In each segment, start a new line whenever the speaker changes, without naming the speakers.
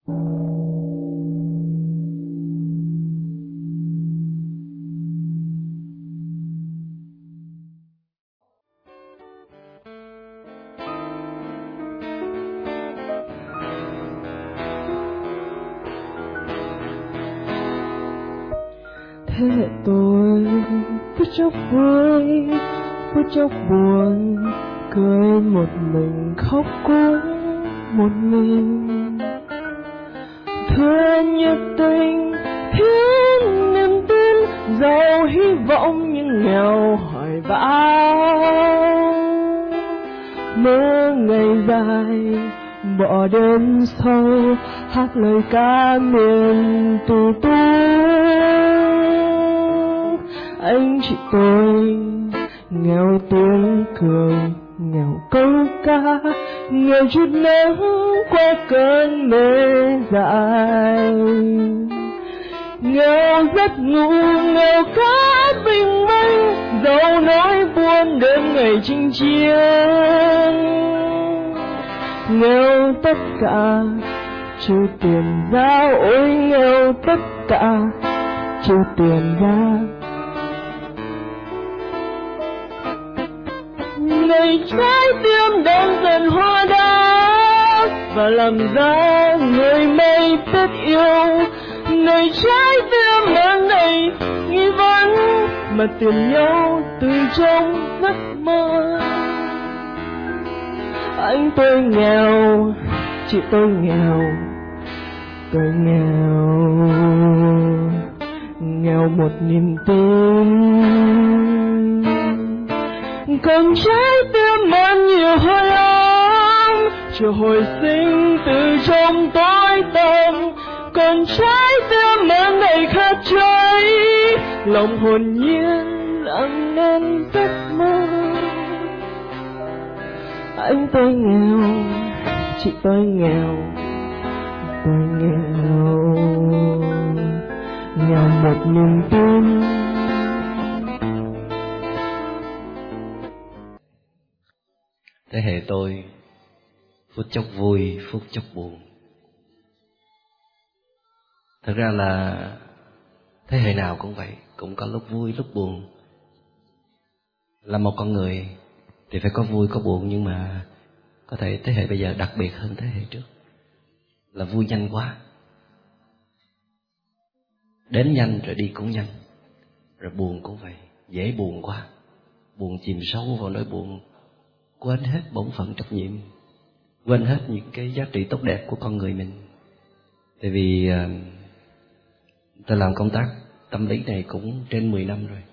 Thế hệ tôi phút chốc vui, phút chốc buồn, cười một mình khóc cũng một mình. Thừa nhiệt tình thiếu niềm tin, giàu hy vọng nhưng nghèo hoài bão. Mơ ngày dài bỏ đêm sâu, hát lời ca miền tù tu. Anh chị tôi nghèo tiếng cười, nghèo câu ca, nghèo chút nắng qua cơn mê dại. Nghèo giấc ngủ, nghèo cá bình minh, dẫu nỗi buồn đến ngày chinh chiến. Nghèo tất cả trừ tiền ra, ôi nghèo tất cả trừ tiền ra. Ngày trái tim đang dần hoa đá và làm ra người mây biết yêu. Ngày trái tim mang đầy nghi vấn mà tìm nhau từ trong giấc mơ. Anh tôi nghèo, chị tôi nghèo, tôi nghèo, nghèo một niềm tin. Còn trái tim mang nhiều hơi ấm, chờ hồi sinh từ trong tối tăm. Còn trái tim mang đầy khát cháy, lòng hồn nhiên lặng nên giấc mơ. Anh tôi nghèo, chị tôi nghèo, tôi nghèo, nghèo một niềm tin.
Thế hệ tôi phút chốc vui, phút chốc buồn. Thật ra là thế hệ nào cũng vậy, cũng có lúc vui, lúc buồn. Là một con người thì phải có vui, có buồn, nhưng mà có thể thế hệ bây giờ đặc biệt hơn thế hệ trước. Là vui nhanh quá, đến nhanh rồi đi cũng nhanh. Rồi buồn cũng vậy, dễ buồn quá, buồn chìm sâu vào nỗi buồn, quên hết bổn phận trách nhiệm, quên hết những cái giá trị tốt đẹp của con người mình. Tại vì tôi làm công tác tâm lý này cũng trên 10 năm rồi,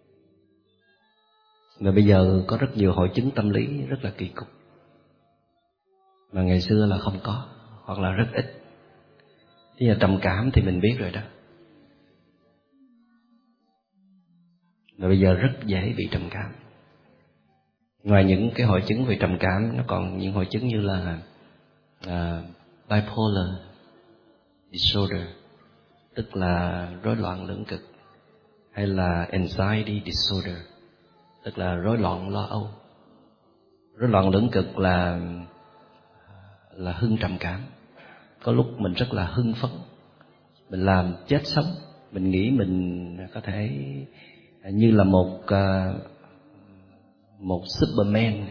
mà bây giờ có rất nhiều hội chứng tâm lý rất là kỳ cục mà ngày xưa là không có, hoặc là rất ít. Bây giờ trầm cảm thì mình biết rồi đó, mà bây giờ rất dễ bị trầm cảm. Ngoài những cái hội chứng về trầm cảm, nó còn những hội chứng như là bipolar disorder, tức là rối loạn lưỡng cực, hay là anxiety disorder, tức là rối loạn lo âu. Rối loạn lưỡng cực là hưng trầm cảm. Có lúc mình rất là hưng phấn, mình làm chết sống, mình nghĩ mình có thể như là một Superman,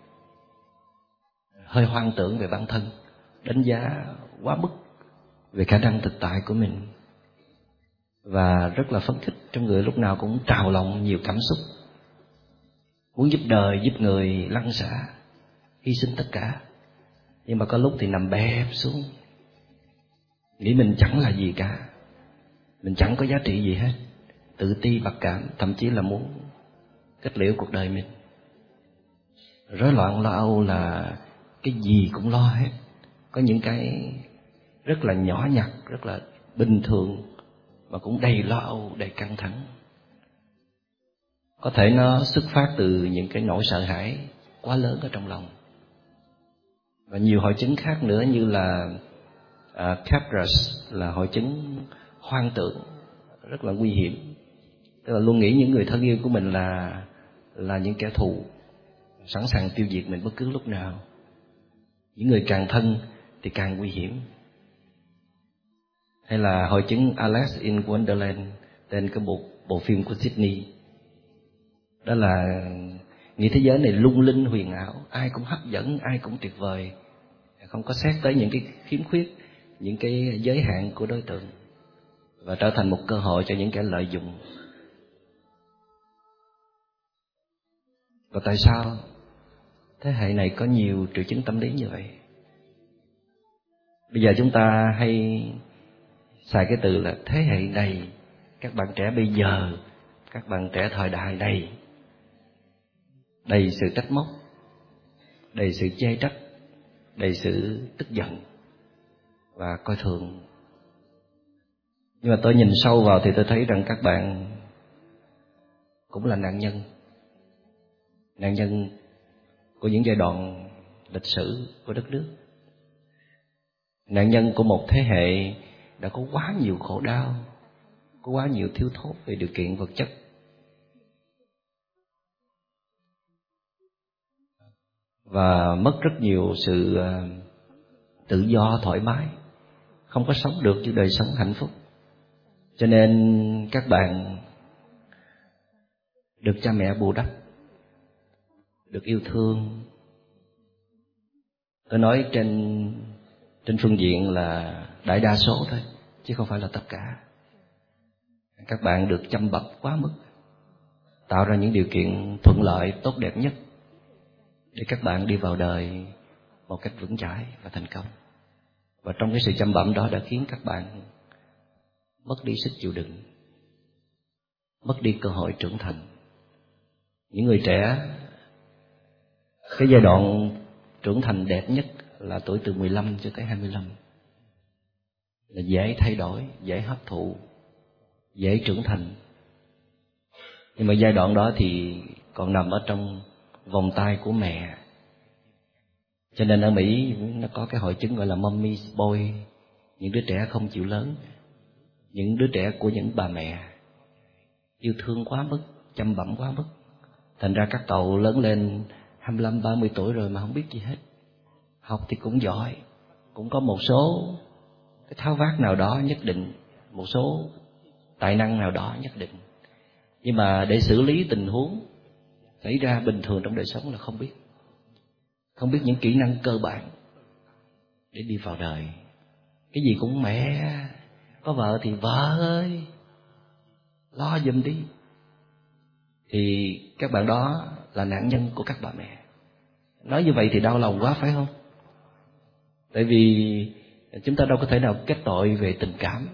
hơi hoang tưởng về bản thân, đánh giá quá mức về khả năng thực tại của mình, và rất là phấn khích, trong người lúc nào cũng trào lòng nhiều cảm xúc, muốn giúp đời, giúp người, lăn xả, hy sinh tất cả. Nhưng mà có lúc thì nằm bẹp xuống, nghĩ mình chẳng là gì cả, mình chẳng có giá trị gì hết, tự ti mặc cảm, thậm chí là muốn kết liễu cuộc đời mình. Rối loạn lo âu là cái gì cũng lo hết, có những cái rất là nhỏ nhặt, rất là bình thường mà cũng đầy lo âu, đầy căng thẳng. Có thể nó xuất phát từ những cái nỗi sợ hãi quá lớn ở trong lòng. Và nhiều hội chứng khác nữa như là Capgras, là hội chứng hoang tưởng, rất là nguy hiểm. Tức là luôn nghĩ những người thân yêu của mình là những kẻ thù, sẵn sàng tiêu diệt mình bất cứ lúc nào. Những người càng thân thì càng nguy hiểm. hay là hội chứng Alice in Wonderland, tên cái bộ phim của Sydney. Đó là nghĩ thế giới này lung linh huyền ảo, ai cũng hấp dẫn, ai cũng tuyệt vời, không có xét tới những cái khiếm khuyết, những cái giới hạn của đối tượng, và trở thành một cơ hội cho những kẻ lợi dụng. Và tại sao thế hệ này có nhiều triệu chứng tâm lý như vậy? Bây giờ chúng ta hay xài cái từ là thế hệ này, các bạn trẻ bây giờ, các bạn trẻ thời đại này, đầy sự trách móc, đầy sự chê trách, đầy sự tức giận và coi thường. Nhưng mà tôi nhìn sâu vào thì tôi thấy rằng các bạn cũng là nạn nhân của những giai đoạn lịch sử của đất nước, nạn nhân của một thế hệ đã có quá nhiều khổ đau, có quá nhiều thiếu thốn về điều kiện vật chất, và mất rất nhiều sự tự do thoải mái, không có sống được những đời sống hạnh phúc. Cho nên các bạn được cha mẹ bù đắp, được yêu thương. Tôi nói trên phương diện là đại đa số thôi, chứ không phải là tất cả. Các bạn được chăm bọc quá mức, tạo ra những điều kiện thuận lợi tốt đẹp nhất để các bạn đi vào đời một cách vững chãi và thành công. Và trong cái sự chăm bẵm đó đã khiến các bạn mất đi sức chịu đựng, mất đi cơ hội trưởng thành. Những người trẻ, cái giai đoạn trưởng thành đẹp nhất là tuổi từ 15 cho tới 25, là dễ thay đổi, dễ hấp thụ, dễ trưởng thành. Nhưng mà giai đoạn đó thì còn nằm ở trong vòng tay của mẹ. Cho nên ở Mỹ nó có cái hội chứng gọi là mommy's boy, những đứa trẻ không chịu lớn, những đứa trẻ của những bà mẹ yêu thương quá mức, chăm bẵm quá mức. Thành ra các cậu lớn lên 25-30 tuổi rồi mà không biết gì hết. Học thì cũng giỏi, cũng có một số cái tháo vát nào đó nhất định, một số tài năng nào đó nhất định, nhưng mà để xử lý tình huống xảy ra bình thường trong đời sống là không biết. Không biết những kỹ năng cơ bản để đi vào đời. Cái gì cũng mẹ, có vợ thì vợ ơi, lo giùm đi. Thì các bạn đó là nạn nhân của các bà mẹ. Nói như vậy thì đau lòng quá phải không? Tại vì chúng ta đâu có thể nào kết tội về tình cảm.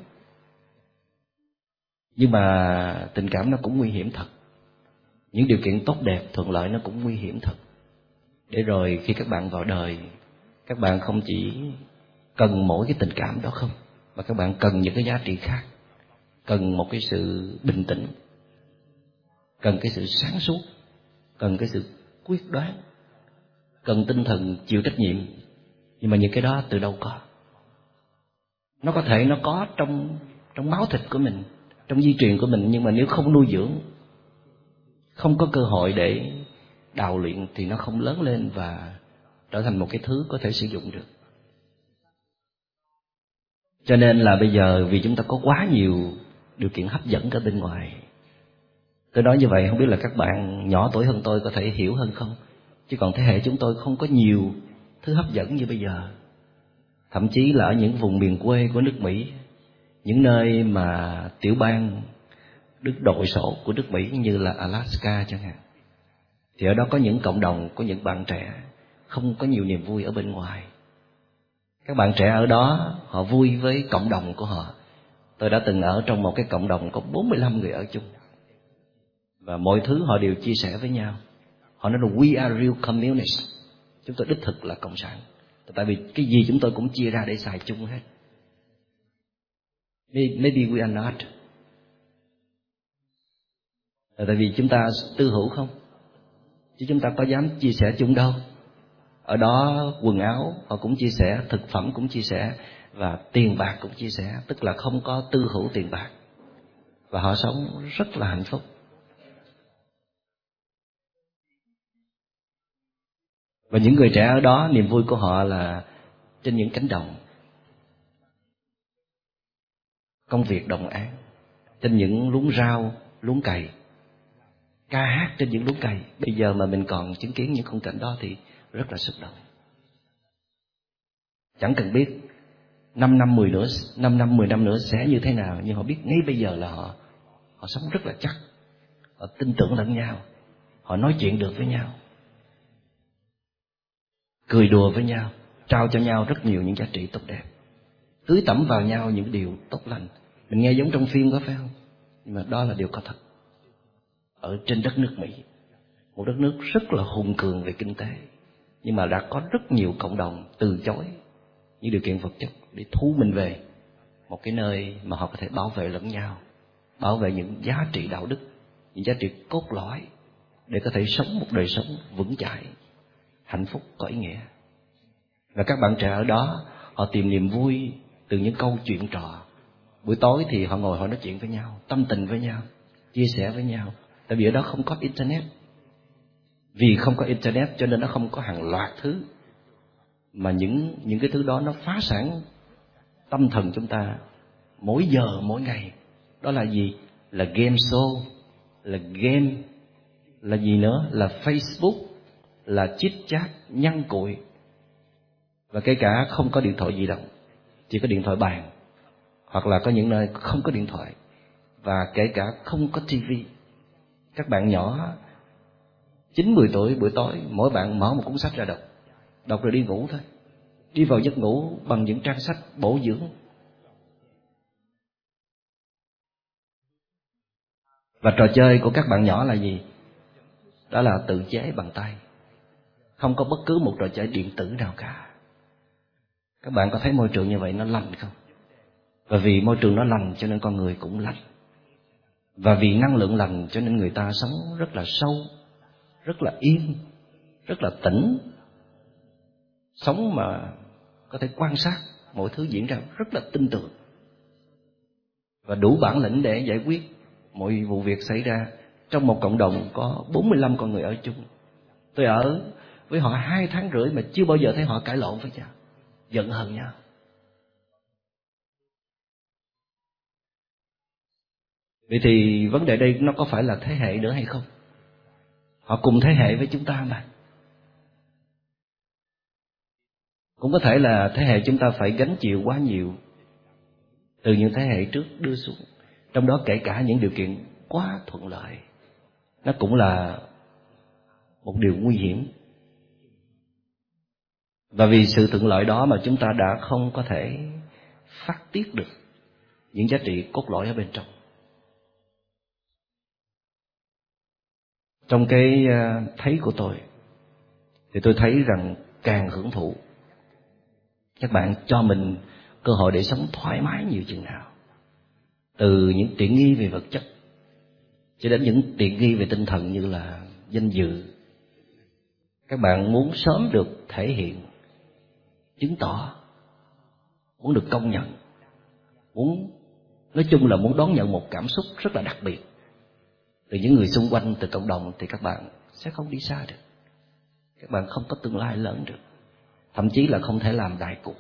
Nhưng mà tình cảm nó cũng nguy hiểm thật. Những điều kiện tốt đẹp, thuận lợi nó cũng nguy hiểm thật. Để rồi khi các bạn vào đời, các bạn không chỉ cần mỗi cái tình cảm đó không, mà các bạn cần những cái giá trị khác. Cần một cái sự bình tĩnh, cần cái sự sáng suốt, cần cái sự quyết đoán, cần tinh thần chịu trách nhiệm. Nhưng mà những cái đó từ đâu có? Nó có thể nó có trong máu thịt của mình, trong di truyền của mình, nhưng mà nếu không nuôi dưỡng, không có cơ hội để đào luyện thì nó không lớn lên và trở thành một cái thứ có thể sử dụng được. Cho nên là bây giờ vì chúng ta có quá nhiều điều kiện hấp dẫn ở bên ngoài. Tôi nói như vậy không biết là các bạn nhỏ tuổi hơn tôi có thể hiểu hơn không? Chứ còn thế hệ chúng tôi không có nhiều thứ hấp dẫn như bây giờ. Thậm chí là ở những vùng miền quê của nước Mỹ, những nơi mà tiểu bang Đức đội sổ của nước Mỹ như là Alaska chẳng hạn, thì ở đó có những cộng đồng, có những bạn trẻ không có nhiều niềm vui ở bên ngoài. Các bạn trẻ ở đó họ vui với cộng đồng của họ. Tôi đã từng ở trong một cái cộng đồng có 45 người ở chung, và mọi thứ họ đều chia sẻ với nhau. Họ nói là we are real communists, chúng tôi đích thực là cộng sản. Tại vì cái gì chúng tôi cũng chia ra để xài chung hết. Maybe we are not. Tại vì chúng ta tư hữu không, chứ chúng ta có dám chia sẻ chung đâu. Ở đó quần áo họ cũng chia sẻ, thực phẩm cũng chia sẻ, và tiền bạc cũng chia sẻ. Tức là không có tư hữu tiền bạc, và họ sống rất là hạnh phúc. Và những người trẻ ở đó, niềm vui của họ là trên những cánh đồng. công việc đồng áng, trên những luống rau, luống cày, ca hát trên những luống cày. Bây giờ mà mình còn chứng kiến những khung cảnh đó thì rất là xúc động. Chẳng cần biết 5 năm 10 năm nữa sẽ như thế nào, nhưng họ biết ngay bây giờ là họ sống rất là chắc, họ tin tưởng lẫn nhau, họ nói chuyện được với nhau, cười đùa với nhau, trao cho nhau rất nhiều những giá trị tốt đẹp, tưới tẩm vào nhau những điều tốt lành. Mình nghe giống trong phim có phải không? Nhưng mà đó là điều có thật. Ở trên đất nước Mỹ, một đất nước rất là hùng cường về kinh tế, nhưng mà đã có rất nhiều cộng đồng từ chối những điều kiện vật chất để thu mình về một cái nơi mà họ có thể bảo vệ lẫn nhau, bảo vệ những giá trị đạo đức, những giá trị cốt lõi để có thể sống một đời sống vững chãi, hạnh phúc, có ý nghĩa. Và các bạn trẻ ở đó, họ tìm niềm vui từ những câu chuyện trò. Buổi tối thì họ ngồi họ nói chuyện với nhau, tâm tình với nhau, chia sẻ với nhau. Tại vì ở đó không có internet. Vì không có internet cho nên nó không có hàng loạt thứ mà những cái thứ đó nó phá sản tâm thần chúng ta mỗi giờ mỗi ngày. Đó là gì? Là game show, là game, là gì nữa? Là Facebook, là chit chat, nhăng cụi. Và kể cả không có điện thoại di động, chỉ có điện thoại bàn, hoặc là có những nơi không có điện thoại, và kể cả không có tivi. Các bạn nhỏ 9-10 tuổi buổi tối mỗi bạn mở một cuốn sách ra đọc rồi đi ngủ thôi, đi vào giấc ngủ bằng những trang sách bổ dưỡng. Và trò chơi của các bạn nhỏ là gì? Đó là tự chế bằng tay, không có bất cứ một trò chơi điện tử nào cả. Các bạn có thấy môi trường như vậy nó lành không? Và vì môi trường nó lành cho nên con người cũng lành. Và vì năng lượng lành cho nên người ta sống rất là sâu, rất là yên, rất là tĩnh. Sống mà có thể quan sát mọi thứ diễn ra rất là tin tưởng, và đủ bản lĩnh để giải quyết mọi vụ việc xảy ra. Trong một cộng đồng có 45 con người ở chung. Tôi ở với họ 2 tháng rưỡi mà chưa bao giờ thấy họ cãi lộn với nhau, giận hờn nhau. Vậy thì vấn đề đây nó có phải là thế hệ nữa hay không? Họ cùng thế hệ với chúng ta mà. Cũng có thể là thế hệ chúng ta phải gánh chịu quá nhiều từ những thế hệ trước đưa xuống. Trong đó kể cả những điều kiện quá thuận lợi, nó cũng là một điều nguy hiểm. Và vì sự thuận lợi đó mà chúng ta đã không có thể phát tiết được những giá trị cốt lõi ở bên trong. Trong cái thấy của tôi thì tôi thấy rằng càng hưởng thụ, các bạn cho mình cơ hội để sống thoải mái nhiều chừng nào, từ những tiện nghi về vật chất cho đến những tiện nghi về tinh thần như là danh dự. Các bạn muốn sớm được thể hiện, chứng tỏ, muốn được công nhận, nói chung là muốn đón nhận một cảm xúc rất là đặc biệt từ những người xung quanh, từ cộng đồng, thì các bạn sẽ không đi xa được. Các bạn không có tương lai lớn được, thậm chí là không thể làm đại cục.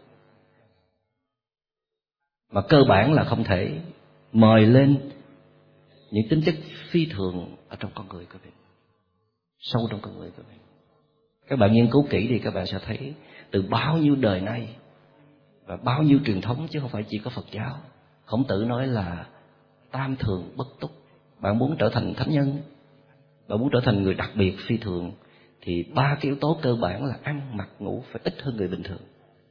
Mà cơ bản là không thể mời lên những tính chất phi thường ở trong con người của mình, sâu trong con người của mình. Các bạn nghiên cứu kỹ thì các bạn sẽ thấy từ bao nhiêu đời nay và bao nhiêu truyền thống, chứ không phải chỉ có Phật giáo. Khổng Tử nói là tam thường bất túc. Bạn muốn trở thành thánh nhân, bạn muốn trở thành người đặc biệt phi thường, thì 3 cái yếu tố cơ bản là ăn, mặc, ngủ phải ít hơn người bình thường,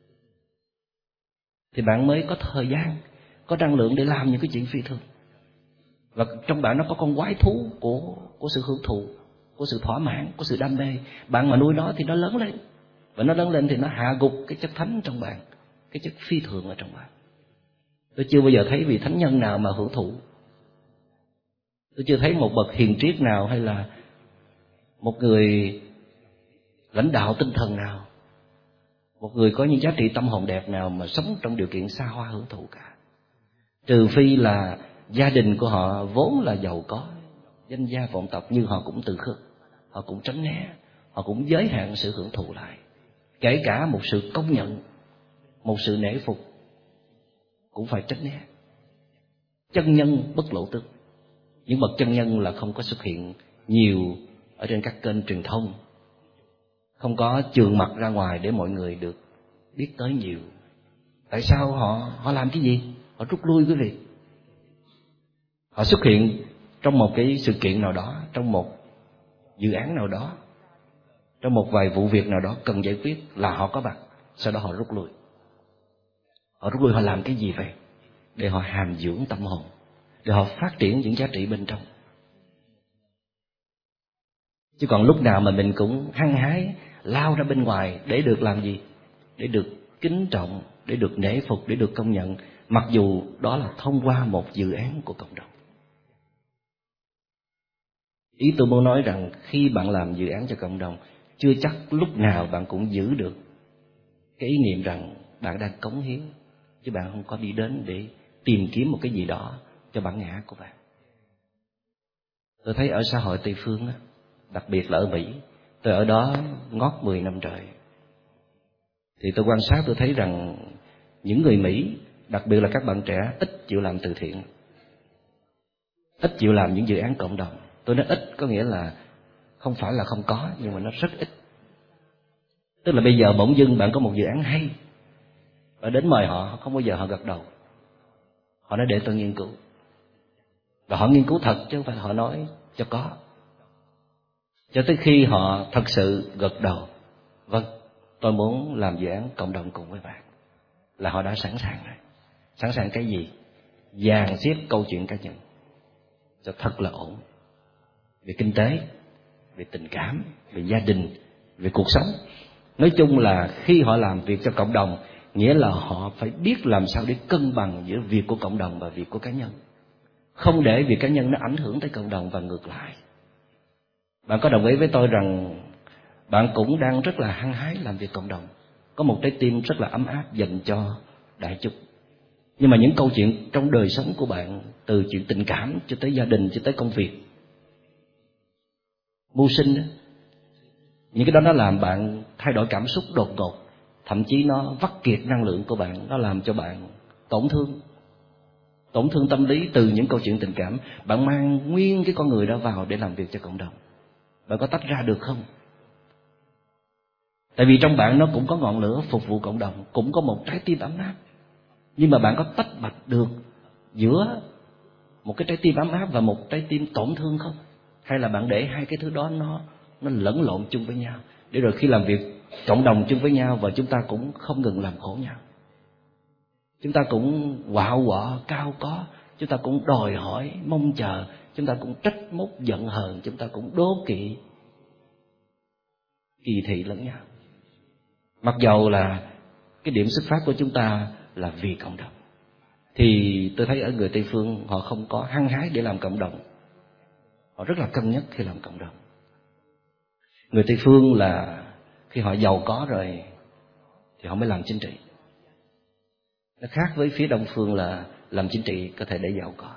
thì bạn mới có thời gian, có năng lượng để làm những cái chuyện phi thường. Và trong bạn nó có con quái thú của sự hưởng thụ, của sự thỏa mãn, của sự đam mê. Bạn mà nuôi nó thì nó lớn lên, và nó lớn lên thì nó hạ gục cái chất thánh trong bạn, cái chất phi thường ở trong bạn. Tôi chưa bao giờ thấy vị thánh nhân nào mà hưởng thụ. Tôi chưa thấy một bậc hiền triết nào hay là một người lãnh đạo tinh thần nào, một người có những giá trị tâm hồn đẹp nào mà sống trong điều kiện xa hoa hưởng thụ cả. Trừ phi là gia đình của họ vốn là giàu có, danh gia vọng tộc, nhưng họ cũng tự khước, họ cũng tránh né, họ cũng giới hạn sự hưởng thụ lại. Kể cả một sự công nhận, một sự nể phục cũng phải tránh né. chân nhân bất lộ tướng. Những bậc chân nhân là không có xuất hiện nhiều ở trên các kênh truyền thông, không có trường mặt ra ngoài để mọi người được biết tới nhiều. Tại sao họ làm cái gì? Họ rút lui quý vị. Họ xuất hiện trong một cái sự kiện nào đó, trong một dự án nào đó, trong một vài vụ việc nào đó cần giải quyết là họ có mặt, sau đó họ rút lui. Họ rút lui họ làm cái gì vậy? Để họ hàm dưỡng tâm hồn, để họ phát triển những giá trị bên trong. Chứ còn lúc nào mà mình cũng hăng hái lao ra bên ngoài để được làm gì? Để được kính trọng, để được nể phục, để được công nhận, mặc dù đó là thông qua một dự án của cộng đồng. Ý tôi muốn nói rằng khi bạn làm dự án cho cộng đồng, chưa chắc lúc nào bạn cũng giữ được cái ý niệm rằng bạn đang cống hiến, chứ bạn không có đi đến để tìm kiếm một cái gì đó cho bản ngã của bạn. Tôi thấy ở xã hội Tây phương, đặc biệt là ở Mỹ, tôi ở đó ngót 10 năm trời, thì tôi quan sát tôi thấy rằng những người Mỹ, đặc biệt là các bạn trẻ, ít chịu làm từ thiện, ít chịu làm những dự án cộng đồng. Tôi nói ít có nghĩa là không phải là không có, nhưng mà nó rất ít. Tức là bây giờ bỗng dưng bạn có một dự án hay, và đến mời họ không bao giờ họ gật đầu. Họ nói để tôi nghiên cứu. Và họ nghiên cứu thật chứ không phải họ nói cho có. Cho tới khi họ thật sự gật đầu, vâng, tôi muốn làm dự án cộng đồng cùng với bạn, là họ đã sẵn sàng rồi. Sẵn sàng cái gì? Dàn xếp câu chuyện cá nhân cho thật là ổn. Về kinh tế, về tình cảm, về gia đình, về cuộc sống. Nói chung là khi họ làm việc cho cộng đồng, nghĩa là họ phải biết làm sao để cân bằng giữa việc của cộng đồng và việc của cá nhân. Không để việc cá nhân nó ảnh hưởng tới cộng đồng và ngược lại. Bạn có đồng ý với tôi rằng bạn cũng đang rất là hăng hái làm việc cộng đồng, có một trái tim rất là ấm áp dành cho đại chúng. Nhưng mà những câu chuyện trong đời sống của bạn, từ chuyện tình cảm cho tới gia đình, cho tới công việc, mưu sinh đó, những cái đó nó làm bạn thay đổi cảm xúc đột ngột, thậm chí nó vắt kiệt năng lượng của bạn, nó làm cho bạn tổn thương tâm lý từ những câu chuyện tình cảm. Bạn mang nguyên cái con người đó vào để làm việc cho cộng đồng, bạn có tách ra được không? Tại vì trong bạn nó cũng có ngọn lửa phục vụ cộng đồng, cũng có một trái tim ấm áp. Nhưng mà bạn có tách bạch được giữa một cái trái tim ấm áp và một trái tim tổn thương không? Hay là bạn để hai cái thứ đó nó lẫn lộn chung với nhau, để rồi khi làm việc cộng đồng chung với nhau và chúng ta cũng không ngừng làm khổ nhau, chúng ta cũng quạo quọ cao có, chúng ta cũng đòi hỏi mong chờ, chúng ta cũng trách móc giận hờn, chúng ta cũng đố kỵ kỳ thị lẫn nhau, mặc dầu là cái điểm xuất phát của chúng ta là vì cộng đồng. Thì tôi thấy ở người Tây phương họ không có hăng hái để làm cộng đồng, họ rất là cân nhắc khi làm cộng đồng. Người Tây phương là khi họ giàu có rồi thì họ mới làm chính trị. Nó khác với phía Đông phương là làm chính trị có thể để giàu có.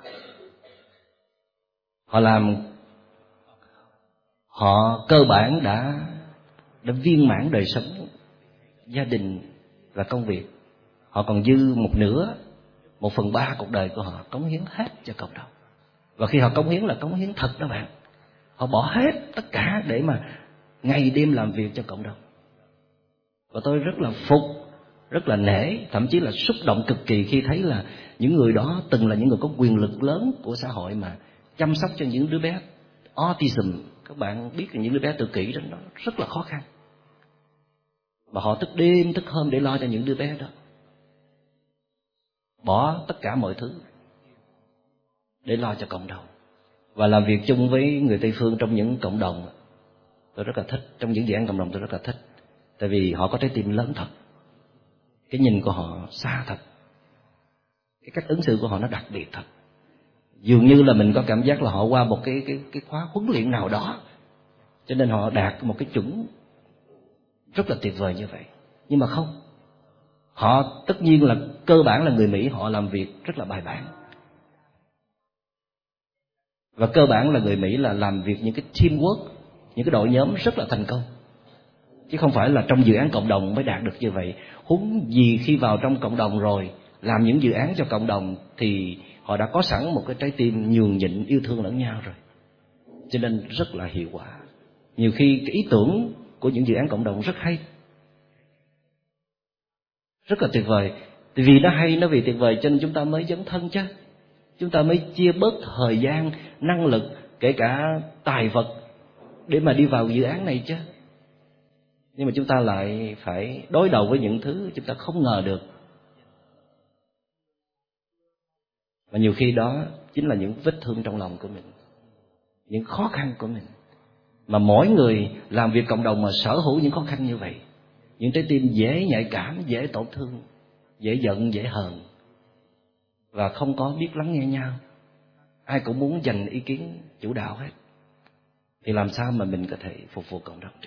Họ cơ bản đã viên mãn đời sống, gia đình và công việc. Họ còn dư một nửa, 1/3 cuộc đời của họ cống hiến hết cho cộng đồng. Và khi họ cống hiến là cống hiến thật đó bạn. Họ bỏ hết tất cả để mà ngày đêm làm việc cho cộng đồng. Và tôi rất là phục, rất là nể, thậm chí là xúc động cực kỳ khi thấy là những người đó từng là những người có quyền lực lớn của xã hội mà chăm sóc cho những đứa bé autism. Các bạn biết là những đứa bé tự kỷ đó, nó rất là khó khăn. Mà họ thức đêm thức hôm để lo cho những đứa bé đó, bỏ tất cả mọi thứ để lo cho cộng đồng. Và làm việc chung với người Tây phương trong những cộng đồng tôi rất là thích, trong những dự án cộng đồng tôi rất là thích. Tại vì họ có trái tim lớn thật, cái nhìn của họ xa thật, cái cách ứng xử của họ nó đặc biệt thật. Dường như là mình có cảm giác là họ qua một cái khóa huấn luyện nào đó, cho nên họ đạt một cái chuẩn rất là tuyệt vời như vậy. Nhưng mà không, họ tất nhiên là cơ bản là người Mỹ, họ làm việc rất là bài bản. Và cơ bản là người Mỹ là làm việc những cái teamwork, những cái đội nhóm rất là thành công. Chứ không phải là trong dự án cộng đồng mới đạt được như vậy. Huống gì khi vào trong cộng đồng rồi, làm những dự án cho cộng đồng thì họ họ đã có sẵn một cái trái tim nhường nhịn yêu thương lẫn nhau rồi, cho nên rất là hiệu quả. Nhiều khi cái ý tưởng của những dự án cộng đồng rất hay, rất là tuyệt vời. Vì nó hay, nó vì tuyệt vời cho nên chúng ta mới dấn thân chứ. Chúng ta mới chia bớt thời gian, năng lực, kể cả tài vật để mà đi vào dự án này chứ. Nhưng mà chúng ta lại phải đối đầu với những thứ chúng ta không ngờ được. Và nhiều khi đó chính là những vết thương trong lòng của mình, những khó khăn của mình. Mà mỗi người làm việc cộng đồng mà sở hữu những khó khăn như vậy, những trái tim dễ nhạy cảm, dễ tổn thương, dễ giận, dễ hờn, và không có biết lắng nghe nhau. Ai cũng muốn dành ý kiến chủ đạo hết, thì làm sao mà mình có thể phục vụ cộng đồng được?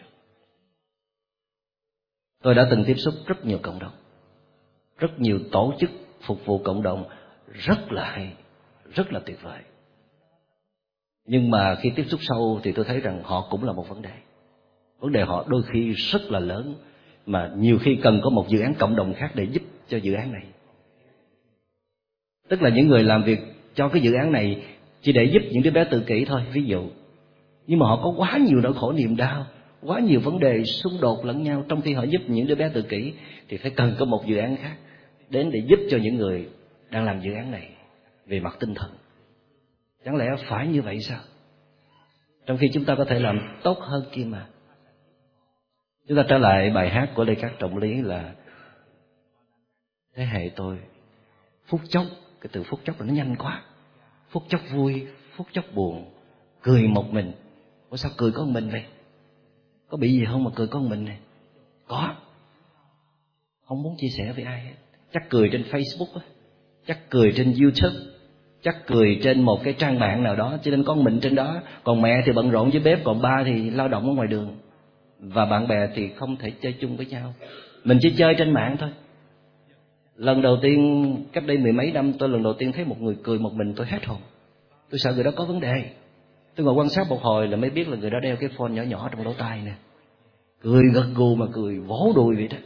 Tôi đã từng tiếp xúc rất nhiều cộng đồng, rất nhiều tổ chức phục vụ cộng đồng rất là hay, rất là tuyệt vời. Nhưng mà khi tiếp xúc sâu thì tôi thấy rằng họ cũng là một vấn đề. Vấn đề họ đôi khi rất là lớn, mà nhiều khi cần có một dự án cộng đồng khác để giúp cho dự án này. Tức là những người làm việc cho cái dự án này chỉ để giúp những đứa bé tự kỷ thôi, ví dụ. Nhưng mà họ có quá nhiều nỗi khổ niềm đau, quá nhiều vấn đề xung đột lẫn nhau. Trong khi họ giúp những đứa bé tự kỷ thì phải cần có một dự án khác đến để giúp cho những người đang làm dự án này về mặt tinh thần. Chẳng lẽ phải như vậy sao? Trong khi chúng ta có thể làm tốt hơn kia mà. Chúng ta trở lại bài hát của Lê Cát Trọng Lý là thế hệ tôi phút chốc. Cái từ phút chốc là nó nhanh quá. Phút chốc vui, phút chốc buồn, cười một mình. Ủa sao cười có một mình vậy? Có bị gì không mà cười có một mình này? Có. Không muốn chia sẻ với ai hết. Chắc cười trên Facebook, chắc cười trên YouTube, chắc cười trên một cái trang mạng nào đó, cho nên con mình trên đó. Còn mẹ thì bận rộn với bếp, còn ba thì lao động ở ngoài đường. Và bạn bè thì không thể chơi chung với nhau. Mình chỉ chơi trên mạng thôi. Lần đầu tiên, cách đây mười mấy năm, tôi lần đầu tiên thấy một người cười một mình, tôi hết hồn. Tôi sợ người đó có vấn đề. Tôi ngồi quan sát một hồi là mới biết là người đó đeo cái phone nhỏ nhỏ trong lỗ tai nè. Cười gật gù mà cười vỗ đùi vậy đó.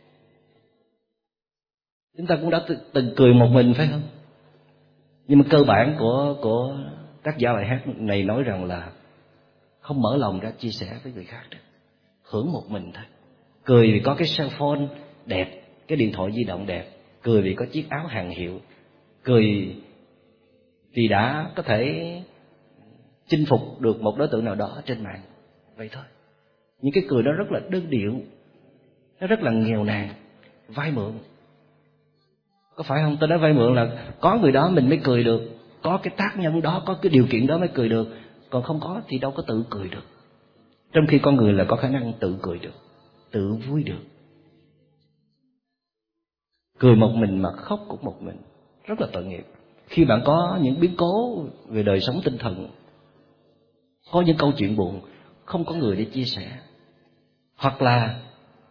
Chúng ta cũng đã từng cười một mình phải không? Nhưng mà cơ bản của tác giả bài hát này nói rằng là không mở lòng ra chia sẻ với người khác được. Hưởng một mình thôi. Cười vì có cái cell phone đẹp, cái điện thoại di động đẹp. Cười vì có chiếc áo hàng hiệu. Cười vì đã có thể chinh phục được một đối tượng nào đó trên mạng. Vậy thôi. Những cái cười đó rất là đơn điệu, nó rất là nghèo nàn, vay mượn. Có phải không? Tôi nói vay mượn là có người đó mình mới cười được, có cái tác nhân đó, có cái điều kiện đó mới cười được. Còn không có thì đâu có tự cười được. Trong khi con người là có khả năng tự cười được, tự vui được. Cười một mình mà khóc cũng một mình, rất là tội nghiệp. Khi bạn có những biến cố về đời sống tinh thần, có những câu chuyện buồn, không có người để chia sẻ, hoặc là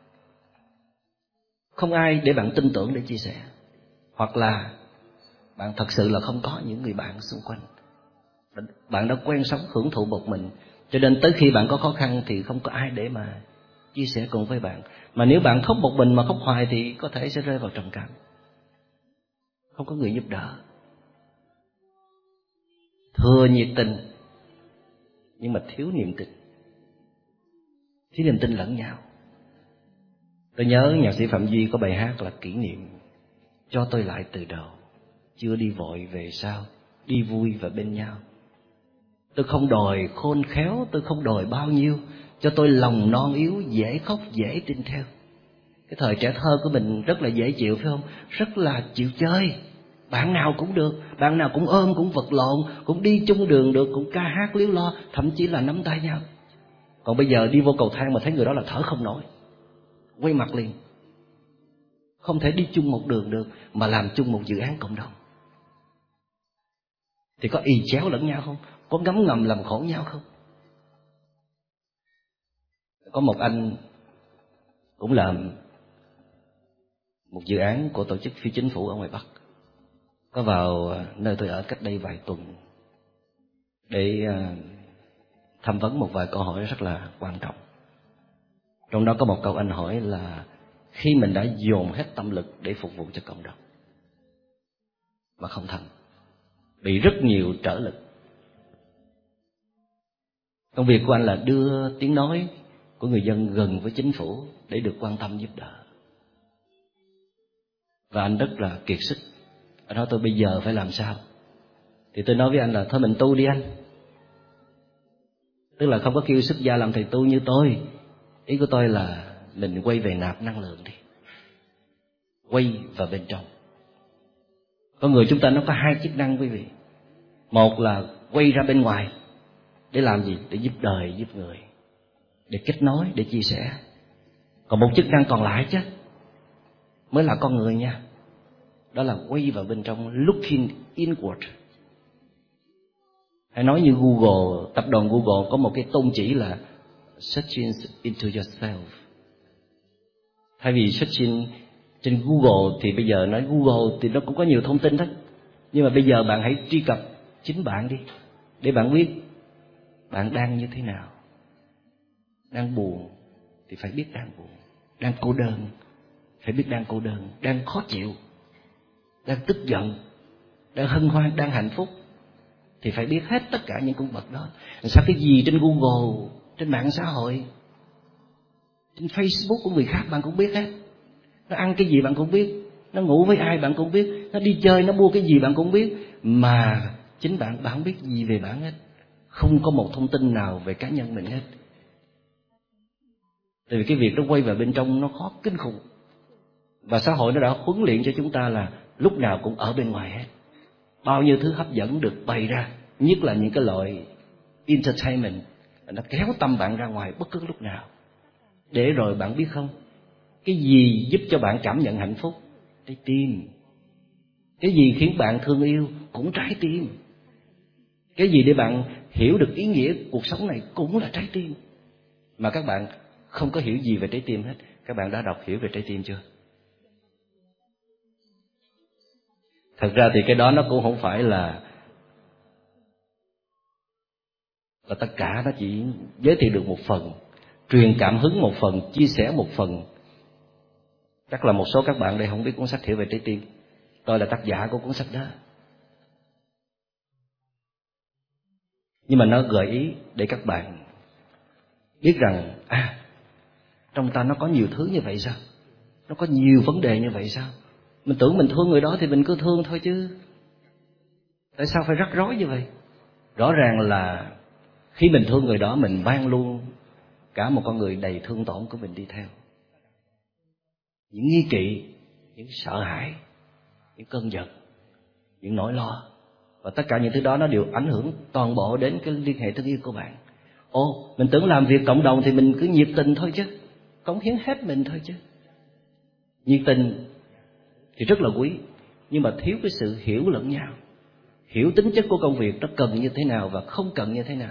không ai để bạn tin tưởng để chia sẻ, hoặc là bạn thật sự là không có những người bạn xung quanh. Bạn đã quen sống hưởng thụ một mình, cho nên tới khi bạn có khó khăn thì không có ai để mà chia sẻ cùng với bạn. Mà nếu bạn khóc một mình mà khóc hoài thì có thể sẽ rơi vào trầm cảm, không có người giúp đỡ. Thừa nhiệt tình nhưng mà thiếu niềm tin, thiếu niềm tin lẫn nhau. Tôi nhớ nhạc sĩ Phạm Duy có bài hát là Kỷ niệm. Cho tôi lại từ đầu, chưa đi vội về sau, đi vui và bên nhau. Tôi không đòi khôn khéo, tôi không đòi bao nhiêu, cho tôi lòng non yếu, dễ khóc dễ tin theo. Cái thời trẻ thơ của mình rất là dễ chịu phải không? Rất là chịu chơi. Bạn nào cũng được, bạn nào cũng ôm, cũng vật lộn, cũng đi chung đường được, cũng ca hát líu lo, thậm chí là nắm tay nhau. Còn bây giờ đi vô cầu thang mà thấy người đó là thở không nổi, quay mặt liền. Không thể đi chung một đường được, mà làm chung một dự án cộng đồng. Thì có ì chéo lẫn nhau không? Có ngấm ngầm làm khổ nhau không? Có một anh cũng làm một dự án của tổ chức phi chính phủ ở ngoài Bắc, có vào nơi tôi ở cách đây vài tuần để tham vấn một vài câu hỏi rất là quan trọng. Trong đó có một câu anh hỏi là khi mình đã dồn hết tâm lực để phục vụ cho cộng đồng mà không thành, bị rất nhiều trở lực. Công việc của anh là đưa tiếng nói của người dân gần với chính phủ để được quan tâm giúp đỡ. Và anh rất là kiệt sức. Anh nói tôi bây giờ phải làm sao? Thì tôi nói với anh là thôi mình tu đi anh. Tức là không có kêu xuất gia làm thầy tu như tôi. Ý của tôi là mình quay về nạp năng lượng đi. Quay vào bên trong. Con người chúng ta nó có hai chức năng quý vị. Một là quay ra bên ngoài. Để làm gì? Để giúp đời, giúp người. Để kết nối, để chia sẻ. Còn một chức năng còn lại chứ mới là con người nha. Đó là quay vào bên trong, looking inward. Hay nói như Google, tập đoàn Google có một cái tôn chỉ là searching into yourself. Thay vì searching trên Google thì bây giờ nói Google thì nó cũng có nhiều thông tin đó. Nhưng mà bây giờ bạn hãy truy cập chính bạn đi, để bạn biết bạn đang như thế nào. Đang buồn thì phải biết đang buồn. Đang cô đơn phải biết đang cô đơn. Đang khó chịu, đang tức giận, đang hân hoan, đang hạnh phúc thì phải biết hết tất cả những cung bậc đó. Sao cái gì trên Google, trên mạng xã hội, trên Facebook của người khác bạn cũng biết hết. Nó ăn cái gì bạn cũng biết, nó ngủ với ai bạn cũng biết, nó đi chơi, nó mua cái gì bạn cũng biết. Mà chính bạn không biết gì về bạn hết. Không có một thông tin nào về cá nhân mình hết. Tại vì cái việc nó quay vào bên trong nó khó kinh khủng. Và xã hội nó đã huấn luyện cho chúng ta là lúc nào cũng ở bên ngoài hết. Bao nhiêu thứ hấp dẫn được bày ra, nhất là những cái loại entertainment, nó kéo tâm bạn ra ngoài bất cứ lúc nào. Để rồi bạn biết không, cái gì giúp cho bạn cảm nhận hạnh phúc? Trái tim. Cái gì khiến bạn thương yêu? Cũng trái tim. Cái gì để bạn hiểu được ý nghĩa cuộc sống này? Cũng là trái tim. Mà các bạn không có hiểu gì về trái tim hết. Các bạn đã đọc hiểu về trái tim chưa? Thật ra thì cái đó nó cũng không phải là tất cả. Nó chỉ giới thiệu được một phần, truyền cảm hứng một phần, chia sẻ một phần. Chắc là một số các bạn đây không biết cuốn sách Hiểu về trái tim. Tôi là tác giả của cuốn sách đó. Nhưng mà nó gợi ý để các bạn biết rằng trong ta nó có nhiều thứ như vậy sao? Nó có nhiều vấn đề như vậy sao? Mình tưởng mình thương người đó thì mình cứ thương thôi chứ. Tại sao phải rắc rối như vậy? Rõ ràng là khi mình thương người đó, mình mang luôn cả một con người đầy thương tổn của mình đi theo. Những nghi kỵ, những sợ hãi, những cơn giận, những nỗi lo. Và tất cả những thứ đó nó đều ảnh hưởng toàn bộ đến cái liên hệ thương yêu của bạn. Mình tưởng làm việc cộng đồng thì mình cứ nhiệt tình thôi chứ, cống hiến hết mình thôi chứ. Nhiệt tình thì rất là quý, nhưng mà thiếu cái sự hiểu lẫn nhau. Hiểu tính chất của công việc nó cần như thế nào và không cần như thế nào.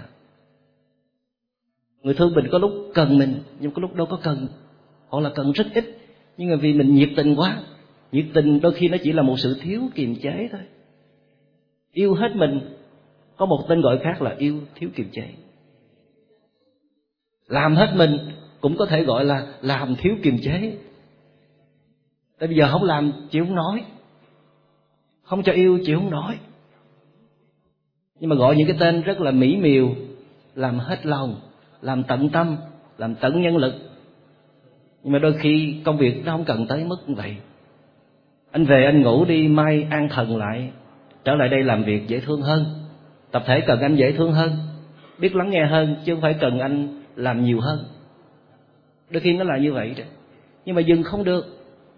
Người thương mình có lúc cần mình, nhưng có lúc đâu có cần. Hoặc là cần rất ít, nhưng mà vì mình nhiệt tình quá. Nhiệt tình đôi khi nó chỉ là một sự thiếu kiềm chế thôi. Yêu hết mình có một tên gọi khác là yêu thiếu kiềm chế. Làm hết mình cũng có thể gọi là làm thiếu kiềm chế. Tại bây giờ không làm chịu không nổi, không cho yêu chịu không nổi. Nhưng mà gọi những cái tên rất là mỹ miều, làm hết lòng, làm tận tâm, làm tận nhân lực. Nhưng mà đôi khi công việc nó không cần tới mức như vậy. Anh về anh ngủ đi, mai an thần lại, trở lại đây làm việc dễ thương hơn. Tập thể cần anh dễ thương hơn, biết lắng nghe hơn, chứ không phải cần anh làm nhiều hơn. Đôi khi nó là như vậy đó. Nhưng mà dừng không được.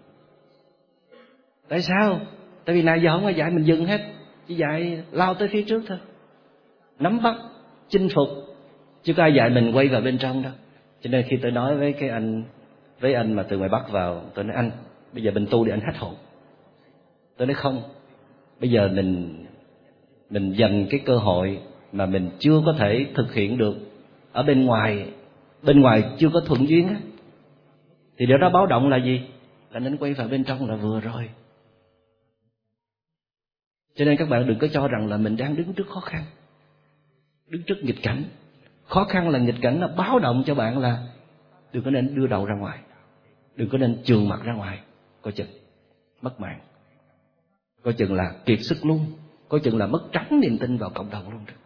Tại sao? Tại vì nãy giờ không có dạy mình dừng hết, chỉ dạy lao tới phía trước thôi, nắm bắt, chinh phục, chứ có ai dạy mình quay vào bên trong đâu. Cho nên khi tôi nói với anh mà từ ngoài Bắc vào, tôi nói anh bây giờ mình tu để anh hết hồn. Tôi nói không, bây giờ mình dành cái cơ hội mà mình chưa có thể thực hiện được ở bên ngoài chưa có thuận duyên á, thì điều đó báo động là gì? Là nên quay vào bên trong là vừa rồi. Cho nên các bạn đừng có cho rằng là mình đang đứng trước khó khăn, đứng trước nghịch cảnh. Khó khăn là nghịch cảnh, nó báo động cho bạn là đừng có nên đưa đầu ra ngoài, đừng có nên chườm mặt ra ngoài, coi chừng mất mạng, coi chừng là kiệt sức luôn. coi chừng là mất trắng niềm tin vào cộng đồng luôn đó.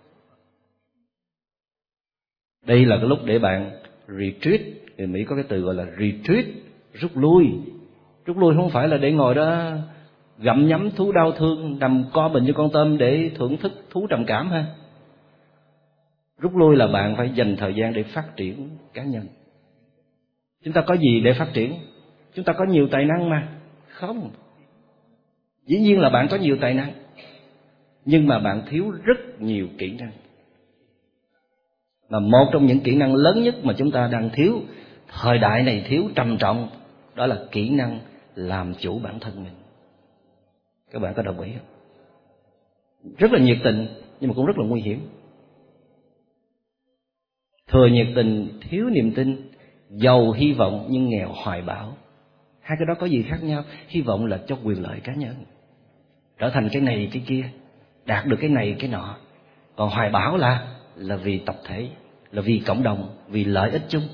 Đây là cái lúc để bạn retreat. Người Mỹ có cái từ gọi là retreat, rút lui. Rút lui không phải là để ngồi đó gặm nhấm thú đau thương, nằm co mình như con tôm để thưởng thức thú trầm cảm ha. Rút lui là bạn phải dành thời gian để phát triển cá nhân. Chúng ta có gì để phát triển? Chúng ta có nhiều tài năng mà. Không. Dĩ nhiên là bạn có nhiều tài năng, nhưng mà bạn thiếu rất nhiều kỹ năng. Mà một trong những kỹ năng lớn nhất mà chúng ta đang thiếu, thời đại này thiếu trầm trọng, đó là kỹ năng làm chủ bản thân mình. Các bạn có đồng ý không? Rất là nhiệt tình, nhưng mà cũng rất là nguy hiểm. Thừa nhiệt tình, thiếu niềm tin, giàu hy vọng nhưng nghèo hoài bão. Hai cái đó có gì khác nhau? Hy vọng là cho quyền lợi cá nhân, trở thành cái này cái kia, đạt được cái này cái nọ. Còn hoài bão là vì tập thể, là vì cộng đồng, vì lợi ích chung.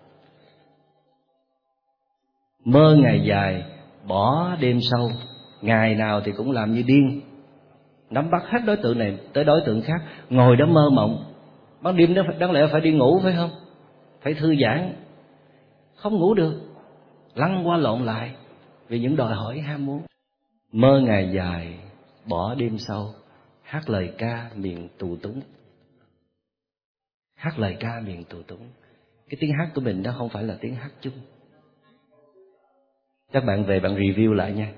Mơ ngày dài, bỏ đêm sâu, ngày nào thì cũng làm như điên, nắm bắt hết đối tượng này tới đối tượng khác, ngồi đó mơ mộng. Ban đêm đó đáng lẽ phải đi ngủ phải không? Phải thư giãn, không ngủ được, lăn qua lộn lại vì những đòi hỏi ham muốn. Mơ ngày dài, bỏ đêm sâu, hát lời ca miền tù túng. Hát lời ca miền tù túng. Cái tiếng hát của mình đó không phải là tiếng hát chung. Các bạn về bạn review lại nha.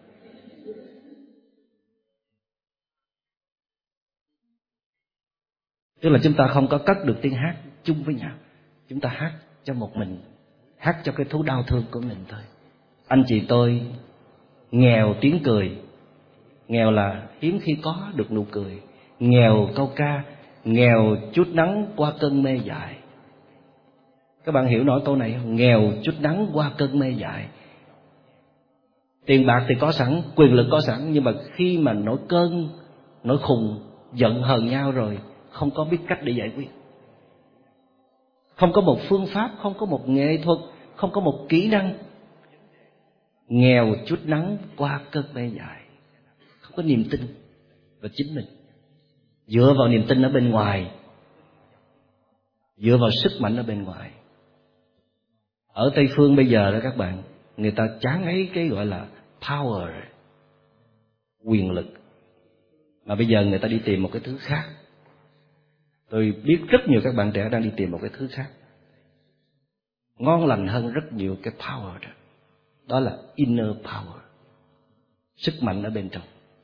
Tức là chúng ta không có cất được tiếng hát chung với nhau. Chúng ta hát cho một mình, hát cho cái thú đau thương của mình thôi. Anh chị tôi nghèo tiếng cười. Nghèo là hiếm khi có được nụ cười. Nghèo câu ca, nghèo chút nắng qua cơn mê dại. Các bạn hiểu nổi câu này không? Nghèo chút nắng qua cơn mê dại. Tiền bạc thì có sẵn, quyền lực có sẵn, nhưng mà khi mà nổi cơn, nổi khùng, giận hờn nhau rồi, không có biết cách để giải quyết. Không có một phương pháp, không có một nghệ thuật, không có một kỹ năng. Nghèo chút nắng qua cơn mê dại. Không có niềm tin vào chính mình. Dựa vào niềm tin ở bên ngoài, dựa vào sức mạnh ở bên ngoài. Ở Tây Phương bây giờ đó các bạn, người ta chán ngấy cái gọi là power, quyền lực. Mà bây giờ người ta đi tìm một cái thứ khác. Tôi biết rất nhiều các bạn trẻ đang đi tìm một cái thứ khác, ngon lành hơn rất nhiều cái power đó. Đó là inner power, sức mạnh ở bên trong.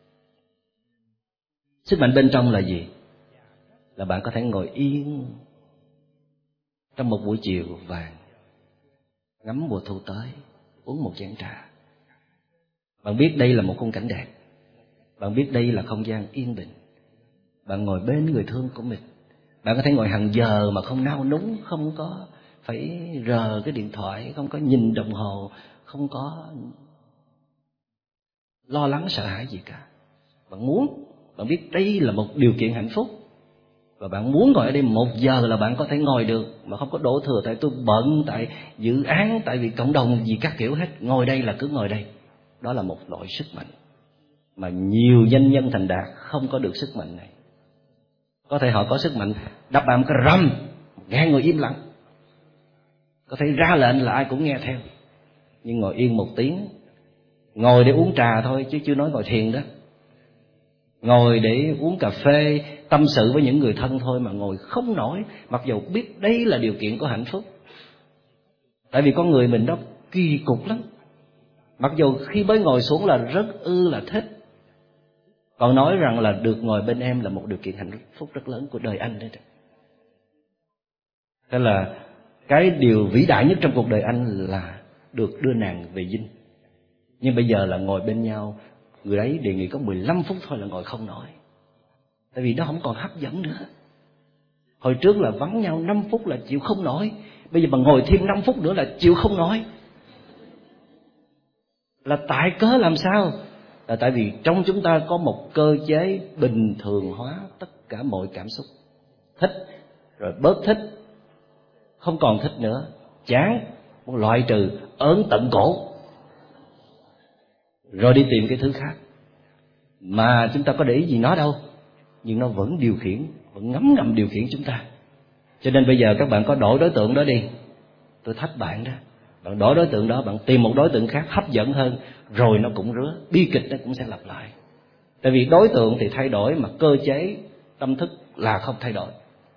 Sức mạnh bên trong là gì? Là bạn có thể ngồi yên trong một buổi chiều vàng, ngắm mùa thu tới, uống một chén trà. Bạn biết đây là một khung cảnh đẹp. Bạn biết đây là không gian yên bình. Bạn ngồi bên người thương của mình. Bạn có thể ngồi hàng giờ mà không nao núng, không có phải rờ cái điện thoại, không có nhìn đồng hồ, không có lo lắng sợ hãi gì cả. Bạn muốn, bạn biết đây là một điều kiện hạnh phúc, và bạn muốn ngồi ở đây 1 giờ là bạn có thể ngồi được, mà không có đổ thừa tại tôi bận, tại dự án, tại vì cộng đồng gì các kiểu hết. Ngồi đây là cứ ngồi đây. Đó là một loại sức mạnh mà nhiều doanh nhân thành đạt không có được sức mạnh này. Có thể họ có sức mạnh đập bàn một cái rầm, nghe người im lặng, có thể ra lệnh là ai cũng nghe theo. Nhưng ngồi yên 1 tiếng, ngồi để uống trà thôi chứ chưa nói ngồi thiền đó. Ngồi để uống cà phê, tâm sự với những người thân thôi mà ngồi không nổi, mặc dù biết đây là điều kiện của hạnh phúc. Tại vì con người mình đó kỳ cục lắm. Mặc dù khi mới ngồi xuống là rất là thích, còn nói rằng là được ngồi bên em là một điều kiện hạnh phúc rất lớn của đời anh đấy. Thế là cái điều vĩ đại nhất trong cuộc đời anh là được đưa nàng về dinh. Nhưng bây giờ là ngồi bên nhau, người ấy đề nghị có 15 phút thôi là ngồi không nổi. Tại vì nó không còn hấp dẫn nữa. Hồi trước là vắng nhau 5 phút là chịu không nổi, bây giờ mà ngồi thêm 5 phút nữa là chịu không nổi. Là tại cớ làm sao? Là tại vì trong chúng ta có một cơ chế bình thường hóa tất cả mọi cảm xúc. Thích, rồi bớt thích, không còn thích nữa, chán, một loại trừ, ớn tận cổ, rồi đi tìm cái thứ khác. mà chúng ta có để ý gì nó đâu, nhưng nó vẫn điều khiển, vẫn ngấm ngầm điều khiển chúng ta. Cho nên bây giờ các bạn có đổi đối tượng đó đi, tôi thách bạn đó, bạn đổi đối tượng đó, bạn tìm một đối tượng khác hấp dẫn hơn, rồi nó cũng rứa, bi kịch nó cũng sẽ lặp lại. Tại vì đối tượng thì thay đổi mà cơ chế tâm thức là không thay đổi.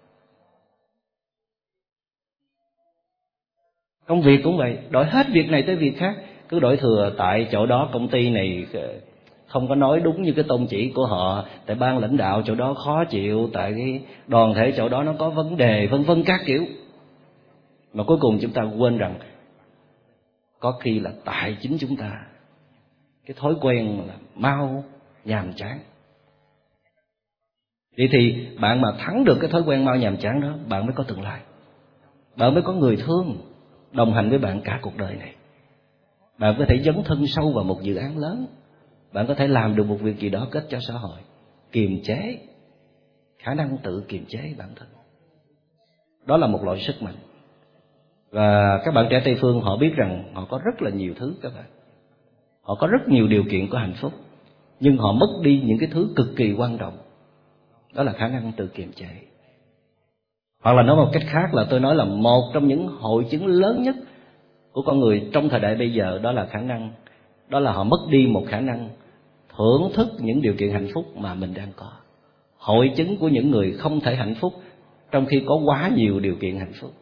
Công việc cũng vậy, đổi hết việc này tới việc khác, cứ đổi thừa tại chỗ đó công ty này không có nói đúng như cái tôn chỉ của họ, tại ban lãnh đạo chỗ đó khó chịu, tại cái đoàn thể chỗ đó nó có vấn đề, vân vân các kiểu. Mà cuối cùng chúng ta quên rằng có khi là tại chính chúng ta, cái thói quen là mau nhàm chán. Vậy thì bạn mà thắng được cái thói quen mau nhàm chán đó, bạn mới có tương lai, bạn mới có người thương đồng hành với bạn cả cuộc đời này. Bạn có thể dấn thân sâu vào một dự án lớn, bạn có thể làm được một việc gì đó kết cho xã hội, kiềm chế, khả năng tự kiềm chế bản thân. Đó là một loại sức mạnh. Và các bạn trẻ Tây Phương họ biết rằng họ có rất là nhiều thứ các bạn. Họ có rất nhiều điều kiện của hạnh phúc, nhưng họ mất đi những cái thứ cực kỳ quan trọng. Đó là khả năng tự kiềm chế. Hoặc là nói một cách khác là tôi nói là một trong những hội chứng lớn nhất của con người trong thời đại bây giờ, đó là khả năng, đó là họ mất đi một khả năng thưởng thức những điều kiện hạnh phúc mà mình đang có. Hội chứng của những người không thể hạnh phúc trong khi có quá nhiều điều kiện hạnh phúc.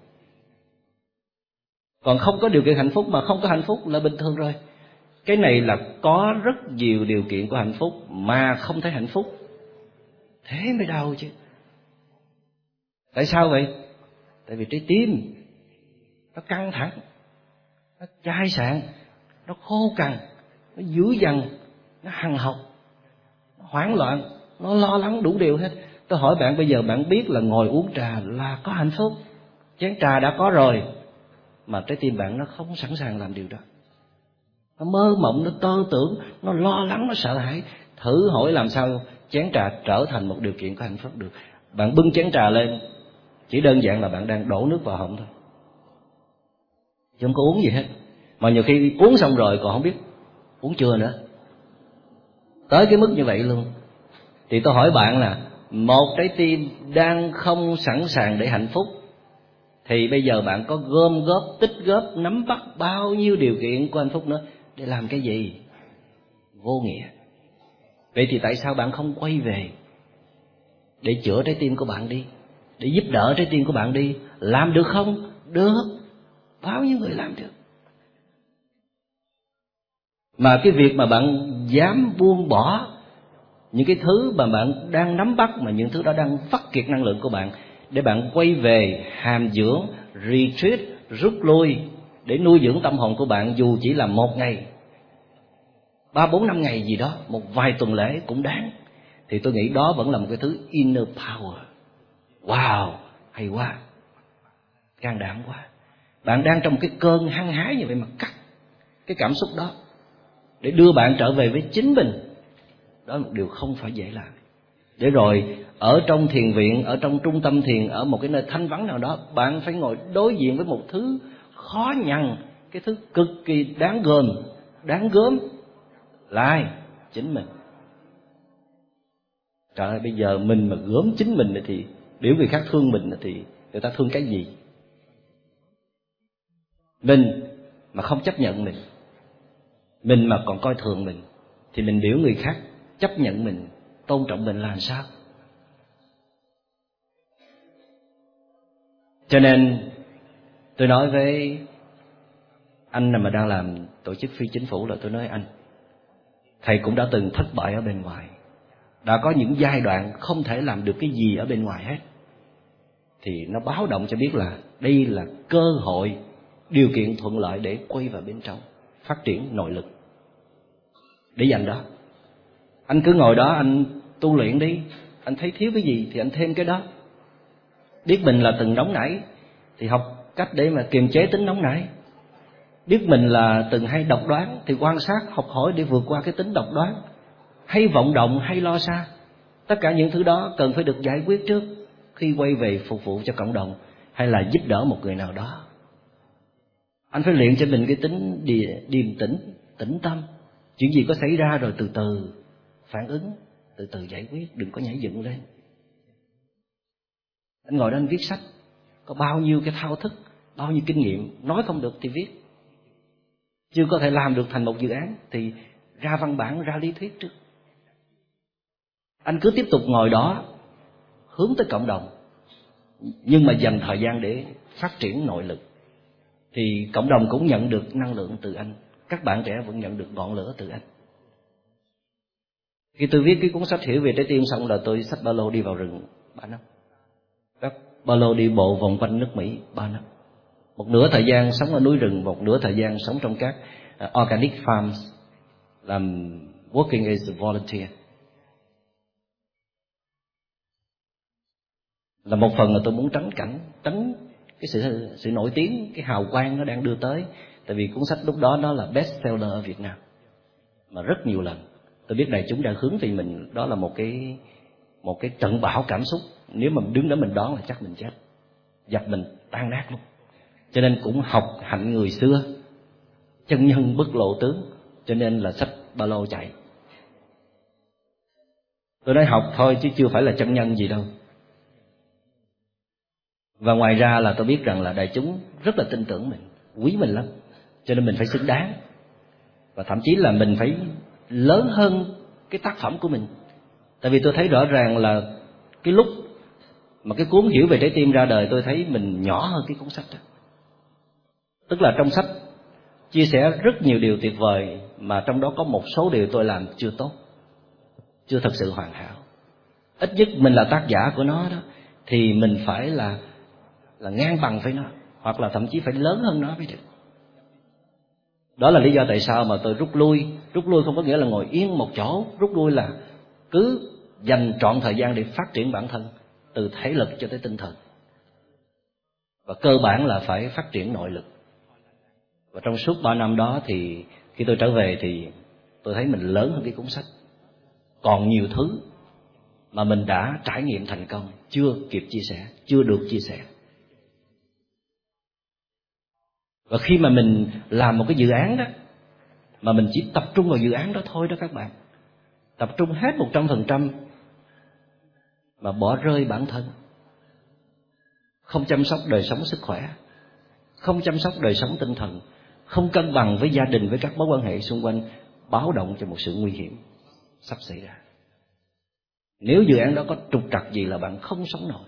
Còn không có điều kiện hạnh phúc mà không có hạnh phúc là bình thường rồi. Cái này là có rất nhiều điều kiện của hạnh phúc mà không thấy hạnh phúc, thế mới đau chứ. Tại sao vậy? Tại vì trái tim nó căng thẳng, nó chai sạn, nó khô cằn, nó dữ dằn, nó hằn học, nó hoảng loạn, nó lo lắng đủ điều hết. Tôi hỏi bạn bây giờ, bạn biết là ngồi uống trà là có hạnh phúc, chén trà đã có rồi, mà trái tim bạn nó không sẵn sàng làm điều đó. Nó mơ mộng, nó tơ tưởng, nó lo lắng, nó sợ hãi. Thử hỏi làm sao chén trà trở thành một điều kiện của hạnh phúc được. Bạn bưng chén trà lên, chỉ đơn giản là bạn đang đổ nước vào họng thôi, chứ không có uống gì hết. Mà nhiều khi uống xong rồi còn không biết uống chưa nữa, tới cái mức như vậy luôn. Thì tôi hỏi bạn là một trái tim đang không sẵn sàng để hạnh phúc, thì bây giờ bạn có gom góp, tích góp, nắm bắt bao nhiêu điều kiện của hạnh phúc nữa để làm cái gì? Vô nghĩa. Vậy thì tại sao bạn không quay về để chữa trái tim của bạn đi, để giúp đỡ trái tim của bạn đi? Làm được không? Được, bao nhiêu người làm được. Mà cái việc mà bạn dám buông bỏ những cái thứ mà bạn đang nắm bắt, mà những thứ đó đang vắt kiệt năng lượng của bạn, để bạn quay về hàm dưỡng, retreat, rút lui để nuôi dưỡng tâm hồn của bạn, dù chỉ là 1 ngày, 3, 4, 5 ngày gì đó, một vài tuần lễ cũng đáng. Thì tôi nghĩ đó vẫn là một cái thứ inner power. Wow, hay quá, can đảm quá. Bạn đang trong cái cơn hăng hái như vậy mà cắt cái cảm xúc đó để đưa bạn trở về với chính mình, đó là một điều không phải dễ làm. Để rồi ở trong thiền viện, ở trong trung tâm thiền, ở một cái nơi thanh vắng nào đó, bạn phải ngồi đối diện với một thứ khó nhằn, cái thứ cực kỳ đáng gớm là ai? Chính mình. Trời ơi, bây giờ mình mà gớm chính mình thì nếu người khác thương mình thì người ta thương cái gì? Mình mà không chấp nhận mình mà còn coi thường mình, thì mình biểu người khác chấp nhận mình, tôn trọng mình là làm sao? Cho nên tôi nói với anh mà đang làm tổ chức phi chính phủ là tôi nói anh, thầy cũng đã từng thất bại ở bên ngoài, đã có những giai đoạn không thể làm được cái gì ở bên ngoài hết, thì nó báo động cho biết là đây là cơ hội, điều kiện thuận lợi để quay vào bên trong, phát triển nội lực. Để dành đó, anh cứ ngồi đó anh tu luyện đi. Anh thấy thiếu cái gì thì anh thêm cái đó. Biết mình là từng nóng nảy thì học cách để mà kiềm chế tính nóng nảy. Biết mình là từng hay độc đoán thì quan sát, học hỏi để vượt qua cái tính độc đoán, hay vọng động, hay lo xa. Tất cả những thứ đó cần phải được giải quyết trước khi quay về phục vụ cho cộng đồng hay là giúp đỡ một người nào đó. Anh phải luyện cho mình cái tính điềm tĩnh, tĩnh tâm. Chuyện gì có xảy ra rồi từ từ phản ứng, từ từ giải quyết, đừng có nhảy dựng lên. Anh ngồi đó anh viết sách, có bao nhiêu cái thao thức, bao nhiêu kinh nghiệm, nói không được thì viết. Chưa có thể làm được thành một dự án thì ra văn bản, ra lý thuyết trước. Anh cứ tiếp tục ngồi đó hướng tới cộng đồng, nhưng mà dành thời gian để phát triển nội lực, thì cộng đồng cũng nhận được năng lượng từ anh, các bạn trẻ vẫn nhận được ngọn lửa từ anh. Khi tôi viết cái cuốn sách Hiểu về trái tim xong là tôi xách ba lô đi vào rừng 3 năm. Các ba lô đi bộ vòng quanh nước Mỹ 3 năm. Một nửa thời gian sống ở núi rừng, một nửa thời gian sống trong các organic farms, làm working as a volunteer. Là một phần là tôi muốn tránh tránh cái sự nổi tiếng, cái hào quang nó đang đưa tới. Tại vì cuốn sách lúc đó nó là best seller ở Việt Nam mà rất nhiều lần. Tôi biết đại chúng đang hướng về mình, đó là một cái trận bão cảm xúc. Nếu mà đứng đó mình đón là chắc mình chết, dập mình tan nát luôn. Cho nên cũng học hạnh người xưa, chân nhân bất lộ tướng, cho nên là xách ba lô chạy. Tôi nói học thôi chứ chưa phải là chân nhân gì đâu. Và ngoài ra là tôi biết rằng là đại chúng rất là tin tưởng mình, quý mình lắm, cho nên mình phải xứng đáng. Và thậm chí là mình phải lớn hơn cái tác phẩm của mình. Tại vì tôi thấy rõ ràng là cái lúc mà cái cuốn Hiểu về trái tim ra đời, tôi thấy mình nhỏ hơn cái cuốn sách đó. Tức là trong sách chia sẻ rất nhiều điều tuyệt vời, mà trong đó có một số điều tôi làm chưa tốt, chưa thật sự hoàn hảo. Ít nhất mình là tác giả của nó đó, thì mình phải là ngang bằng với nó, hoặc là thậm chí phải lớn hơn nó mới được. Đó là lý do tại sao mà tôi rút lui. Rút lui không có nghĩa là ngồi yên một chỗ, rút lui là cứ dành trọn thời gian để phát triển bản thân, từ thể lực cho tới tinh thần. Và cơ bản là phải phát triển nội lực. Và trong suốt 3 năm đó thì khi tôi trở về thì tôi thấy mình lớn hơn cái cuốn sách. Còn nhiều thứ mà mình đã trải nghiệm thành công, chưa kịp chia sẻ, chưa được chia sẻ. Và khi mà mình làm một cái dự án đó, mà mình chỉ tập trung vào dự án đó thôi đó các bạn, tập trung hết 100%, mà bỏ rơi bản thân, không chăm sóc đời sống sức khỏe, không chăm sóc đời sống tinh thần, không cân bằng với gia đình, với các mối quan hệ xung quanh, báo động cho một sự nguy hiểm sắp xảy ra. Nếu dự án đó có trục trặc gì là bạn không sống nổi.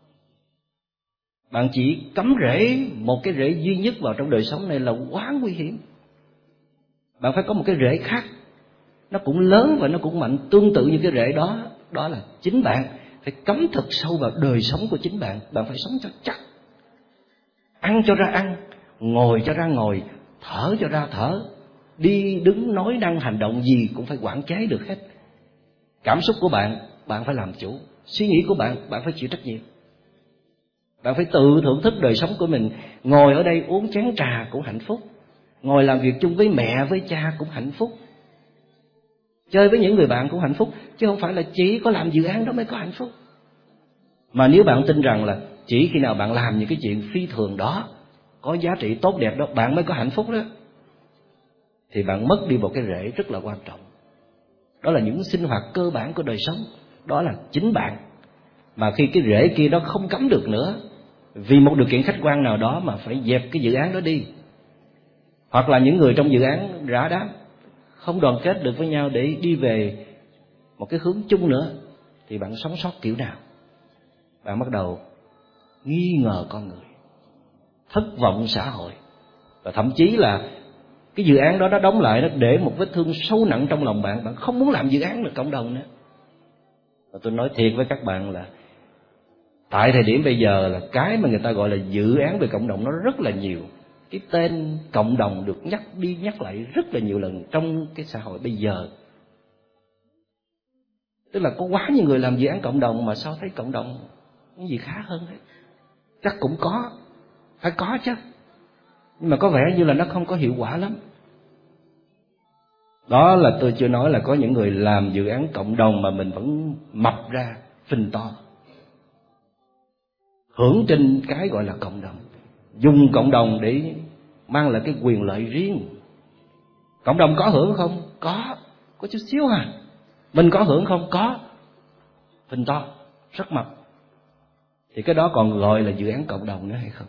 Bạn chỉ cắm rễ một cái rễ duy nhất vào trong đời sống này là quá nguy hiểm. Bạn phải có một cái rễ khác, nó cũng lớn và nó cũng mạnh, tương tự như cái rễ đó. Đó là chính bạn phải cắm thật sâu vào đời sống của chính bạn. Bạn phải sống cho chắc, ăn cho ra ăn, ngồi cho ra ngồi, thở cho ra thở, đi đứng nói năng hành động gì cũng phải quản chế được hết. Cảm xúc của bạn, bạn phải làm chủ. Suy nghĩ của bạn, bạn phải chịu trách nhiệm. Bạn phải tự thưởng thức đời sống của mình. Ngồi ở đây uống chén trà cũng hạnh phúc, ngồi làm việc chung với mẹ, với cha cũng hạnh phúc, chơi với những người bạn cũng hạnh phúc. Chứ không phải là chỉ có làm dự án đó mới có hạnh phúc. Mà nếu bạn tin rằng là chỉ khi nào bạn làm những cái chuyện phi thường đó, có giá trị tốt đẹp đó, bạn mới có hạnh phúc đó, thì bạn mất đi một cái rễ rất là quan trọng. Đó là những sinh hoạt cơ bản của đời sống, đó là chính bạn. Mà khi cái rễ kia đó không cắm được nữa, vì một điều kiện khách quan nào đó mà phải dẹp cái dự án đó đi, hoặc là những người trong dự án rã đám, không đoàn kết được với nhau để đi về một cái hướng chung nữa, thì bạn sống sót kiểu nào? Bạn bắt đầu nghi ngờ con người, thất vọng xã hội, và thậm chí là cái dự án đó nó đóng lại, nó để một vết thương sâu nặng trong lòng bạn. Bạn không muốn làm dự án được cộng đồng nữa. Và tôi nói thiệt với các bạn là tại thời điểm bây giờ là cái mà người ta gọi là dự án về cộng đồng nó rất là nhiều. Cái tên cộng đồng được nhắc đi nhắc lại rất là nhiều lần trong cái xã hội bây giờ. Tức là có quá nhiều người làm dự án cộng đồng mà sao thấy cộng đồng cái gì khá hơn đấy. Chắc cũng có, phải có chứ, nhưng mà có vẻ như là nó không có hiệu quả lắm. Đó là tôi chưa nói là có những người làm dự án cộng đồng mà mình vẫn mập ra phình to, hưởng trên cái gọi là cộng đồng, dùng cộng đồng để mang lại cái quyền lợi riêng. Cộng đồng có hưởng không? Có chút xíu à. Mình có hưởng không? Có. Phình to, rất mập. Thì cái đó còn gọi là dự án cộng đồng nữa hay không?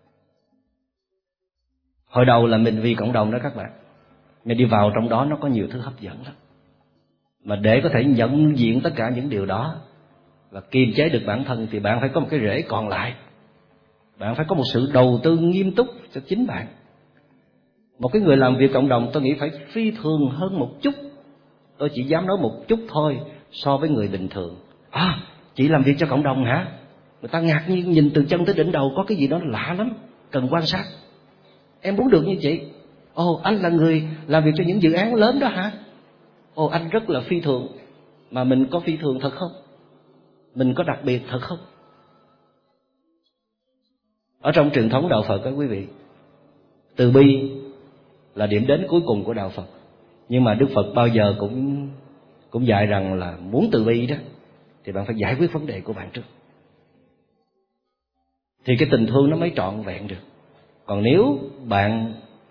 Hồi đầu là mình vì cộng đồng đó các bạn. Mình đi vào trong đó nó có nhiều thứ hấp dẫn lắm. Mà để có thể nhận diện tất cả những điều đó và kiềm chế được bản thân thì bạn phải có một cái rễ còn lại. Bạn phải có một sự đầu tư nghiêm túc cho chính bạn. Một cái người làm việc cộng đồng tôi nghĩ phải phi thường hơn một chút. Tôi chỉ dám nói một chút thôi so với người bình thường. À, chị làm việc cho cộng đồng hả? Người ta ngạc nhiên nhìn từ chân tới đỉnh đầu, có cái gì đó lạ lắm, cần quan sát. Em muốn được như chị. Ồ, anh là người làm việc cho những dự án lớn đó hả? Ồ, anh rất là phi thường. Mà mình có phi thường thật không? Mình có đặc biệt thật không? Ở trong truyền thống đạo Phật đó quý vị, từ bi là điểm đến cuối cùng của đạo Phật. Nhưng mà Đức Phật bao giờ cũng dạy rằng là muốn từ bi đó thì bạn phải giải quyết vấn đề của bạn trước, thì cái tình thương nó mới trọn vẹn được. Còn nếu bạn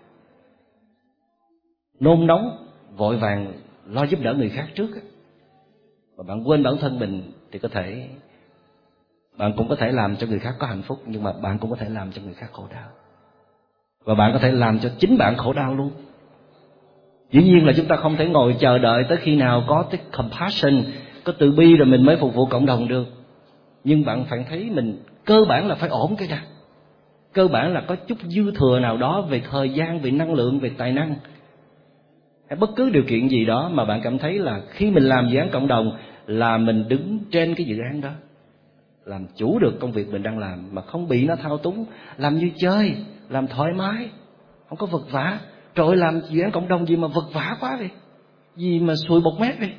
nôn nóng vội vàng lo giúp đỡ người khác trước và bạn quên bản thân mình thì có thể bạn cũng có thể làm cho người khác có hạnh phúc, nhưng mà bạn cũng có thể làm cho người khác khổ đau, và bạn có thể làm cho chính bạn khổ đau luôn. Dĩ nhiên là chúng ta không thể ngồi chờ đợi tới khi nào có cái compassion, có từ bi rồi mình mới phục vụ cộng đồng được. Nhưng bạn phải thấy mình cơ bản là phải ổn cái đã. Cơ bản là có chút dư thừa nào đó về thời gian, về năng lượng, về tài năng, hay bất cứ điều kiện gì đó mà bạn cảm thấy là khi mình làm dự án cộng đồng là mình đứng trên cái dự án đó, làm chủ được công việc mình đang làm mà không bị nó thao túng, làm như chơi, làm thoải mái, không có vật vã. Trời ơi, làm dự án cộng đồng gì mà vật vã quá vậy, gì mà sùi bọt mép vậy.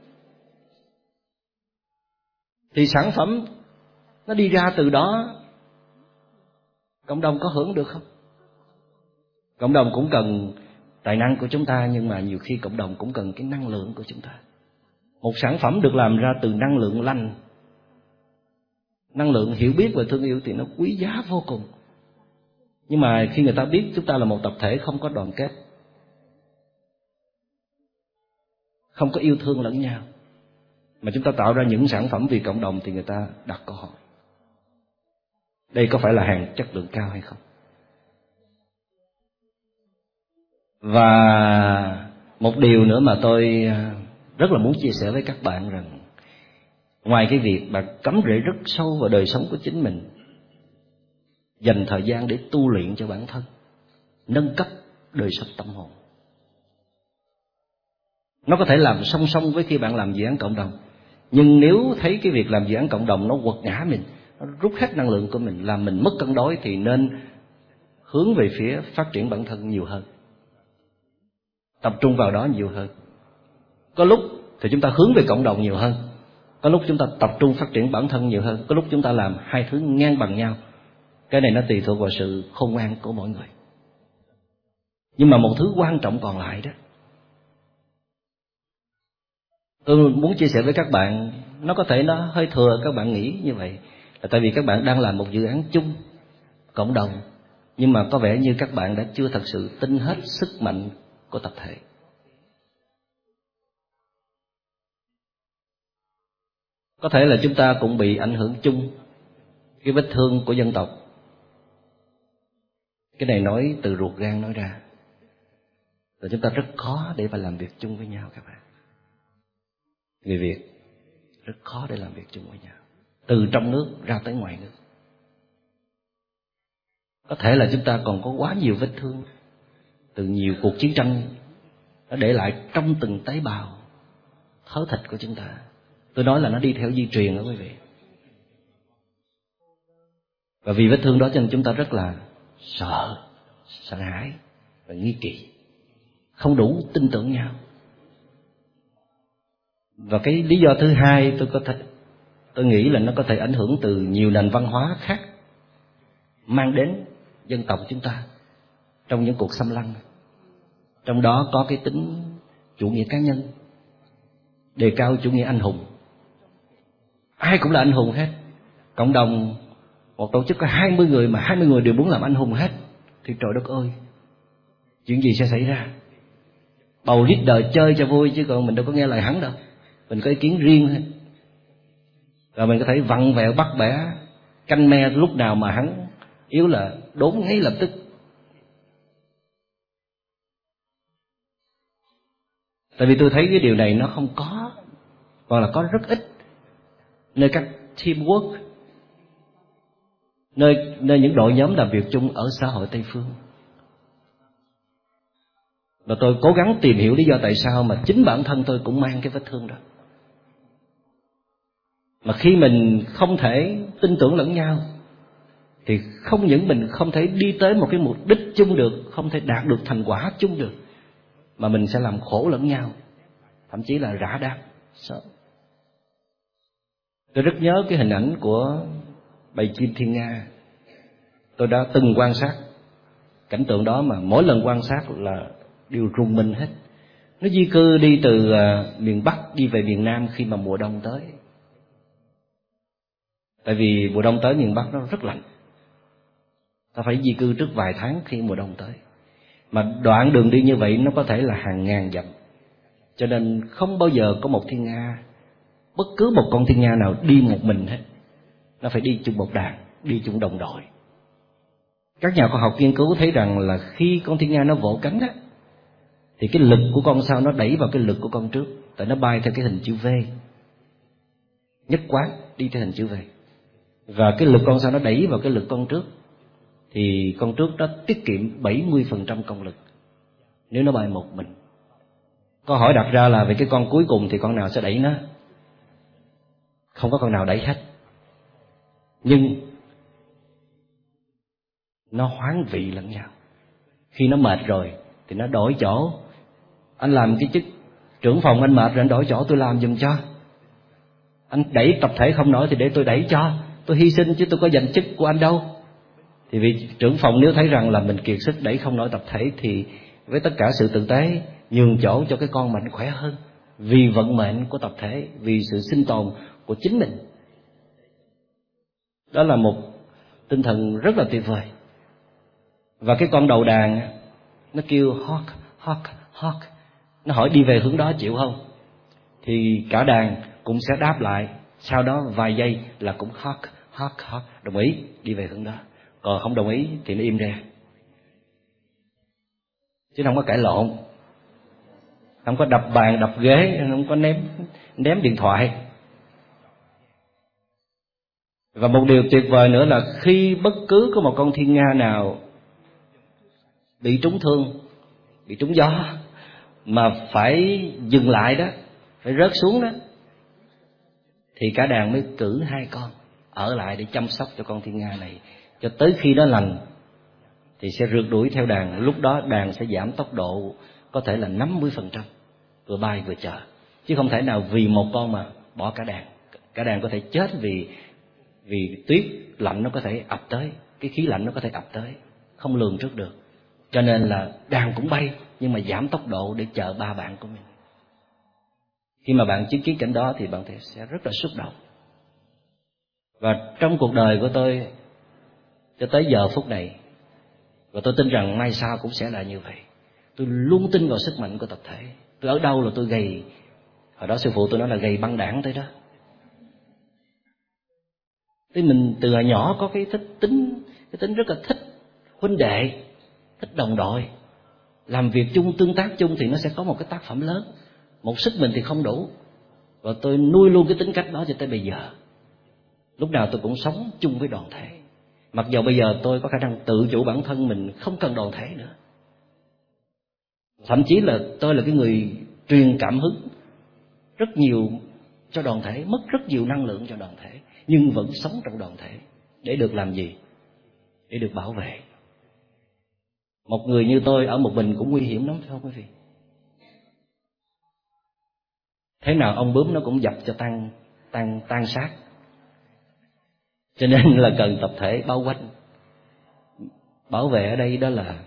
Thì sản phẩm nó đi ra từ đó, cộng đồng có hưởng được không? Cộng đồng cũng cần tài năng của chúng ta, nhưng mà nhiều khi cộng đồng cũng cần cái năng lượng của chúng ta. Một sản phẩm được làm ra từ năng lượng lành, năng lượng hiểu biết và thương yêu thì nó quý giá vô cùng. Nhưng mà khi người ta biết chúng ta là một tập thể không có đoàn kết, không có yêu thương lẫn nhau, mà chúng ta tạo ra những sản phẩm vì cộng đồng, thì người ta đặt câu hỏi: đây có phải là hàng chất lượng cao hay không? Và một điều nữa mà tôi rất là muốn chia sẻ với các bạn rằng, ngoài cái việc bạn cắm rễ rất sâu vào đời sống của chính mình, dành thời gian để tu luyện cho bản thân, nâng cấp đời sống tâm hồn, nó có thể làm song song với khi bạn làm dự án cộng đồng. Nhưng nếu thấy cái việc làm dự án cộng đồng nó quật ngã mình, nó rút hết năng lượng của mình, làm mình mất cân đối, thì nên hướng về phía phát triển bản thân nhiều hơn, tập trung vào đó nhiều hơn. Có lúc thì chúng ta hướng về cộng đồng nhiều hơn, có lúc chúng ta tập trung phát triển bản thân nhiều hơn, có lúc chúng ta làm hai thứ ngang bằng nhau. Cái này nó tùy thuộc vào sự khôn ngoan của mỗi người. Nhưng mà một thứ quan trọng còn lại đó, tôi muốn chia sẻ với các bạn, nó có thể nó hơi thừa các bạn nghĩ như vậy, là tại vì các bạn đang làm một dự án chung, cộng đồng, nhưng mà có vẻ như các bạn đã chưa thật sự tin hết sức mạnh của tập thể. Có thể là chúng ta cũng bị ảnh hưởng chung cái vết thương của dân tộc. Cái này nói từ ruột gan nói ra, là chúng ta rất khó để mà làm việc chung với nhau các bạn. Người Việt rất khó để làm việc chung với nhau, từ trong nước ra tới ngoài nước. Có thể là chúng ta còn có quá nhiều vết thương từ nhiều cuộc chiến tranh, nó để lại trong từng tế bào thớ thịt của chúng ta. Tôi nói là nó đi theo di truyền đó quý vị. Và vì vết thương đó cho nên chúng ta rất là sợ hãi và nghi kỵ, không đủ tin tưởng nhau. Và cái lý do thứ hai tôi nghĩ là nó có thể ảnh hưởng từ nhiều nền văn hóa khác mang đến dân tộc chúng ta trong những cuộc xâm lăng. Trong đó có cái tính chủ nghĩa cá nhân, đề cao chủ nghĩa anh hùng. Ai cũng là anh hùng hết. Cộng đồng, một tổ chức có 20 người mà 20 người đều muốn làm anh hùng hết, thì trời đất ơi, chuyện gì sẽ xảy ra? Bầu leader chơi cho vui chứ còn mình đâu có nghe lời hắn đâu. mình có ý kiến riêng hết. Rồi mình có thể vặn vẹo bắt bẻ, canh me lúc nào mà hắn yếu là đốn ngay lập tức. Tại vì tôi thấy cái điều này nó không có, hoặc là có rất ít nơi các teamwork, nơi những đội nhóm làm việc chung ở xã hội Tây Phương. Và tôi cố gắng tìm hiểu lý do tại sao mà chính bản thân tôi cũng mang cái vết thương đó. Mà khi mình không thể tin tưởng lẫn nhau thì không những mình không thể đi tới một cái mục đích chung được, không thể đạt được thành quả chung được, mà mình sẽ làm khổ lẫn nhau, thậm chí là rã đáp. Tôi rất nhớ cái hình ảnh của bầy chim thiên nga. Tôi đã từng quan sát cảnh tượng đó, mà mỗi lần quan sát là đều rùng mình hết. Nó di cư đi từ miền Bắc đi về miền Nam khi mà mùa đông tới. Tại vì mùa đông tới miền Bắc nó rất lạnh, ta phải di cư trước vài tháng khi mùa đông tới. Mà đoạn đường đi như vậy nó có thể là hàng ngàn dặm, cho nên không bao giờ có một thiên nga, bất cứ một con thiên nga nào đi một mình hết. Nó phải đi chung một đàn, đi chung đồng đội. Các nhà khoa học nghiên cứu thấy rằng là khi con thiên nga nó vỗ cánh á, thì cái lực của con sau nó đẩy vào cái lực của con trước, tại nó bay theo cái hình chữ V, nhất quán đi theo hình chữ V. Và cái lực con sau nó đẩy vào cái lực con trước, thì con trước nó tiết kiệm 70% công lực nếu nó bay một mình. Câu hỏi đặt ra là về cái con cuối cùng thì con nào sẽ đẩy nó? Không có con nào đẩy hết. Nhưng nó hoán vị lẫn nhau. Khi nó mệt rồi thì nó đổi chỗ. Anh làm cái chức trưởng phòng, anh mệt rồi anh đổi chỗ tôi làm giùm cho. Anh đẩy tập thể không nổi thì để tôi đẩy cho. Tôi hy sinh chứ tôi có giành chức của anh đâu. Thì vì trưởng phòng nếu thấy rằng là mình kiệt sức đẩy không nổi tập thể, thì với tất cả sự tử tế nhường chỗ cho cái con mạnh khỏe hơn, vì vận mệnh của tập thể, vì sự sinh tồn của chính mình. Đó là một tinh thần rất là tuyệt vời. Và cái con đầu đàn nó kêu hawk, hawk, hawk. Nó hỏi đi về hướng đó chịu không? Thì cả đàn cũng sẽ đáp lại. Sau đó vài giây là cũng hawk, hawk, hawk, đồng ý đi về hướng đó. Còn không đồng ý thì nó im ra, chứ không có cãi lộn, không có đập bàn đập ghế, không có ném điện thoại. Và một điều tuyệt vời nữa là khi bất cứ có một con thiên nga nào bị trúng thương, bị trúng gió mà phải dừng lại đó, phải rớt xuống đó, thì cả đàn mới cử hai con ở lại để chăm sóc cho con thiên nga này, cho tới khi nó lành thì sẽ rượt đuổi theo đàn. Lúc đó đàn sẽ giảm tốc độ có thể là 50%, vừa bay vừa chờ. Chứ không thể nào vì một con mà bỏ cả đàn. Cả đàn có thể chết vì tuyết lạnh nó có thể ập tới, cái khí lạnh nó có thể ập tới, không lường trước được. Cho nên là đàn cũng bay nhưng mà giảm tốc độ để chờ ba bạn của mình. Khi mà bạn chứng kiến cảnh đó thì bạn sẽ rất là xúc động. Và trong cuộc đời của tôi cho tới giờ phút này, và tôi tin rằng mai sau cũng sẽ là như vậy, tôi luôn tin vào sức mạnh của tập thể. Tôi ở đâu là tôi gầy, hồi đó sư phụ tôi nói là gầy băng đảng tới đó. Thế mình từ hồi nhỏ có cái tính rất là thích huynh đệ, thích đồng đội, làm việc chung, tương tác chung thì nó sẽ có một cái tác phẩm lớn. Một sức mình thì không đủ, và tôi nuôi luôn cái tính cách đó cho tới bây giờ. Lúc nào tôi cũng sống chung với đoàn thể, mặc dù bây giờ tôi có khả năng tự chủ bản thân mình, không cần đoàn thể nữa. Thậm chí là tôi là cái người truyền cảm hứng rất nhiều cho đoàn thể, mất rất nhiều năng lượng cho đoàn thể, nhưng vẫn sống trong đoàn thể. Để được làm gì? Để được bảo vệ. Một người như tôi ở một mình cũng nguy hiểm lắm, phải không quý vị? Thế nào ông bướm nó cũng dập cho tan xác. Cho nên là cần tập thể bao quanh. Bảo vệ ở đây đó là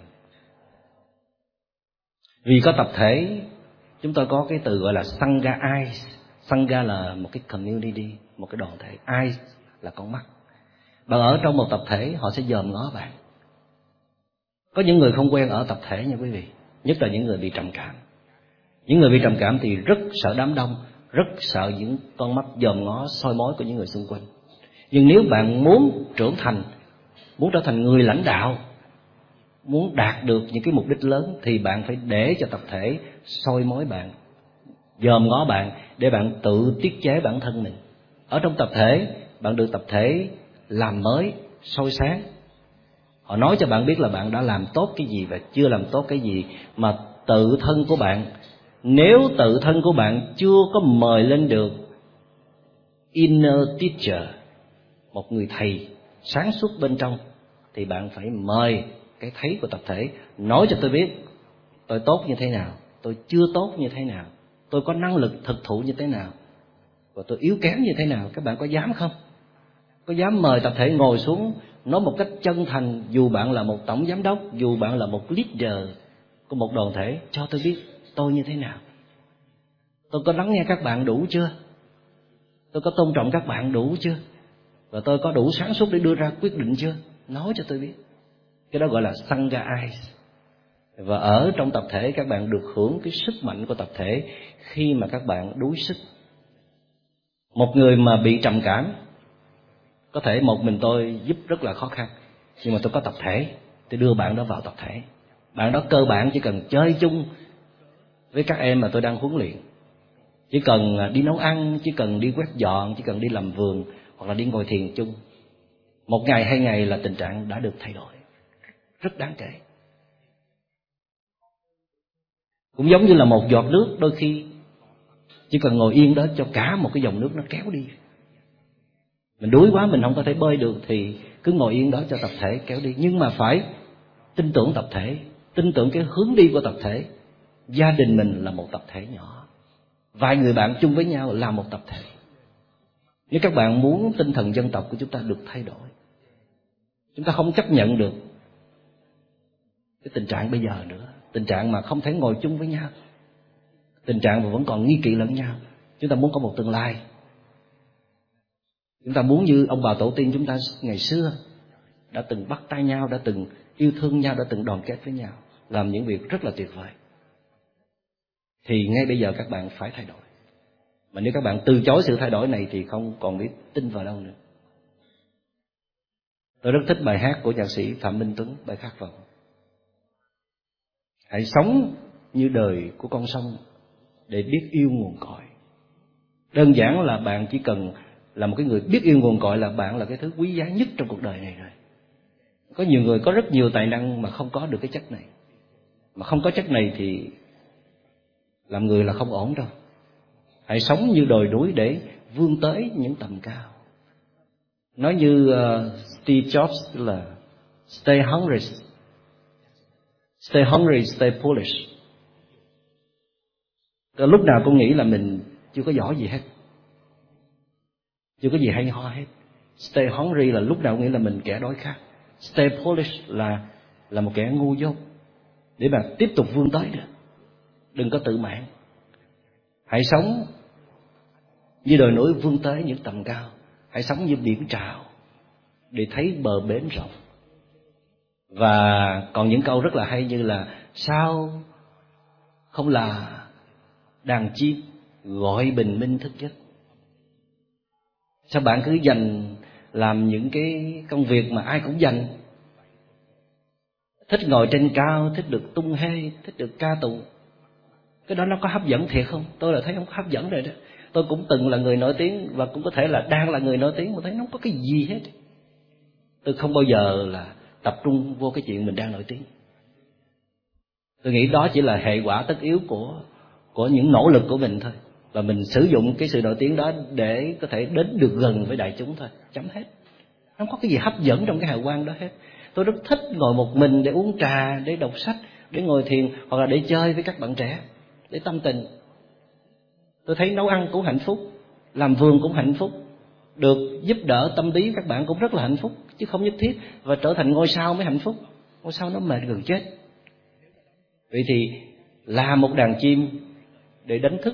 vì có tập thể, chúng tôi có cái từ gọi là Sangha Eyes. Sangha là một cái community, một cái đoàn thể. Eyes là con mắt. Bạn ở trong một tập thể, họ sẽ dòm ngó bạn. Có những người không quen ở tập thể nha quý vị, nhất là những người bị trầm cảm. Những người bị trầm cảm thì rất sợ đám đông, rất sợ những con mắt dòm ngó soi mói của những người xung quanh. Nhưng nếu bạn muốn trưởng thành, muốn trở thành người lãnh đạo, muốn đạt được những cái mục đích lớn, thì bạn phải để cho tập thể soi mói bạn, dòm ngó bạn, để bạn tự tiết chế bản thân mình. Ở trong tập thể, bạn được tập thể làm mới, soi sáng. Họ nói cho bạn biết là bạn đã làm tốt cái gì và chưa làm tốt cái gì. Mà tự thân của bạn, nếu tự thân của bạn chưa có mời lên được inner teacher, một người thầy sáng suốt bên trong, thì bạn phải mời cái thấy của tập thể nói cho tôi biết tôi tốt như thế nào, tôi chưa tốt như thế nào, tôi có năng lực thực thụ như thế nào, và tôi yếu kém như thế nào. Các bạn có dám không? Có dám mời tập thể ngồi xuống nói một cách chân thành, dù bạn là một tổng giám đốc, dù bạn là một leader của một đoàn thể, cho tôi biết tôi như thế nào, tôi có lắng nghe các bạn đủ chưa, tôi có tôn trọng các bạn đủ chưa, và tôi có đủ sáng suốt để đưa ra quyết định chưa? Nói cho tôi biết. Cái đó gọi là Sangha Eyes. Và ở trong tập thể các bạn được hưởng cái sức mạnh của tập thể khi mà các bạn đuối sức. Một người mà bị trầm cảm, có thể một mình tôi giúp rất là khó khăn, nhưng mà tôi có tập thể, tôi đưa bạn đó vào tập thể. Bạn đó cơ bản chỉ cần chơi chung với các em mà tôi đang huấn luyện, chỉ cần đi nấu ăn, chỉ cần đi quét dọn, chỉ cần đi làm vườn, hoặc là đi ngồi thiền chung. Một ngày, 2 ngày là tình trạng đã được thay đổi rất đáng kể. Cũng giống như là một giọt nước, đôi khi chỉ cần ngồi yên đó cho cả một cái dòng nước nó kéo đi. Mình đuối quá, mình không có thể bơi được thì cứ ngồi yên đó cho tập thể kéo đi. Nhưng mà phải tin tưởng tập thể, tin tưởng cái hướng đi của tập thể. Gia đình mình là một tập thể nhỏ, vài người bạn chung với nhau là một tập thể. Nếu các bạn muốn tinh thần dân tộc của chúng ta được thay đổi, chúng ta không chấp nhận được cái tình trạng bây giờ nữa, tình trạng mà không thể ngồi chung với nhau, tình trạng mà vẫn còn nghi kỵ lẫn nhau. Chúng ta muốn có một tương lai, chúng ta muốn như ông bà tổ tiên chúng ta ngày xưa đã từng bắt tay nhau, đã từng yêu thương nhau, đã từng đoàn kết với nhau, làm những việc rất là tuyệt vời. Thì ngay bây giờ các bạn phải thay đổi. Mà nếu các bạn từ chối sự thay đổi này thì không còn biết tin vào đâu nữa. Tôi rất thích bài hát của nhạc sĩ Phạm Minh Tuấn, bài Khát Vọng. Hãy sống như đời của con sông để biết yêu nguồn cội. Đơn giản là bạn chỉ cần là một cái người biết yêu nguồn cội là bạn là cái thứ quý giá nhất trong cuộc đời này rồi. Có nhiều người có rất nhiều tài năng mà không có được cái chất này. Mà không có chất này thì làm người là không ổn đâu. Hãy sống như đồi núi để vươn tới những tầm cao. Nói như Steve Jobs là stay hungry, stay foolish. Lúc nào cũng nghĩ là mình chưa có giỏi gì hết, chưa có gì hay ho hết. Stay hungry là lúc nào cũng nghĩ là mình kẻ đói khát. Stay foolish là một kẻ ngu dốt, để mà tiếp tục vươn tới được. Đừng có tự mãn. Hãy sống như đồi núi vươn tới những tầm cao. Hãy sống như biển trào để thấy bờ bến rộng. Và còn những câu rất là hay như là sao không là đàn chim gọi bình minh thức giấc. Sao bạn cứ dành làm những cái công việc mà ai cũng dành, thích ngồi trên cao, thích được tung hê, thích được ca tụng. Cái đó nó có hấp dẫn thiệt không? Tôi là thấy không có hấp dẫn rồi đó. Tôi cũng từng là người nổi tiếng và cũng có thể là đang là người nổi tiếng, mà thấy nó không có cái gì hết. Tôi không bao giờ là tập trung vô cái chuyện mình đang nổi tiếng. Tôi nghĩ đó chỉ là hệ quả tất yếu của những nỗ lực của mình thôi. Và mình sử dụng cái sự nổi tiếng đó để có thể đến được gần với đại chúng thôi. Chấm hết. Không có cái gì hấp dẫn trong cái hào quang đó hết. Tôi rất thích ngồi một mình để uống trà, để đọc sách, để ngồi thiền, hoặc là để chơi với các bạn trẻ, để tâm tình. Tôi thấy nấu ăn cũng hạnh phúc, làm vườn cũng hạnh phúc, được giúp đỡ tâm lý các bạn cũng rất là hạnh phúc, chứ không nhất thiết và trở thành ngôi sao mới hạnh phúc. Ngôi sao nó mệt gần chết. Vậy thì là một đàn chim để đánh thức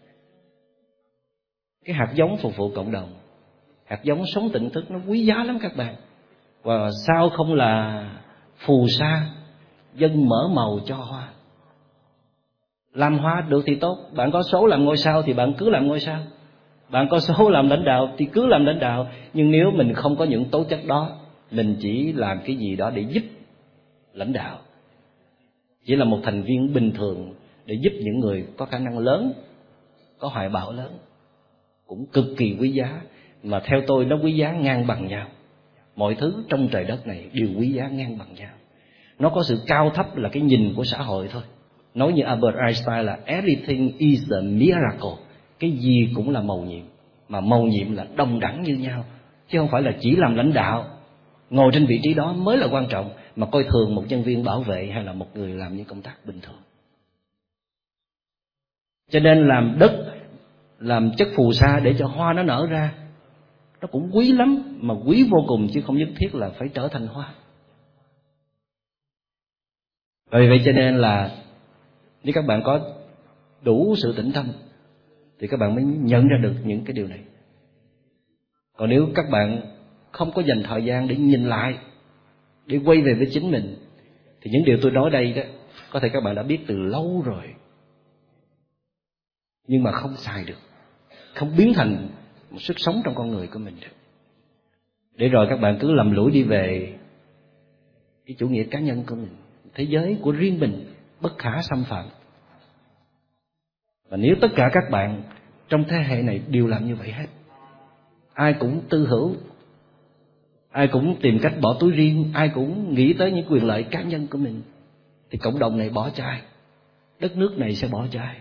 cái hạt giống phục vụ cộng đồng. Hạt giống sống tỉnh thức nó quý giá lắm các bạn. Và sao không là phù sa dân mở màu cho hoa. Làm hoa được thì tốt, bạn có số làm ngôi sao thì bạn cứ làm ngôi sao, bạn có số làm lãnh đạo thì cứ làm lãnh đạo. Nhưng nếu mình không có những tố chất đó, mình chỉ làm cái gì đó để giúp lãnh đạo, chỉ là một thành viên bình thường để giúp những người có khả năng lớn, có hoài bão lớn, cũng cực kỳ quý giá. Mà theo tôi nó quý giá ngang bằng nhau. Mọi thứ trong trời đất này đều quý giá ngang bằng nhau. Nó có sự cao thấp là cái nhìn của xã hội thôi. Nói như Albert Einstein là everything is a miracle. Cái gì cũng là mầu nhiệm, mà mầu nhiệm là đồng đẳng như nhau, chứ không phải là chỉ làm lãnh đạo, ngồi trên vị trí đó mới là quan trọng, mà coi thường một nhân viên bảo vệ hay là một người làm những công tác bình thường. Cho nên làm đất, làm chất phù sa để cho hoa nó nở ra, nó cũng quý lắm, mà quý vô cùng, chứ không nhất thiết là phải trở thành hoa. Vì vậy cho nên là nếu các bạn có đủ sự tĩnh tâm thì các bạn mới nhận ra được những cái điều này. Còn nếu các bạn không có dành thời gian để nhìn lại, để quay về với chính mình, thì những điều tôi nói đây đó có thể các bạn đã biết từ lâu rồi, nhưng mà không xài được, không biến thành một sức sống trong con người của mình được. Để rồi các bạn cứ lầm lũi đi về cái chủ nghĩa cá nhân của mình, thế giới của riêng mình bất khả xâm phạm. Và nếu tất cả các bạn trong thế hệ này đều làm như vậy hết, ai cũng tư hữu, ai cũng tìm cách bỏ túi riêng, ai cũng nghĩ tới những quyền lợi cá nhân của mình, thì cộng đồng này bỏ chai, đất nước này sẽ bỏ chai.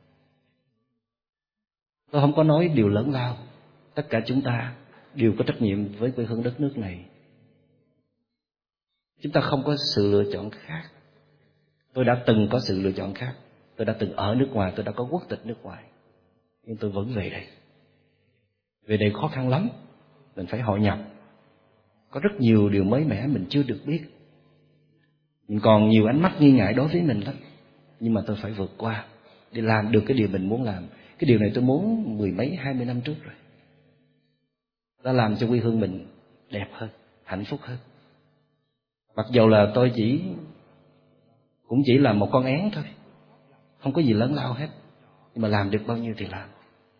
Tôi không có nói điều lớn lao, tất cả chúng ta đều có trách nhiệm với quê hương đất nước này. Chúng ta không có sự lựa chọn khác. Tôi đã từng có sự lựa chọn khác. Tôi đã từng ở nước ngoài, tôi đã có quốc tịch nước ngoài, nhưng tôi vẫn về đây. Về đây khó khăn lắm, mình phải hội nhập. Có rất nhiều điều mới mẻ mình chưa được biết, mình còn nhiều ánh mắt nghi ngại đối với mình lắm. Nhưng mà tôi phải vượt qua để làm được cái điều mình muốn làm. Cái điều này tôi muốn 10 mấy 20 năm trước rồi. Đã làm cho quê hương mình đẹp hơn, hạnh phúc hơn. Mặc dầu là tôi cũng chỉ là một con én thôi, không có gì lớn lao hết, nhưng mà làm được bao nhiêu thì làm.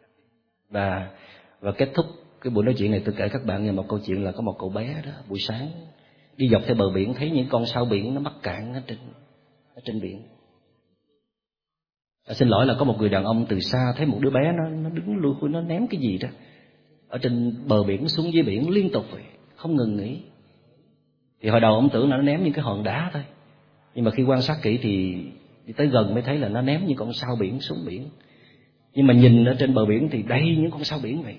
Và kết thúc cái buổi nói chuyện này, tôi kể các bạn nghe một câu chuyện là có một cậu bé đó, buổi sáng đi dọc theo bờ biển, thấy những con sao biển nó mắc cạn ở trên biển. Xin lỗi là có một người đàn ông từ xa thấy một đứa bé nó đứng lui khui, nó ném cái gì đó ở trên bờ biển xuống dưới biển liên tục vậy, không ngừng nghỉ. Thì hồi đầu ông tưởng là nó ném những cái hòn đá thôi, nhưng mà khi quan sát kỹ thì đi tới gần mới thấy là nó ném những con sao biển xuống biển. Nhưng mà nhìn ở trên bờ biển thì đầy những con sao biển vậy.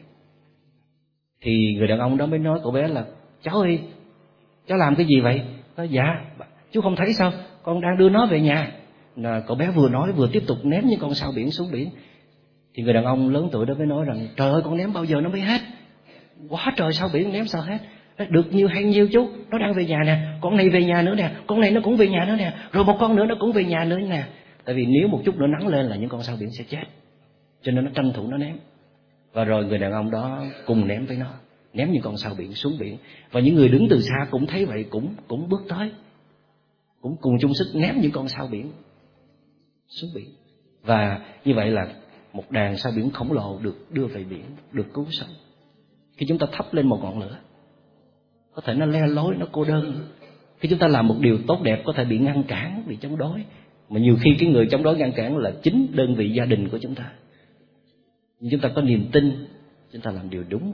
Thì người đàn ông đó mới nói cậu bé là: cháu ơi, cháu làm cái gì vậy? Nó: dạ, chú không thấy sao, con đang đưa nó về nhà. Là cậu bé vừa nói vừa tiếp tục ném những con sao biển xuống biển. Thì người đàn ông lớn tuổi đó mới nói rằng: trời ơi, con ném bao giờ nó mới hết? Quá trời sao biển, ném sao hết? Được nhiêu hay nhiêu chú, nó đang về nhà nè, con này về nhà nữa nè, con này nó cũng về nhà nữa nè, rồi một con nữa nó cũng về nhà nữa nè. Tại vì nếu một chút nữa nắng lên là những con sao biển sẽ chết, cho nên nó tranh thủ nó ném. Và rồi người đàn ông đó cùng ném với nó, ném những con sao biển xuống biển. Và những người đứng từ xa cũng thấy vậy, cũng bước tới, cũng cùng chung sức ném những con sao biển xuống biển. Và như vậy là một đàn sao biển khổng lồ được đưa về biển, được cứu sống. Khi chúng ta thắp lên một ngọn lửa, có thể nó le lối, nó cô đơn. Khi chúng ta làm một điều tốt đẹp có thể bị ngăn cản, bị chống đối. Mà nhiều khi cái người chống đối ngăn cản là chính đơn vị gia đình của chúng ta. Nhưng chúng ta có niềm tin, chúng ta làm điều đúng.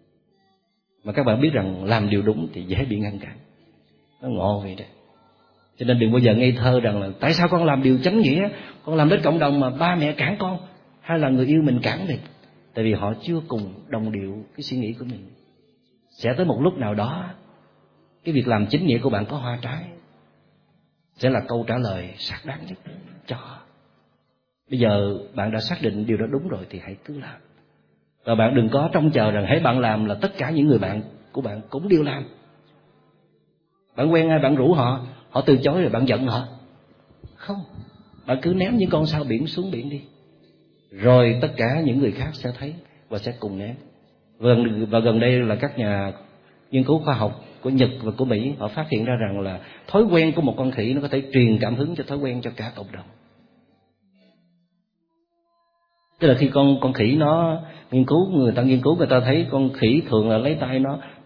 Mà các bạn biết rằng làm điều đúng thì dễ bị ngăn cản. Nó ngộ vậy đó. Cho nên đừng bao giờ ngây thơ rằng là tại sao con làm điều chánh nghĩa, con làm đến cộng đồng mà ba mẹ cản con, hay là người yêu mình cản mình. Tại vì họ chưa cùng đồng điệu cái suy nghĩ của mình. Sẽ tới một lúc nào đó, cái việc làm chính nghĩa của bạn có hoa trái sẽ là câu trả lời xác đáng nhất cho. Bây giờ bạn đã xác định điều đó đúng rồi thì hãy cứ làm. Và bạn đừng có trông chờ rằng hãy bạn làm là tất cả những người bạn của bạn cũng đều làm. Bạn quen ai bạn rủ họ từ chối rồi bạn giận họ. Không, bạn cứ ném những con sao biển xuống biển đi, rồi tất cả những người khác sẽ thấy và sẽ cùng ném. Và gần đây là các nhà nghiên cứu khoa học của Nhật và của Mỹ, họ phát hiện ra rằng là thói quen của một con khỉ nó có thể truyền cảm hứng cho thói quen cho cả cộng đồng. Tức là khi con khỉ nó nghiên cứu, người ta thấy con khỉ thường là lấy tay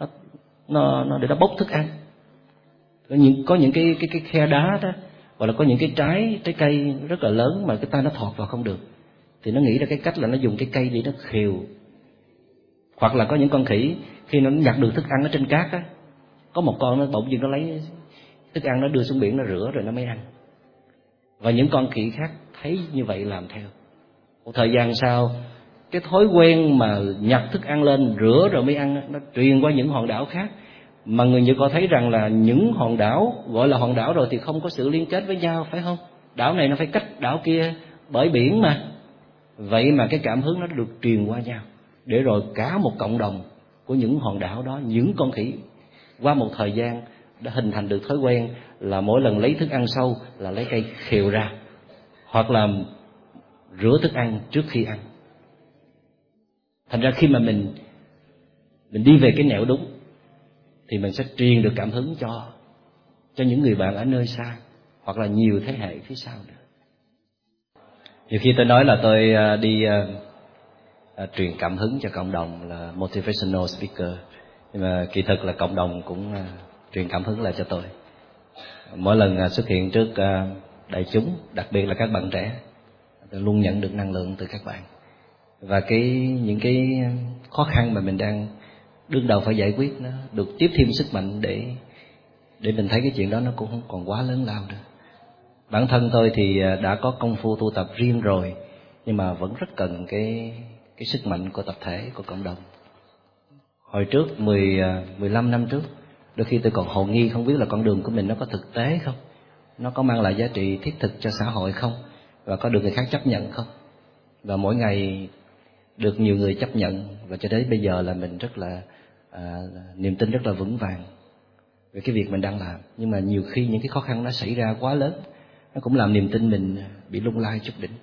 nó để nó bốc thức ăn. Có những cái khe đá đó, hoặc là có những cái trái cây rất là lớn mà cái tay nó thọt vào không được, thì nó nghĩ ra cái cách là nó dùng cái cây để nó khều. Hoặc là có những con khỉ khi nó nhặt được thức ăn ở trên cát á, có một con nó bỗng dưng nó lấy thức ăn nó đưa xuống biển, nó rửa rồi nó mới ăn. Và những con khỉ khác thấy như vậy làm theo. Một thời gian sau, cái thói quen mà nhặt thức ăn lên rửa rồi mới ăn nó truyền qua những hòn đảo khác. Mà người Nhật họ thấy rằng là những hòn đảo gọi là hòn đảo rồi thì không có sự liên kết với nhau, phải không? Đảo này nó phải cách đảo kia bởi biển mà. Vậy mà cái cảm hứng nó được truyền qua nhau, để rồi cả một cộng đồng của những hòn đảo đó, những con khỉ qua một thời gian đã hình thành được thói quen là mỗi lần lấy thức ăn sâu là lấy cây khều ra, hoặc là rửa thức ăn trước khi ăn. Thành ra khi mà mình đi về cái nẻo đúng thì mình sẽ truyền được cảm hứng cho những người bạn ở nơi xa, hoặc là nhiều thế hệ phía sau nữa. Nhiều khi tôi nói là tôi đi truyền cảm hứng cho cộng đồng là motivational speaker, nhưng mà kỳ thực là cộng đồng cũng truyền cảm hứng lại cho tôi. Mỗi lần xuất hiện trước đại chúng, đặc biệt là các bạn trẻ, tôi luôn nhận được năng lượng từ các bạn. Và những cái khó khăn mà mình đang đương đầu phải giải quyết, nó được tiếp thêm sức mạnh để mình thấy cái chuyện đó nó cũng không còn quá lớn lao nữa. Bản thân tôi thì đã có công phu tu tập riêng rồi, nhưng mà vẫn rất cần cái sức mạnh của tập thể, của cộng đồng. Hồi trước 15 năm trước, đôi khi tôi còn hồ nghi không biết là con đường của mình nó có thực tế không, nó có mang lại giá trị thiết thực cho xã hội không, và có được người khác chấp nhận không. Và mỗi ngày được nhiều người chấp nhận, và cho đến bây giờ là mình rất là niềm tin rất là vững vàng về cái việc mình đang làm. Nhưng mà nhiều khi những cái khó khăn nó xảy ra quá lớn, nó cũng làm niềm tin mình bị lung lay chút đỉnh.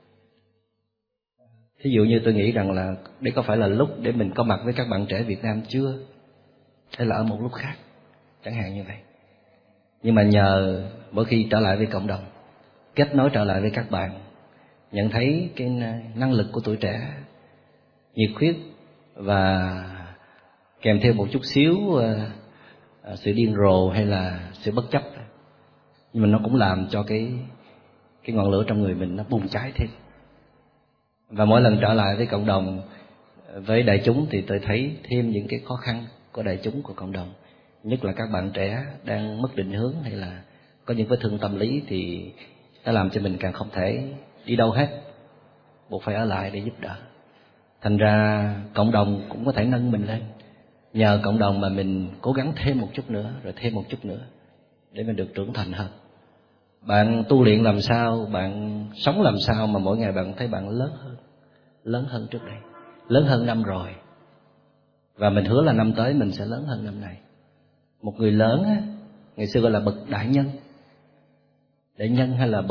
Thí dụ như tôi nghĩ rằng là đây có phải là lúc để mình có mặt với các bạn trẻ Việt Nam chưa, hay là ở một lúc khác, chẳng hạn như vậy. Nhưng mà nhờ mỗi khi trở lại với cộng đồng, kết nối trở lại với các bạn, nhận thấy cái năng lực của tuổi trẻ, nhiệt huyết và kèm theo một chút xíu sự điên rồ hay là sự bất chấp, nhưng mà nó cũng làm cho cái ngọn lửa trong người mình nó bùng cháy thêm. Và mỗi lần trở lại với cộng đồng, với đại chúng, thì tôi thấy thêm những cái khó khăn của đại chúng, của cộng đồng, nhất là các bạn trẻ đang mất định hướng hay là có những vết thương tâm lý, thì nó làm cho mình càng không thể đi đâu hết, buộc phải ở lại để giúp đỡ. Thành ra cộng đồng cũng có thể nâng mình lên. Nhờ cộng đồng mà mình cố gắng thêm một chút nữa, rồi thêm một chút nữa, để mình được trưởng thành hơn. Bạn tu luyện làm sao, bạn sống làm sao mà mỗi ngày bạn thấy bạn lớn hơn trước đây, lớn hơn năm rồi. Và mình hứa là năm tới mình sẽ lớn hơn năm nay. Một người lớn á, ngày xưa gọi là bậc đại nhân. Đại nhân hay là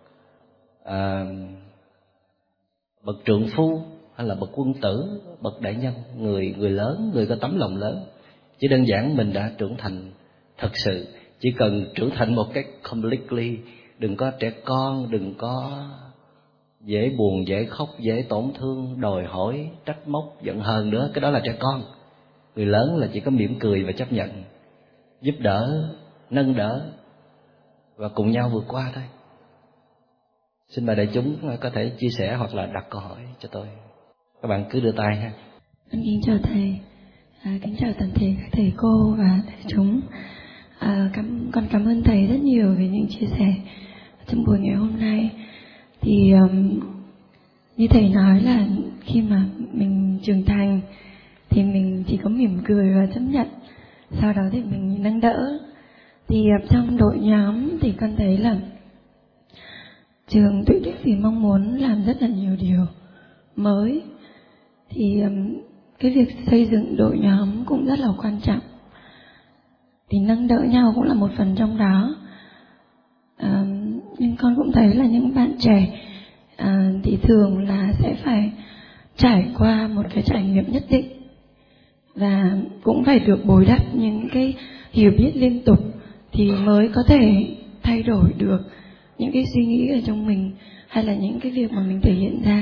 bậc trượng phu, hay là bậc quân tử, bậc đại nhân, người lớn, người có tấm lòng lớn. Chỉ đơn giản mình đã trưởng thành thật sự. Chỉ cần trưởng thành một cách completely, đừng có trẻ con, đừng có dễ buồn, dễ khóc, dễ tổn thương, đòi hỏi, trách móc, giận hờn nữa. Cái đó là trẻ con. Người lớn là chỉ có mỉm cười và chấp nhận, giúp đỡ, nâng đỡ và cùng nhau vượt qua thôi. Xin mời đại chúng có thể chia sẻ hoặc là đặt câu hỏi cho tôi. Các bạn cứ đưa tay ha.
Con kính chào thầy, kính chào toàn thể các thầy cô và đại chúng. Con cảm ơn thầy rất nhiều về những chia sẻ trong buổi ngày hôm nay. Thì như thầy nói là khi mà mình trưởng thành thì mình chỉ có mỉm cười và chấp nhận, sau đó thì mình nâng đỡ. Thì trong đội nhóm thì con thấy là trường Tuệ Đức thì mong muốn làm rất là nhiều điều mới. Thì cái việc xây dựng đội nhóm cũng rất là quan trọng. Thì nâng đỡ nhau cũng là một phần trong đó. Nhưng con cũng thấy là những bạn trẻ thì thường là sẽ phải trải qua một cái trải nghiệm nhất định, và cũng phải được bồi đắp những cái hiểu biết liên tục thì mới có thể thay đổi được những cái suy nghĩ ở trong mình, hay là những cái việc mà mình thể hiện ra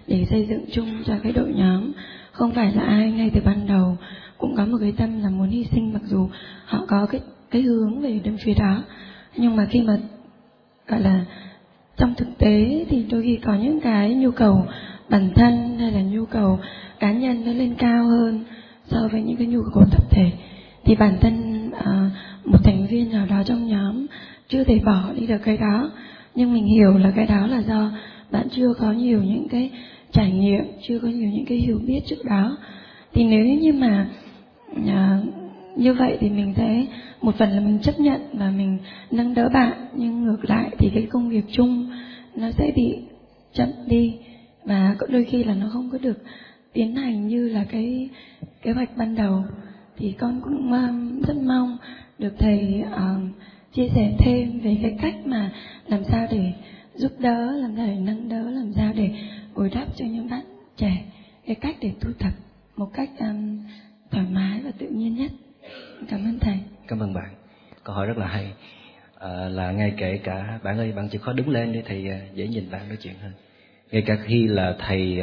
để xây dựng chung cho cái đội nhóm. Không phải là ai ngay từ ban đầu cũng có một cái tâm là muốn hy sinh, mặc dù họ có cái hướng về đến phía đó. Nhưng mà khi mà gọi là trong thực tế thì đôi khi có những cái nhu cầu bản thân hay là nhu cầu cá nhân nó lên cao hơn so với những cái nhu cầu của tập thể, thì bản thân một thành viên nào đó trong nhóm chưa thể bỏ đi được cái đó. Nhưng mình hiểu là cái đó là do bạn chưa có nhiều những cái trải nghiệm, chưa có nhiều những cái hiểu biết trước đó. Thì nếu như mà như vậy thì mình sẽ một phần là mình chấp nhận và mình nâng đỡ bạn, nhưng ngược lại thì cái công việc chung nó sẽ bị chậm đi, và đôi khi là nó không có được tiến hành như là cái kế hoạch ban đầu. Thì con cũng rất mong được thầy chia sẻ thêm về cái cách mà làm sao để giúp đỡ, làm sao để nâng đỡ, làm sao để bồi đắp cho những bạn trẻ cái cách để tu tập một cách thoải mái và tự nhiên nhất. Cảm ơn thầy.
Cảm ơn bạn. Câu hỏi rất là hay. Là ngay kể cả bạn ơi, bạn chịu khó đứng lên để thầy dễ nhìn bạn nói chuyện hơn. Ngay cả khi là thầy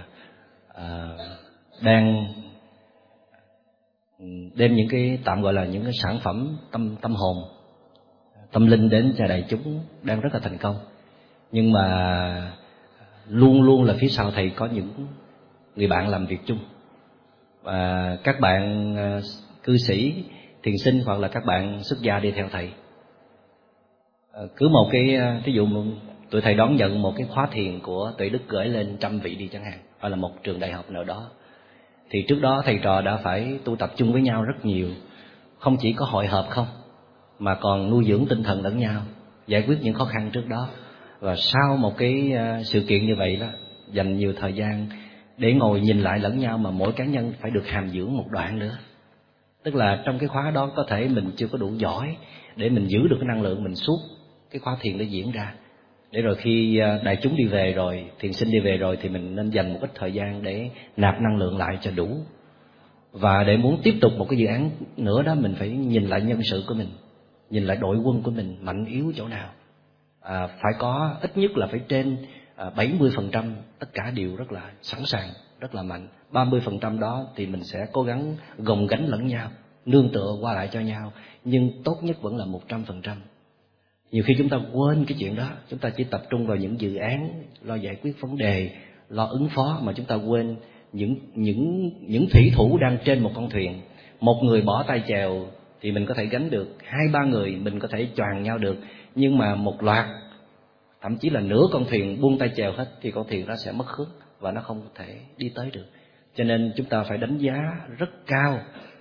đang đem những cái tạm gọi là những cái sản phẩm tâm hồn, tâm linh đến cho đại chúng đang rất là thành công, nhưng mà luôn luôn là phía sau thầy có những người bạn làm việc chung. Và các bạn cư sĩ, thiền sinh hoặc là các bạn xuất gia đi theo thầy, cứ một cái ví dụ tụi thầy đón nhận một cái khóa thiền của Tuệ Đức gửi lên 100 vị đi chẳng hạn, hoặc là một trường đại học nào đó, thì trước đó thầy trò đã phải tu tập chung với nhau rất nhiều, không chỉ có hội họp không mà còn nuôi dưỡng tinh thần lẫn nhau, giải quyết những khó khăn trước đó. Và sau một cái sự kiện như vậy đó, dành nhiều thời gian để ngồi nhìn lại lẫn nhau, mà mỗi cá nhân phải được hàm dưỡng một đoạn nữa. Tức là trong cái khóa đó có thể mình chưa có đủ giỏi để mình giữ được cái năng lượng mình suốt cái khóa thiền để diễn ra, để rồi khi đại chúng đi về rồi, thiền sinh đi về rồi, thì mình nên dành một ít thời gian để nạp năng lượng lại cho đủ. Và để muốn tiếp tục một cái dự án nữa đó, mình phải nhìn lại nhân sự của mình, nhìn lại đội quân của mình mạnh yếu chỗ nào. Phải có ít nhất là phải trên 70% tất cả đều rất là sẵn sàng, rất là mạnh. 30% đó thì mình sẽ cố gắng gồng gánh lẫn nhau, nương tựa qua lại cho nhau, nhưng tốt nhất vẫn là 100%. Nhiều khi chúng ta quên cái chuyện đó, chúng ta chỉ tập trung vào những dự án, lo giải quyết vấn đề, lo ứng phó, mà chúng ta quên những thủy thủ đang trên một con thuyền. Một người bỏ tay chèo thì mình có thể gánh được, 2-3 người mình có thể choàng nhau được, nhưng mà một loạt, thậm chí là nửa con thuyền buông tay chèo hết thì con thuyền nó sẽ mất hướng và nó không thể đi tới được. Cho nên chúng ta phải đánh giá rất cao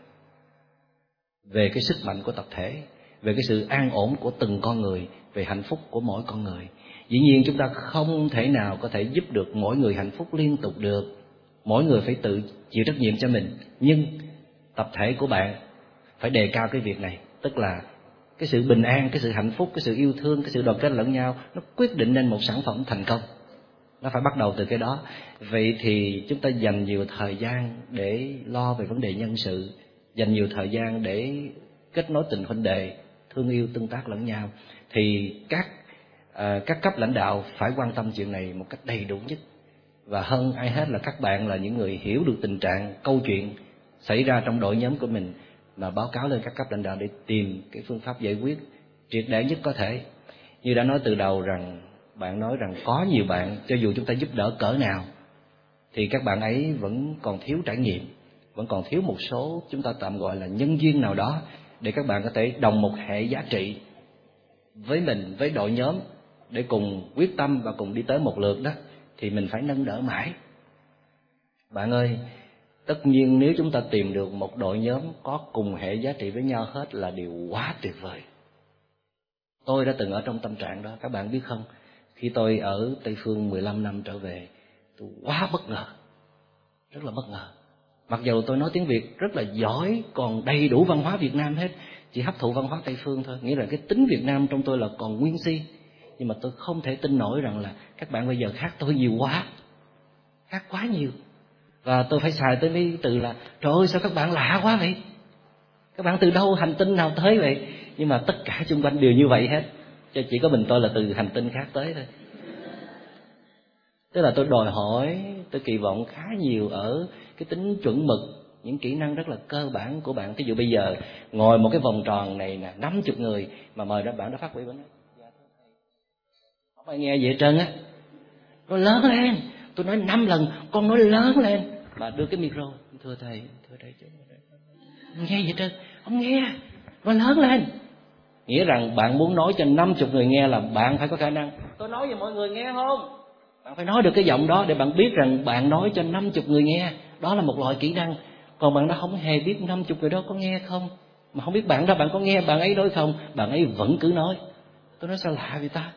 về cái sức mạnh của tập thể, về cái sự an ổn của từng con người, về hạnh phúc của mỗi con người. Dĩ nhiên chúng ta không thể nào có thể giúp được mỗi người hạnh phúc liên tục được, mỗi người phải tự chịu trách nhiệm cho mình. Nhưng tập thể của bạn phải đề cao cái việc này, tức là cái sự bình an, cái sự hạnh phúc, cái sự yêu thương, cái sự đoàn kết lẫn nhau, nó quyết định nên một sản phẩm thành công. Nó phải bắt đầu từ cái đó. Vậy thì chúng ta dành nhiều thời gian để lo về vấn đề nhân sự, dành nhiều thời gian để kết nối tình huynh đệ, thương yêu tương tác lẫn nhau, thì các cấp lãnh đạo phải quan tâm chuyện này một cách đầy đủ nhất. Và hơn ai hết là các bạn là những người hiểu được tình trạng, câu chuyện xảy ra trong đội nhóm của mình, mà báo cáo lên các cấp lãnh đạo để tìm cái phương pháp giải quyết triệt để nhất có thể. Như đã nói từ đầu rằng, bạn nói rằng có nhiều bạn, cho dù chúng ta giúp đỡ cỡ nào thì các bạn ấy vẫn còn thiếu trải nghiệm, vẫn còn thiếu một số chúng ta tạm gọi là nhân duyên nào đó, để các bạn có thể đồng một hệ giá trị với mình, với đội nhóm, để cùng quyết tâm và cùng đi tới một lượt đó, thì mình phải nâng đỡ mãi. Bạn ơi, tất nhiên nếu chúng ta tìm được một đội nhóm có cùng hệ giá trị với nhau hết là điều quá tuyệt vời. Tôi đã từng ở trong tâm trạng đó, các bạn biết không? Khi tôi ở Tây Phương 15 năm trở về, tôi quá bất ngờ, rất là bất ngờ. Mặc dù tôi nói tiếng Việt rất là giỏi, còn đầy đủ văn hóa Việt Nam hết, chỉ hấp thụ văn hóa Tây Phương thôi, nghĩa là cái tính Việt Nam trong tôi là còn nguyên si. Nhưng mà tôi không thể tin nổi rằng là các bạn bây giờ khác tôi nhiều quá, khác quá nhiều. Và tôi phải xài tới cái từ là trời ơi sao các bạn lạ quá vậy, các bạn từ đâu, hành tinh nào tới vậy. Nhưng mà tất cả xung quanh đều như vậy hết, chứ chỉ có mình tôi là từ hành tinh khác tới thôi. Tức là tôi đòi hỏi, tôi kỳ vọng khá nhiều ở cái tính chuẩn mực, những kỹ năng rất là cơ bản của bạn. Ví dụ bây giờ ngồi một cái vòng tròn này nè, 50 người mà mời đó bạn đã phát biểu vấn, không ai nghe gì hết trơn á. Nói lớn lên, tôi nói 5 lần, con nói lớn lên, mà đưa cái micro, thưa thầy chứ không nghe gì hết trơn, không nghe, nói lớn lên. Nghĩa rằng bạn muốn nói cho 50 người nghe là bạn phải có khả năng. Tôi nói cho mọi người nghe không? Bạn phải nói được cái giọng đó để bạn biết rằng bạn nói cho 50 người nghe. Đó là một loại kỹ năng. Còn bạn đó không hề biết 50 người đó có nghe không, mà không biết bạn đó bạn có nghe bạn ấy nói không, bạn ấy vẫn cứ nói. Tôi nói sao lạ vậy ta?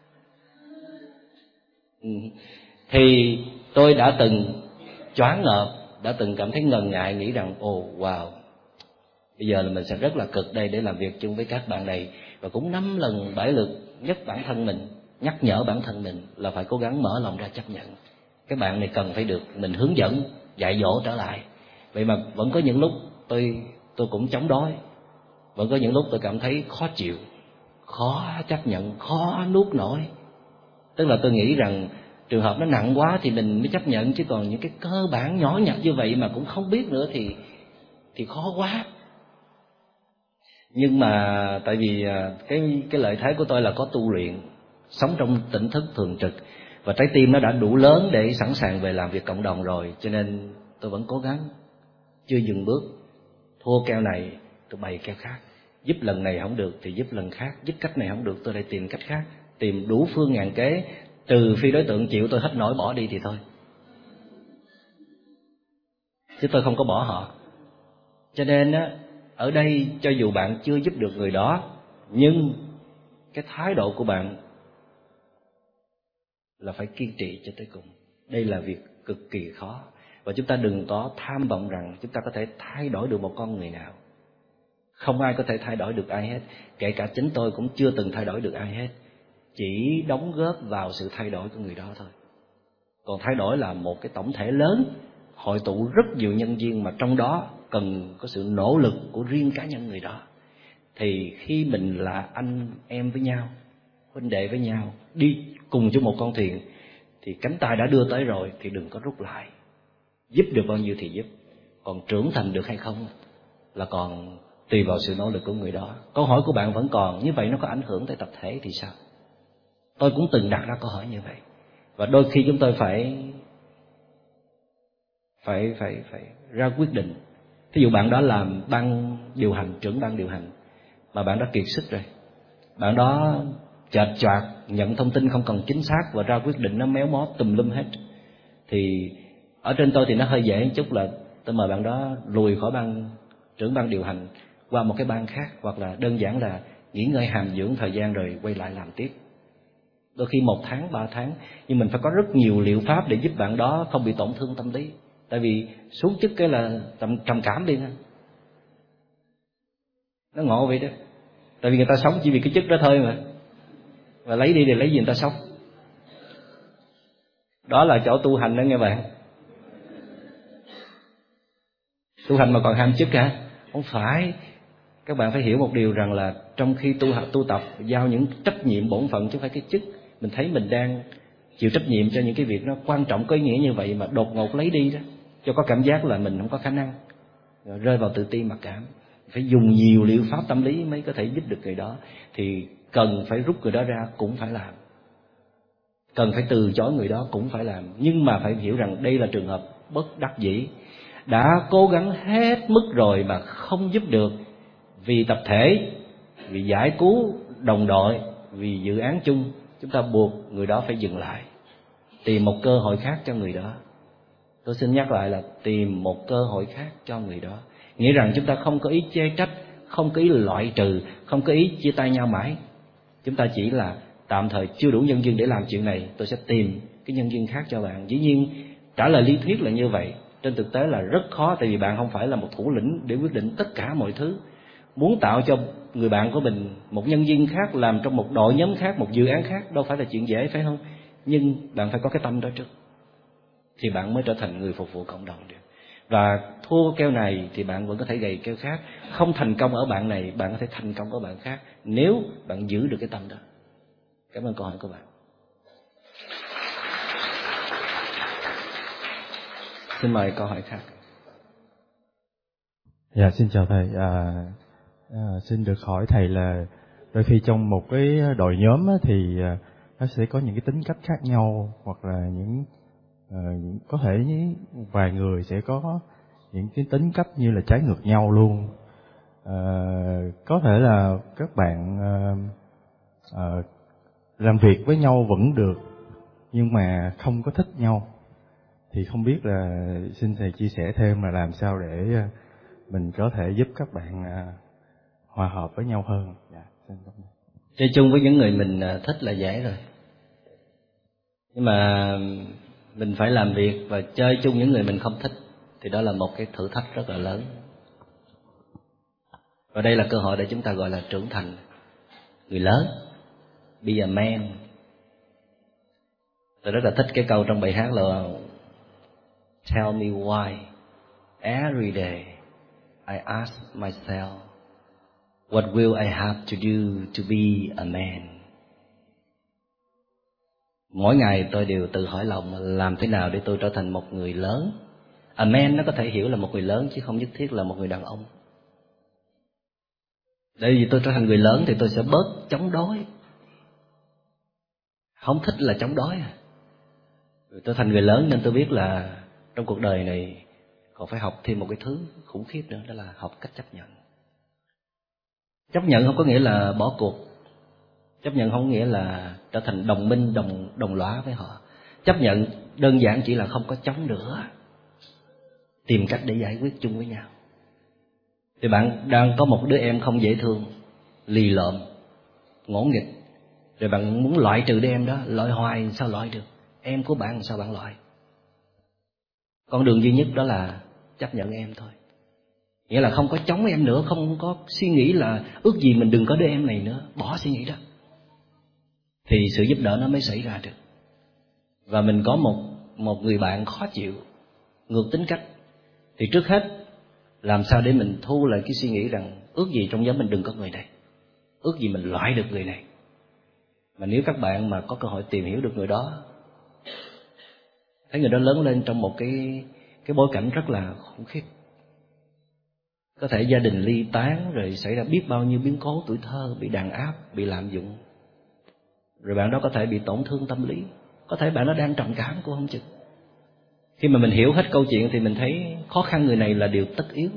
Thì tôi đã từng choáng ngợp, đã từng cảm thấy ngần ngại, nghĩ rằng wow, bây giờ là mình sẽ rất là cực đây để làm việc chung với các bạn này. Và cũng 5 lần 7 lượt nhắc bản thân mình, nhắc nhở bản thân mình là phải cố gắng mở lòng ra chấp nhận. Các bạn này cần phải được mình hướng dẫn, dạy dỗ trở lại. Vậy mà vẫn có những lúc tôi cũng chống đối. Vẫn có những lúc tôi cảm thấy khó chịu, khó chấp nhận, khó nuốt nổi. Tức là tôi nghĩ rằng trường hợp nó nặng quá thì mình mới chấp nhận, chứ còn những cái cơ bản nhỏ nhặt như vậy mà cũng không biết nữa thì khó quá. Nhưng mà tại vì cái lợi thế của tôi là có tu luyện, sống trong tỉnh thức thường trực, và trái tim nó đã đủ lớn để sẵn sàng về làm việc cộng đồng rồi, cho nên tôi vẫn cố gắng, chưa dừng bước. Thua keo này tôi bày keo khác, giúp lần này không được thì giúp lần khác, giúp cách này không được tôi lại tìm cách khác, tìm đủ phương ngàn kế, trừ phi đối tượng chịu tôi hết nổi bỏ đi thì thôi, chứ tôi không có bỏ họ. Cho nên á, ở đây cho dù bạn chưa giúp được người đó, nhưng cái thái độ của bạn là phải kiên trì cho tới cùng. Đây là việc cực kỳ khó, và chúng ta đừng có tham vọng rằng chúng ta có thể thay đổi được một con người nào. Không ai có thể thay đổi được ai hết, kể cả chính tôi cũng chưa từng thay đổi được ai hết, chỉ đóng góp vào sự thay đổi của người đó thôi. Còn thay đổi là một cái tổng thể lớn, hội tụ rất nhiều nhân viên, mà trong đó cần có sự nỗ lực của riêng cá nhân người đó. Thì khi mình là anh em với nhau, huynh đệ với nhau, đi cùng trên một con thuyền, thì cánh tay đã đưa tới rồi thì đừng có rút lại. Giúp được bao nhiêu thì giúp, còn trưởng thành được hay không là còn tùy vào sự nỗ lực của người đó. Câu hỏi của bạn vẫn còn, như vậy nó có ảnh hưởng tới tập thể thì sao? Tôi cũng từng đặt ra câu hỏi như vậy, và đôi khi chúng tôi phải ra quyết định. Ví dụ bạn đó làm ban điều hành, trưởng ban điều hành, mà bạn đã kiệt sức rồi, bạn đó chệch choạc, nhận thông tin không cần chính xác và ra quyết định nó méo mó tùm lum hết, thì ở trên tôi thì nó hơi dễ một chút, là tôi mời bạn đó lùi khỏi trưởng ban điều hành qua một cái ban khác, hoặc là đơn giản là nghỉ ngơi hàm dưỡng thời gian rồi quay lại làm tiếp. Đôi khi 1 tháng, 3 tháng, nhưng mình phải có rất nhiều liệu pháp để giúp bạn đó không bị tổn thương tâm lý. Tại vì xuống chức cái là trầm cảm đi ha. Nó ngộ vậy đó. Tại vì người ta sống chỉ vì cái chức đó thôi mà. Và lấy đi thì lấy gì người ta sống. Đó là chỗ tu hành đó nghe bạn. Tu hành mà còn ham chức hả? Không phải. Các bạn phải hiểu một điều rằng là trong khi tu tập giao những trách nhiệm bổn phận chứ không phải cái chức. Mình thấy mình đang chịu trách nhiệm cho những cái việc nó quan trọng có ý nghĩa như vậy mà đột ngột lấy đi đó, cho có cảm giác là mình không có khả năng, rồi rơi vào tự ti mặc cảm. Phải dùng nhiều liệu pháp tâm lý mới có thể giúp được người đó. Thì cần phải rút người đó ra cũng phải làm, cần phải từ chối người đó cũng phải làm. Nhưng mà phải hiểu rằng đây là trường hợp bất đắc dĩ. Đã cố gắng hết mức rồi mà không giúp được, vì tập thể, vì giải cứu đồng đội, vì dự án chung, chúng ta buộc người đó phải dừng lại, tìm một cơ hội khác cho người đó. Tôi xin nhắc lại là tìm một cơ hội khác cho người đó. Nghĩa rằng chúng ta không có ý chê trách, không có ý loại trừ, không có ý chia tay nhau mãi. Chúng ta chỉ là tạm thời chưa đủ nhân viên để làm chuyện này, tôi sẽ tìm cái nhân viên khác cho bạn. Dĩ nhiên trả lời lý thuyết là như vậy, trên thực tế là rất khó, tại vì bạn không phải là một thủ lĩnh để quyết định tất cả mọi thứ. Muốn tạo cho người bạn của mình một nhân viên khác làm trong một đội nhóm khác, một dự án khác đâu phải là chuyện dễ, phải không? Nhưng bạn phải có cái tâm đó trước, thì bạn mới trở thành người phục vụ cộng đồng được. Và thua keo này thì bạn vẫn có thể gầy keo khác. Không thành công ở bạn này, bạn có thể thành công ở bạn khác, nếu bạn giữ được cái tâm đó. Cảm ơn câu hỏi của bạn. Xin mời câu hỏi khác.
Dạ, xin chào thầy. Xin được hỏi thầy là đôi khi trong một cái đội nhóm thì nó sẽ có những cái tính cách khác nhau, hoặc là có thể một vài người sẽ có những cái tính cách như là trái ngược nhau luôn. Có thể là các bạn làm việc với nhau vẫn được nhưng mà không có thích nhau, thì không biết là xin thầy chia sẻ thêm là làm sao để mình có thể giúp các bạn hòa hợp với nhau hơn. Dạ,
chơi chung với những người mình thích là dễ rồi, nhưng mà mình phải làm việc và chơi chung những người mình không thích thì đó là một cái thử thách rất là lớn. Và đây là cơ hội để chúng ta gọi là trưởng thành, người lớn, be a man. Tôi rất là thích cái câu trong bài hát là Tell me why every day I ask myself what will I have to do to be a man. Mỗi ngày tôi đều tự hỏi lòng làm thế nào để tôi trở thành một người lớn. A man nó có thể hiểu là một người lớn chứ không nhất thiết là một người đàn ông. Bởi vì tôi trở thành người lớn thì tôi sẽ bớt chống đối. Không thích là chống đối. Tôi thành người lớn nên tôi biết là trong cuộc đời này còn phải học thêm một cái thứ khủng khiếp nữa, đó là học cách chấp nhận. Chấp nhận không có nghĩa là bỏ cuộc. Chấp nhận không có nghĩa là trở thành đồng minh, đồng lõa với họ. Chấp nhận đơn giản chỉ là không có chống nữa, tìm cách để giải quyết chung với nhau. Thì bạn đang có một đứa em không dễ thương, lì lợm, ngỗ nghịch, rồi bạn muốn loại trừ đứa em đó, loại hoài sao loại được? Em của bạn sao bạn loại? Con đường duy nhất đó là chấp nhận em thôi. Nghĩa là không có chống em nữa, không có suy nghĩ là ước gì mình đừng có đứa em này nữa, bỏ suy nghĩ đó. Thì sự giúp đỡ nó mới xảy ra được. Và mình có một người bạn khó chịu, ngược tính cách, thì trước hết làm sao để mình thu lại cái suy nghĩ rằng ước gì trong nhóm mình đừng có người này, ước gì mình loại được người này. Mà nếu các bạn mà có cơ hội tìm hiểu được người đó, thấy người đó lớn lên trong một cái bối cảnh rất là khủng khiếp, có thể gia đình ly tán, rồi xảy ra biết bao nhiêu biến cố tuổi thơ, bị đàn áp, bị lạm dụng, rồi bạn đó có thể bị tổn thương tâm lý, có thể bạn đó đang trầm cảm cũng không chừng. Khi mà mình hiểu hết câu chuyện thì mình thấy khó khăn người này là điều tất yếu,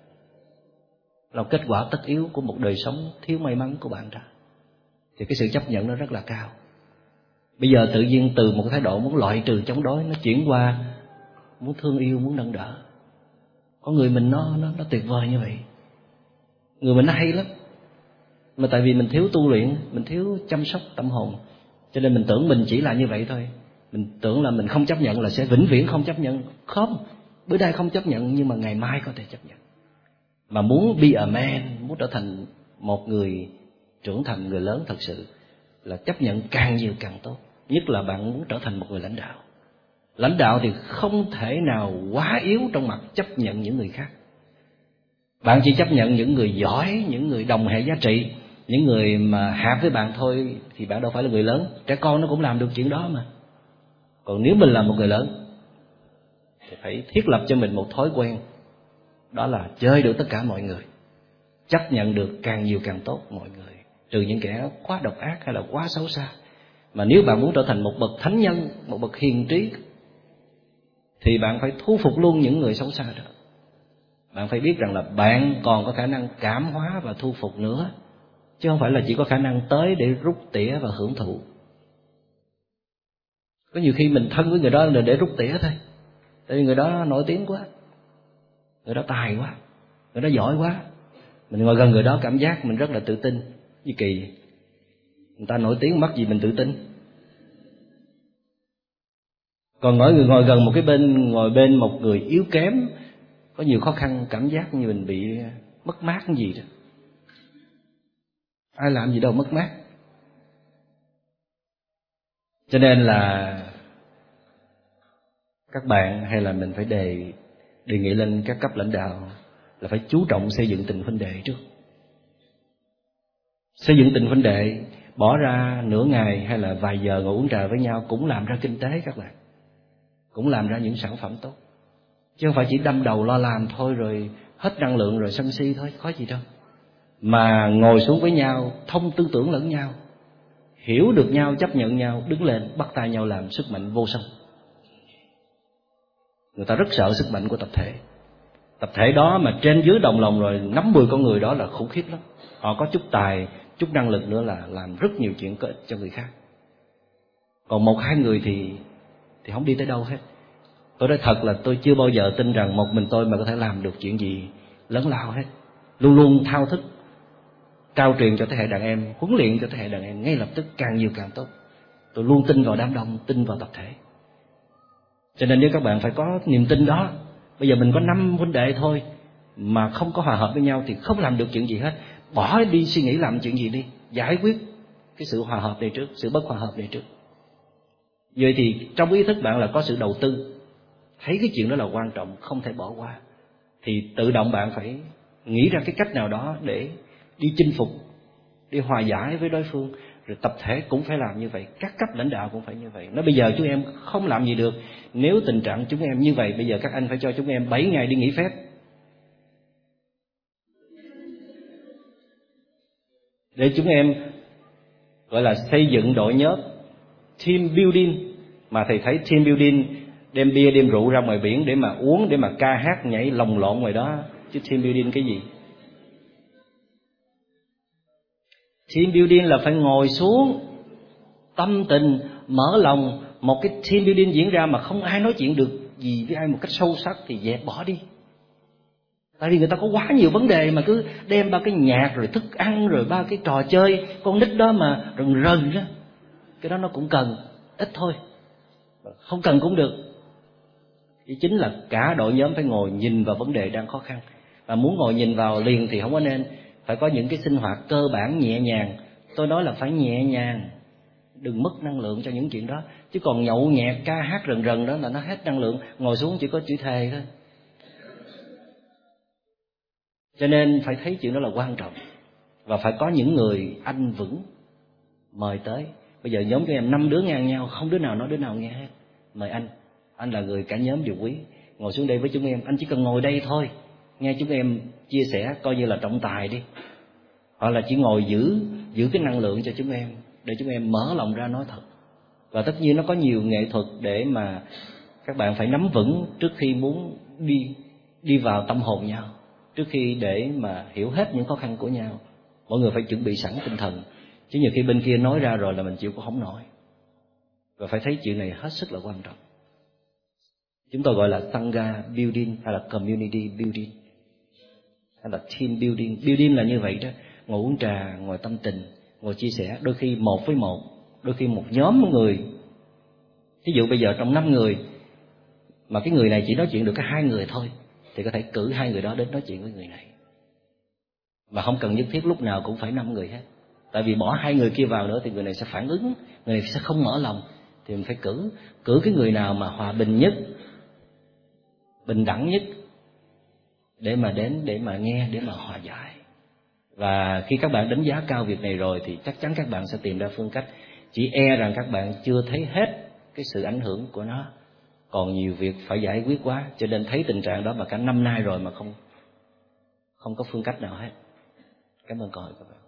là kết quả tất yếu của một đời sống thiếu may mắn của bạn đó. Thì cái sự chấp nhận nó rất là cao. Bây giờ tự nhiên từ một thái độ muốn loại trừ chống đối, nó chuyển qua muốn thương yêu, muốn nâng đỡ. Có người mình nó tuyệt vời như vậy, người mình nó hay lắm, mà tại vì mình thiếu tu luyện, mình thiếu chăm sóc tâm hồn, cho nên mình tưởng mình chỉ là như vậy thôi. Mình tưởng là mình không chấp nhận là sẽ vĩnh viễn không chấp nhận. Không, bữa nay không chấp nhận nhưng mà ngày mai có thể chấp nhận. Mà muốn be a man, muốn trở thành một người trưởng thành, người lớn thật sự, là chấp nhận càng nhiều càng tốt. Nhất là bạn muốn trở thành một người lãnh đạo. Lãnh đạo thì không thể nào quá yếu trong mặt chấp nhận những người khác. Bạn chỉ chấp nhận những người giỏi, những người đồng hệ giá trị, những người mà hợp với bạn thôi, thì bạn đâu phải là người lớn. Trẻ con nó cũng làm được chuyện đó mà. Còn nếu mình là một người lớn thì phải thiết lập cho mình một thói quen, đó là chơi được tất cả mọi người, chấp nhận được càng nhiều càng tốt mọi người, trừ những kẻ quá độc ác hay là quá xấu xa. Mà nếu bạn muốn trở thành một bậc thánh nhân, một bậc hiền trí, thì bạn phải thu phục luôn những người xấu xa đó. Bạn phải biết rằng là bạn còn có khả năng cảm hóa và thu phục nữa, chứ không phải là chỉ có khả năng tới để rút tỉa và hưởng thụ. Có nhiều khi mình thân với người đó là để rút tỉa thôi, tại vì người đó nổi tiếng quá, người đó tài quá, người đó giỏi quá. Mình ngồi gần người đó cảm giác mình rất là tự tin. Như kỳ người ta nổi tiếng mắc gì mình tự tin. Còn ngồi gần một cái ngồi bên một người yếu kém, có nhiều khó khăn, cảm giác như mình bị mất mát cái gì đó. Ai làm gì đâu mất mát. Cho nên là các bạn hay là mình phải đề nghị lên các cấp lãnh đạo là phải chú trọng xây dựng tình huynh đệ trước. Xây dựng tình huynh đệ, bỏ ra nửa ngày hay là vài giờ ngồi uống trà với nhau cũng làm ra kinh tế các bạn, cũng làm ra những sản phẩm tốt. chứ không phải chỉ đâm đầu lo làm thôi rồi hết năng lượng rồi sân si thôi, có gì đâu. Mà ngồi xuống với nhau, thông tư tưởng lẫn nhau, hiểu được nhau, chấp nhận nhau, đứng lên bắt tay nhau làm, sức mạnh vô song. Người ta rất sợ sức mạnh của tập thể. Tập thể đó mà trên dưới đồng lòng rồi 50 con người đó là khủng khiếp lắm. Họ có chút tài, chút năng lực nữa là làm rất nhiều chuyện có ích cho người khác. Còn 1-2 người thì không đi tới đâu hết. Tôi nói thật là tôi chưa bao giờ tin rằng một mình tôi mà có thể làm được chuyện gì lớn lao hết. Luôn luôn thao thức, trao truyền cho thế hệ đàn em, huấn luyện cho thế hệ đàn em ngay lập tức, càng nhiều càng tốt. Tôi luôn tin vào đám đông, tin vào tập thể. Cho nên nếu các bạn phải có niềm tin đó. Bây giờ mình có 5 huynh đệ thôi mà không có hòa hợp với nhau thì không làm được chuyện gì hết. Bỏ đi suy nghĩ làm chuyện gì đi, giải quyết cái sự hòa hợp này trước, sự bất hòa hợp này trước. Vậy thì trong ý thức bạn là có sự đầu tư, thấy cái chuyện đó là quan trọng, không thể bỏ qua, thì tự động bạn phải nghĩ ra cái cách nào đó để đi chinh phục, đi hòa giải với đối phương. Rồi tập thể cũng phải làm như vậy, các cấp lãnh đạo cũng phải như vậy. Nói bây giờ chúng em không làm gì được, nếu tình trạng chúng em như vậy, bây giờ các anh phải cho chúng em 7 ngày đi nghỉ phép. Để chúng em gọi là xây dựng đội nhóm, team building. Mà thầy thấy team building đem bia đem rượu ra ngoài biển để mà uống, để mà ca hát nhảy lồng lộn ngoài đó, chứ team building cái gì? Team building là phải ngồi xuống, tâm tình, mở lòng. Một cái team building diễn ra mà không ai nói chuyện được gì với ai một cách sâu sắc thì dẹp bỏ đi. Tại vì người ta có quá nhiều vấn đề mà cứ đem ba cái nhạc rồi thức ăn rồi ba cái trò chơi con nít đó mà rần rần đó. Cái đó nó cũng cần, ít thôi, không cần cũng được. Chỉ chính là cả đội nhóm phải ngồi nhìn vào vấn đề đang khó khăn. Và muốn ngồi nhìn vào liền thì không có nên. Phải có những cái sinh hoạt cơ bản nhẹ nhàng. Tôi nói là phải nhẹ nhàng, đừng mất năng lượng cho những chuyện đó. Chứ còn nhậu nhẹt ca hát rần rần đó là nó hết năng lượng. Ngồi xuống chỉ có chữ thề thôi. Cho nên phải thấy chuyện đó là quan trọng. Và phải có những người anh vững mời tới. Bây giờ nhóm của em 5 đứa ngang nhau, không đứa nào nói đứa nào nghe hết. Mời anh là người cả nhóm đều quý. Ngồi xuống đây với chúng em, anh chỉ cần ngồi đây thôi, nghe chúng em chia sẻ coi như là trọng tài đi. Hoặc là chỉ ngồi giữ cái năng lượng cho chúng em, để chúng em mở lòng ra nói thật. Và tất nhiên nó có nhiều nghệ thuật để mà các bạn phải nắm vững trước khi muốn đi vào tâm hồn nhau, trước khi để mà hiểu hết những khó khăn của nhau. Mọi người phải chuẩn bị sẵn tinh thần, chứ nhiều khi bên kia nói ra rồi là mình chịu cũng không nổi. Và phải thấy chuyện này hết sức là quan trọng. Chúng tôi gọi là Sangha building hay là community building hay là team building. Building là như vậy đó, ngồi uống trà, ngồi tâm tình, ngồi chia sẻ, đôi khi 1 với 1, đôi khi một nhóm người. Ví dụ bây giờ trong 5 người mà cái người này chỉ nói chuyện được có 2 người thôi, thì có thể cử 2 người đó đến nói chuyện với người này. Mà không cần nhất thiết lúc nào cũng phải 5 người hết. Tại vì bỏ 2 người kia vào nữa thì người này sẽ phản ứng, người này sẽ không mở lòng. Thì mình phải cử cái người nào mà hòa bình nhất, bình đẳng nhất để mà đến, để mà nghe, để mà hòa giải. Và khi các bạn đánh giá cao việc này rồi thì chắc chắn các bạn sẽ tìm ra phương cách. Chỉ e rằng các bạn chưa thấy hết cái sự ảnh hưởng của nó, còn nhiều việc phải giải quyết quá. Cho nên thấy tình trạng đó mà cả năm nay rồi mà không có phương cách nào hết. Cảm ơn câu hỏi các bạn.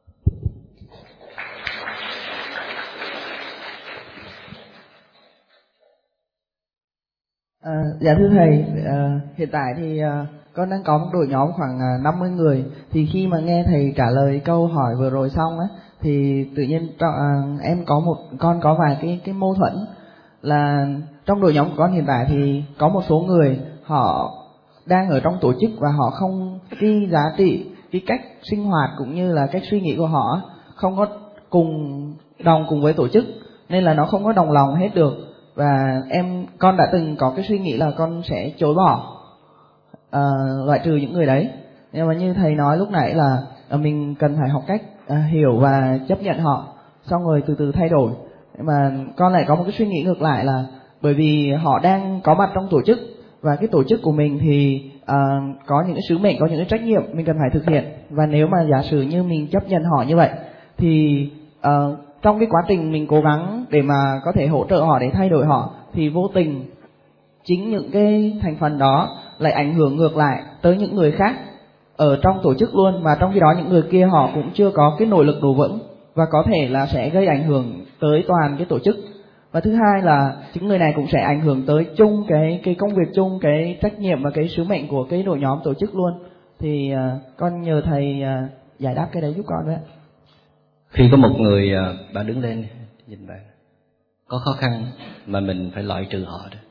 Dạ thưa thầy, hiện tại thì con đang có một đội nhóm khoảng 50 người. Thì khi mà nghe thầy trả lời câu hỏi vừa rồi xong á, thì tự nhiên em có vài cái mâu thuẫn. Là trong đội nhóm của con hiện tại thì có một số người họ đang ở trong tổ chức và họ không, cái giá trị, cái cách sinh hoạt cũng như là cách suy nghĩ của họ không có cùng với tổ chức, nên là nó không có đồng lòng hết được. Và con đã từng có cái suy nghĩ là con sẽ chối bỏ, loại trừ những người đấy. Nhưng mà như thầy nói lúc nãy là mình cần phải học cách hiểu và chấp nhận họ, xong rồi từ từ thay đổi. Mà con lại có một cái suy nghĩ ngược lại là bởi vì họ đang có mặt trong tổ chức, và cái tổ chức của mình thì có những cái sứ mệnh, có những cái trách nhiệm mình cần phải thực hiện. Và nếu mà giả sử như mình chấp nhận họ như vậy thì trong cái quá trình mình cố gắng để mà có thể hỗ trợ họ, để thay đổi họ, thì vô tình chính những cái thành phần đó lại ảnh hưởng ngược lại tới những người khác ở trong tổ chức luôn, mà trong khi đó những người kia họ cũng chưa có cái nội lực đủ vững và có thể là sẽ gây ảnh hưởng tới toàn cái tổ chức. Và thứ hai là những người này cũng sẽ ảnh hưởng tới chung cái công việc chung, cái trách nhiệm và cái sứ mệnh của cái đội nhóm tổ chức luôn. Thì con nhờ thầy giải đáp cái đấy giúp con đấy.
Khi có một người bạn đứng lên nhìn bạn có khó khăn mà mình phải loại trừ họ đó,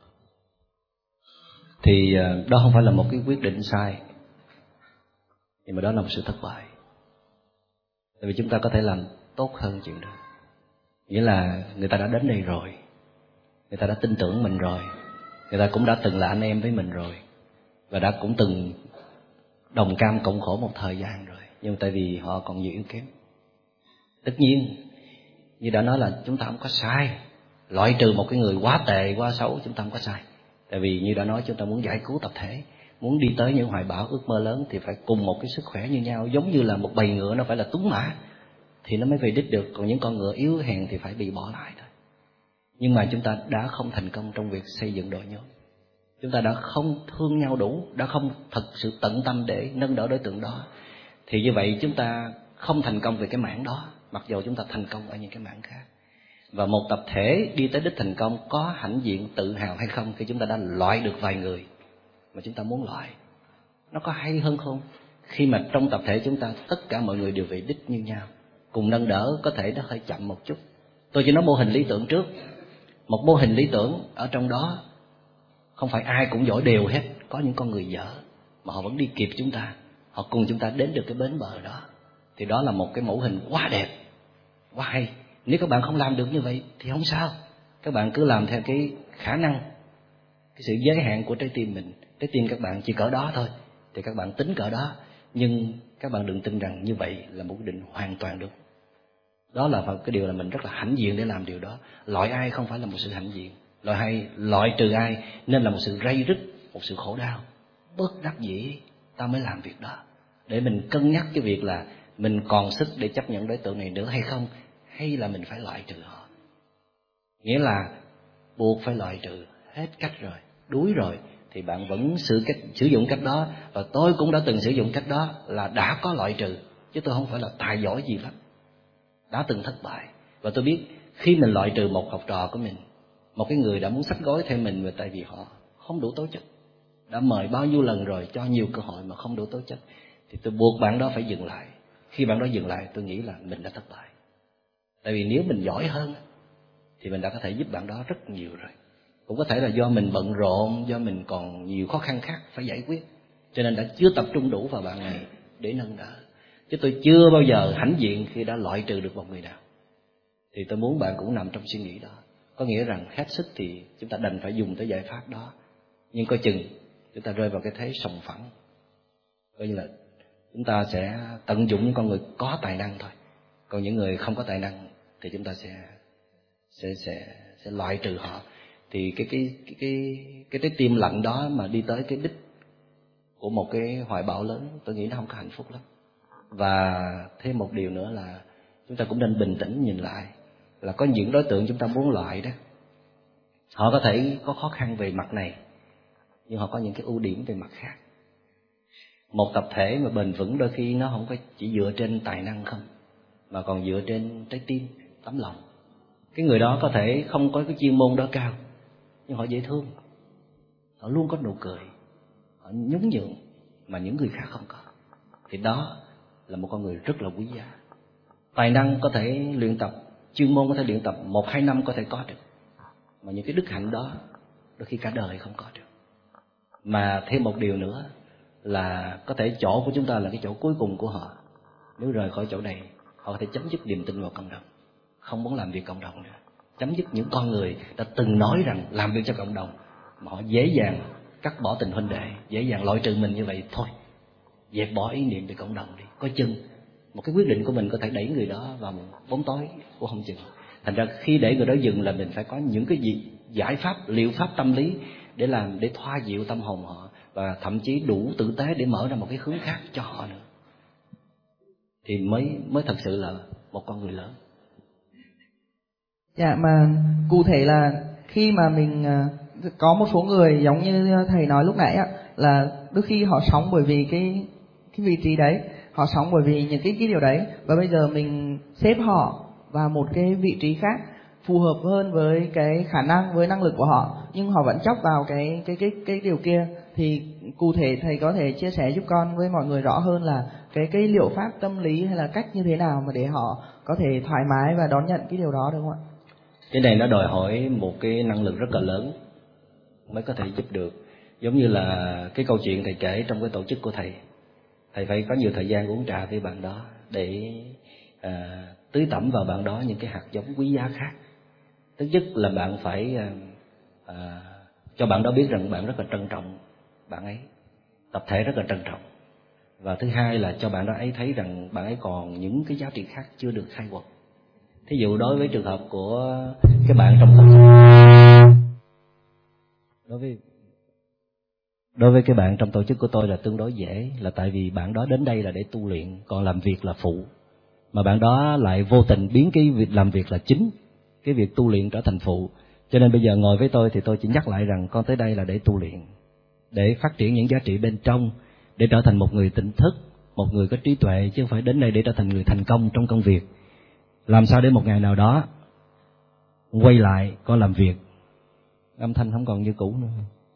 thì đó không phải là một cái quyết định sai, nhưng mà đó là một sự thất bại. Tại vì chúng ta có thể làm tốt hơn chuyện đó. Nghĩa là người ta đã đến đây rồi, người ta đã tin tưởng mình rồi, người ta cũng đã từng là anh em với mình rồi, và đã cũng từng đồng cam cộng khổ một thời gian rồi. Nhưng tại vì họ còn nhiều yếu kém. Tất nhiên, như đã nói là chúng ta không có sai. Loại trừ một cái người quá tệ, quá xấu, chúng ta không có sai. Tại vì như đã nói, chúng ta muốn giải cứu tập thể, muốn đi tới những hoài bão ước mơ lớn thì phải cùng một cái sức khỏe như nhau. Giống như là một bầy ngựa nó phải là tuấn mã thì nó mới về đích được. Còn những con ngựa yếu hèn thì phải bị bỏ lại thôi. Nhưng mà chúng ta đã không thành công trong việc xây dựng đội nhóm. Chúng ta đã không thương nhau đủ, đã không thật sự tận tâm để nâng đỡ đối tượng đó. Thì như vậy chúng ta không thành công về cái mảng đó, mặc dù chúng ta thành công ở những cái mảng khác. Và một tập thể đi tới đích thành công có hãnh diện tự hào hay không khi chúng ta đã loại được vài người mà chúng ta muốn loại? Nó có hay hơn không khi mà trong tập thể chúng ta tất cả mọi người đều về đích như nhau, cùng nâng đỡ? Có thể nó hơi chậm một chút. Tôi chỉ nói mô hình lý tưởng trước. Một mô hình lý tưởng ở trong đó không phải ai cũng giỏi đều hết. Có những con người dở mà họ vẫn đi kịp chúng ta, họ cùng chúng ta đến được cái bến bờ đó. Thì đó là một cái mẫu hình quá đẹp, quá hay. Nếu các bạn không làm được như vậy thì không sao. Các bạn cứ làm theo cái khả năng, cái sự giới hạn của trái tim mình. Trái tim các bạn chỉ cỡ đó thôi thì các bạn tính cỡ đó. Nhưng các bạn đừng tin rằng như vậy là một quyết định hoàn toàn đúng. Đó là cái điều là mình rất là hãnh diện để làm điều đó. Loại ai không phải là một sự hãnh diện. Loại trừ ai nên là một sự ray rứt, một sự khổ đau. Bất đắc dĩ ta mới làm việc đó, để mình cân nhắc cái việc là mình còn sức để chấp nhận đối tượng này nữa hay không, hay là mình phải loại trừ họ. Nghĩa là buộc phải loại trừ hết cách rồi, đuối rồi thì bạn vẫn sử dụng cách đó. Và tôi cũng đã từng sử dụng cách đó, là đã có loại trừ, chứ tôi không phải là tài giỏi gì lắm, đã từng thất bại. Và tôi biết khi mình loại trừ một học trò của mình, một cái người đã muốn xách gói theo mình, và tại vì họ không đủ tố chất, đã mời bao nhiêu lần rồi, cho nhiều cơ hội mà không đủ tố chất, thì tôi buộc bạn đó phải dừng lại. Khi bạn đó dừng lại, tôi nghĩ là mình đã thất bại. Tại vì nếu mình giỏi hơn thì mình đã có thể giúp bạn đó rất nhiều rồi. Cũng có thể là do mình bận rộn, do mình còn nhiều khó khăn khác phải giải quyết, cho nên đã chưa tập trung đủ vào bạn này để nâng đỡ. Chứ tôi chưa bao giờ hãnh diện khi đã loại trừ được một người nào. Thì tôi muốn bạn cũng nằm trong suy nghĩ đó. Có nghĩa rằng hết sức thì chúng ta đành phải dùng tới giải pháp đó, nhưng coi chừng chúng ta rơi vào cái thế sòng phẳng. Coi như là chúng ta sẽ tận dụng những con người có tài năng thôi, còn những người không có tài năng thì chúng ta sẽ loại trừ họ. Thì cái trái tim lạnh đó mà đi tới cái đích của một cái hoài bão lớn, tôi nghĩ nó không có hạnh phúc lắm. Và thêm một điều nữa là chúng ta cũng nên bình tĩnh nhìn lại, là có những đối tượng chúng ta muốn loại đó, họ có thể có khó khăn về mặt này, nhưng họ có những cái ưu điểm về mặt khác. Một tập thể mà bền vững đôi khi nó không có chỉ dựa trên tài năng không, mà còn dựa trên trái tim, tấm lòng. Cái người đó có thể không có cái chuyên môn đó cao, nhưng họ dễ thương, họ luôn có nụ cười, họ nhún nhường mà những người khác không có. Thì đó là một con người rất là quý giá. Tài năng có thể luyện tập, chuyên môn có thể luyện tập 1-2 năm có thể có được, mà những cái đức hạnh đó đôi khi cả đời không có được. Mà thêm một điều nữa là có thể chỗ của chúng ta là cái chỗ cuối cùng của họ. Nếu rời khỏi chỗ này, họ có thể chấm dứt niềm tin vào cộng đồng, không muốn làm việc cộng đồng nữa. Chấm dứt những con người đã từng nói rằng làm việc cho cộng đồng, mà họ dễ dàng cắt bỏ tình huynh đệ, dễ dàng loại trừ mình như vậy thôi. Dẹp bỏ ý niệm về cộng đồng đi. Coi chừng một cái quyết định của mình có thể đẩy người đó vào một bóng tối của không chừng. Thành ra khi để người đó dừng là mình phải có những cái gì giải pháp, liệu pháp tâm lý để thoa dịu tâm hồn họ, và thậm chí đủ tử tế để mở ra một cái hướng khác cho họ nữa, thì mới thật sự là một con người lớn.
Dạ, mà cụ thể là khi mà mình có một số người giống như thầy nói lúc nãy á, là đôi khi họ sống bởi vì cái vị trí đấy, họ sống bởi vì những cái điều đấy, và bây giờ mình xếp họ vào một cái vị trí khác phù hợp hơn với cái khả năng, với năng lực của họ, nhưng họ vẫn chóc vào cái điều kia. Thì cụ thể thầy có thể chia sẻ giúp con với mọi người rõ hơn là cái liệu pháp tâm lý hay là cách như thế nào mà để họ có thể thoải mái và đón nhận cái điều đó, được không ạ?
Cái này nó đòi hỏi một cái năng lực rất là lớn mới có thể giúp được. Giống như là cái câu chuyện thầy kể trong cái tổ chức của thầy phải có nhiều thời gian uống trà với bạn đó để tưới tẩm vào bạn đó những cái hạt giống quý giá khác. Thứ nhất là bạn phải cho bạn đó biết rằng bạn rất là trân trọng bạn ấy, tập thể rất là trân trọng. Và thứ hai là cho bạn đó ấy thấy rằng bạn ấy còn những cái giá trị khác chưa được khai quật. Thí dụ đối với trường hợp của cái bạn trong tổ chức, đối với cái bạn trong tổ chức của tôi là tương đối dễ, là tại vì bạn đó đến đây là để tu luyện, còn làm việc là phụ. Mà bạn đó lại vô tình biến cái việc làm việc là chính, cái việc tu luyện trở thành phụ. Cho nên bây giờ ngồi với tôi thì tôi chỉ nhắc lại rằng con tới đây là để tu luyện, để phát triển những giá trị bên trong, để trở thành một người tỉnh thức, một người có trí tuệ, chứ không phải đến đây để trở thành người thành công trong công việc. Làm sao để một ngày nào đó quay lại con làm việc, âm thanh không còn như cũ nữa,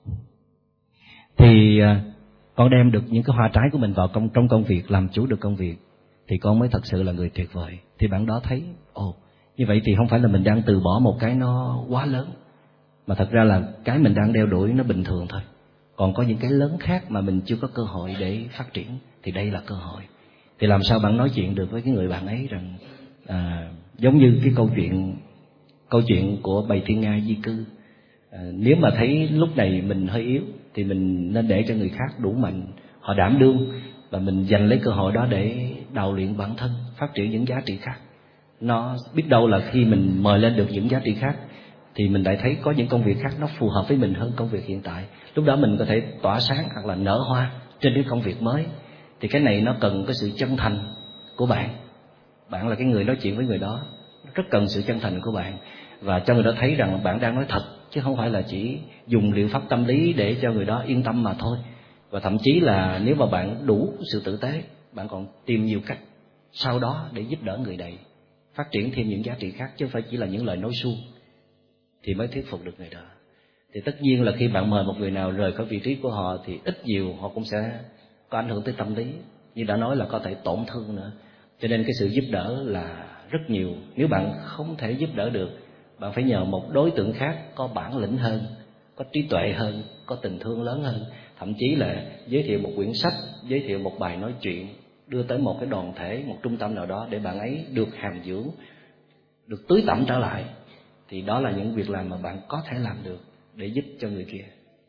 thì con đem được những cái hoa trái của mình vào trong công việc, làm chủ được công việc, thì con mới thật sự là người tuyệt vời. Thì bạn đó thấy, như vậy thì không phải là mình đang từ bỏ một cái nó quá lớn, mà thật ra là cái mình đang đeo đuổi nó bình thường thôi. Còn có những cái lớn khác mà mình chưa có cơ hội để phát triển, thì đây là cơ hội. Thì làm sao bạn nói chuyện được với cái người bạn ấy rằng giống như cái câu chuyện của bầy thiên nga di cư, nếu mà thấy lúc này mình hơi yếu thì mình nên để cho người khác đủ mạnh, họ đảm đương, và mình dành lấy cơ hội đó để đào luyện bản thân, phát triển những giá trị khác. Nó biết đâu là khi mình mời lên được những giá trị khác thì mình lại thấy có những công việc khác nó phù hợp với mình hơn công việc hiện tại. Lúc đó mình có thể tỏa sáng hoặc là nở hoa trên cái công việc mới. Thì cái này nó cần cái sự chân thành của bạn. Bạn là cái người nói chuyện với người đó, rất cần sự chân thành của bạn, và cho người đó thấy rằng bạn đang nói thật, chứ không phải là chỉ dùng liệu pháp tâm lý để cho người đó yên tâm mà thôi. Và thậm chí là nếu mà bạn đủ sự tử tế, bạn còn tìm nhiều cách sau đó để giúp đỡ người này phát triển thêm những giá trị khác, chứ không phải chỉ là những lời nói suông thì mới thuyết phục được người đó. Thì tất nhiên là khi bạn mời một người nào rời khỏi vị trí của họ thì ít nhiều họ cũng sẽ có ảnh hưởng tới tâm lý, như đã nói là có thể tổn thương nữa. Cho nên cái sự giúp đỡ là rất nhiều. Nếu bạn không thể giúp đỡ được, bạn phải nhờ một đối tượng khác có bản lĩnh hơn, có trí tuệ hơn, có tình thương lớn hơn. Thậm chí là giới thiệu một quyển sách, giới thiệu một bài nói chuyện, đưa tới một cái đoàn thể, một trung tâm nào đó để bạn ấy được hàm dưỡng, được tưới tẩm trở lại. Thì đó là những việc làm mà bạn có thể làm được để giúp cho người kia.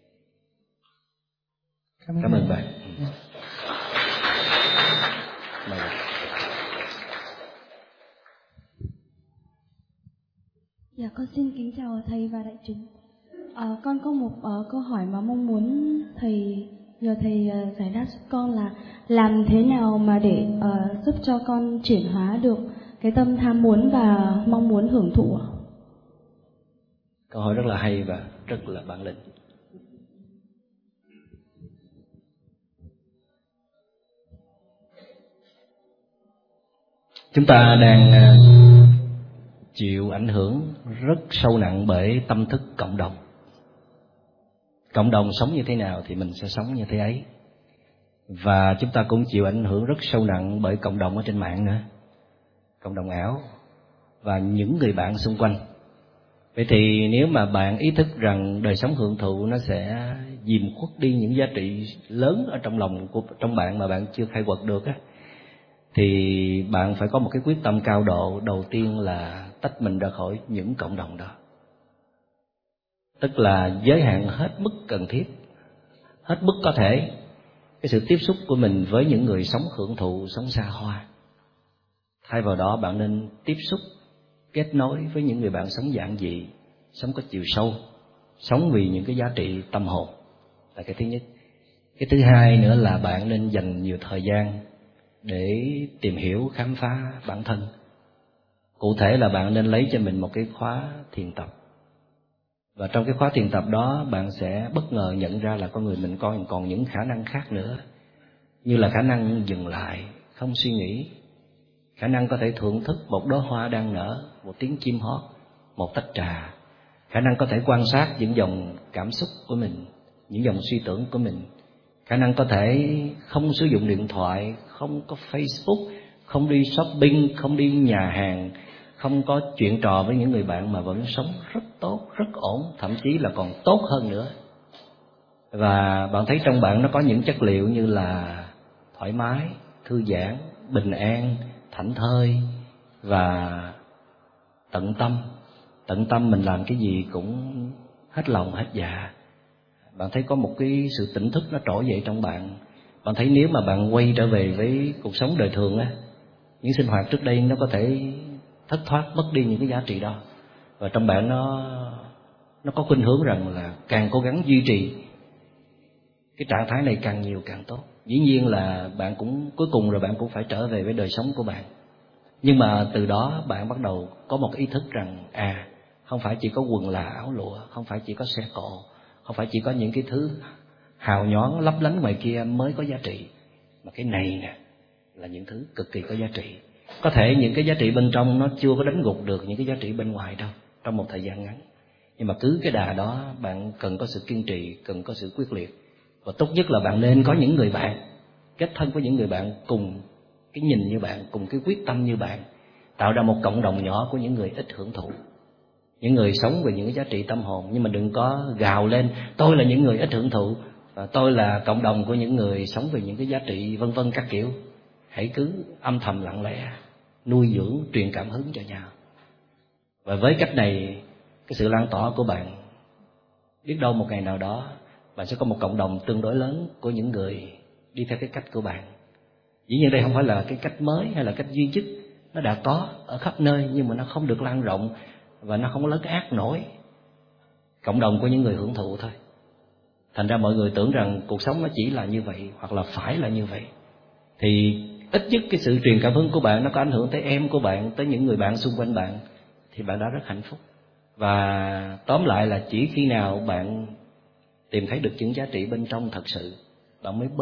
Cảm ơn bạn.
Dạ, con xin kính chào thầy và đại chúng. Con có một câu hỏi mà mong muốn nhờ thầy giải đáp giúp con là làm thế nào mà để giúp cho con chuyển hóa được cái tâm tham muốn và mong muốn hưởng thụ.
Câu hỏi rất là hay và rất là bản lĩnh. Chúng ta đang chịu ảnh hưởng rất sâu nặng bởi tâm thức cộng đồng. Cộng đồng sống như thế nào thì mình sẽ sống như thế ấy. Và chúng ta cũng chịu ảnh hưởng rất sâu nặng bởi cộng đồng ở trên mạng nữa, cộng đồng ảo và những người bạn xung quanh. Vậy thì nếu mà bạn ý thức rằng đời sống hưởng thụ nó sẽ dìm khuất đi những giá trị lớn ở trong lòng trong bạn mà bạn chưa khai quật được á, thì bạn phải có một cái quyết tâm cao độ. Đầu tiên là tách mình ra khỏi những cộng đồng đó, tức là giới hạn hết mức cần thiết, hết mức có thể cái sự tiếp xúc của mình với những người sống hưởng thụ, sống xa hoa. Thay vào đó bạn nên tiếp xúc, kết nối với những người bạn sống giản dị, sống có chiều sâu, sống vì những cái giá trị tâm hồn, là cái thứ nhất. Cái thứ hai nữa là bạn nên dành nhiều thời gian để tìm hiểu, khám phá bản thân. Cụ thể là bạn nên lấy cho mình một cái khóa thiền tập, Và trong cái khóa thiền tập đó, bạn sẽ bất ngờ nhận ra là con người mình còn những khả năng khác nữa, như là khả năng dừng lại, không suy nghĩ, khả năng có thể thưởng thức một đóa hoa đang nở, một tiếng chim hót, một tách trà, khả năng có thể quan sát những dòng cảm xúc của mình, những dòng suy tưởng của mình, khả năng có thể không sử dụng điện thoại, không có Facebook, không đi shopping, không đi nhà hàng, không có chuyện trò với những người bạn mà vẫn sống rất tốt, rất ổn, thậm chí là còn tốt hơn nữa. Và bạn thấy trong bạn nó có những chất liệu như là thoải mái, thư giãn, bình an, thảnh thơi và tận tâm. Tận tâm mình làm cái gì cũng hết lòng hết dạ. Bạn thấy có một cái sự tỉnh thức nó trỗi dậy trong bạn. Bạn thấy nếu mà bạn quay trở về với cuộc sống đời thường á, những sinh hoạt trước đây nó có thể thất thoát, mất đi những cái giá trị đó. Và trong bạn nó có khuynh hướng rằng là càng cố gắng duy trì cái trạng thái này càng nhiều càng tốt. Dĩ nhiên là bạn cũng cuối cùng rồi bạn cũng phải trở về với đời sống của bạn. Nhưng mà từ đó bạn bắt đầu có một ý thức rằng không phải chỉ có quần là áo lụa, không phải chỉ có xe cộ, không phải chỉ có những cái thứ hào nhoáng lấp lánh ngoài kia mới có giá trị, mà cái này nè là những thứ cực kỳ có giá trị. Có thể những cái giá trị bên trong nó chưa có đánh gục được những cái giá trị bên ngoài đâu trong một thời gian ngắn. Nhưng mà cứ cái đà đó bạn cần có sự kiên trì, cần có sự quyết liệt. Và tốt nhất là bạn nên có những người bạn, kết thân với những người bạn cùng cái nhìn như bạn, cùng cái quyết tâm như bạn, tạo ra một cộng đồng nhỏ của những người ít hưởng thụ, những người sống về những cái giá trị tâm hồn. Nhưng mà đừng có gào lên tôi là những người ít hưởng thụ và tôi là cộng đồng của những người sống về những cái giá trị vân vân các kiểu. Hãy cứ âm thầm lặng lẽ nuôi dưỡng, truyền cảm hứng cho nhau. Và với cách này, cái sự lan tỏa của bạn, biết đâu một ngày nào đó bạn sẽ có một cộng đồng tương đối lớn của những người đi theo cái cách của bạn. Dĩ nhiên đây không phải là cái cách mới hay là cách duy nhất, nó đã có ở khắp nơi nhưng mà nó không được lan rộng và nó không có lớn ác nổi. Cộng đồng của những người hưởng thụ thôi. Thành ra mọi người tưởng rằng cuộc sống nó chỉ là như vậy hoặc là phải là như vậy. Thì ít nhất cái sự truyền cảm hứng của bạn nó có ảnh hưởng tới em của bạn, tới những người bạn xung quanh bạn, thì bạn đã rất hạnh phúc. Và tóm lại là chỉ khi nào bạn tìm thấy được những giá trị bên trong thật sự, bạn mới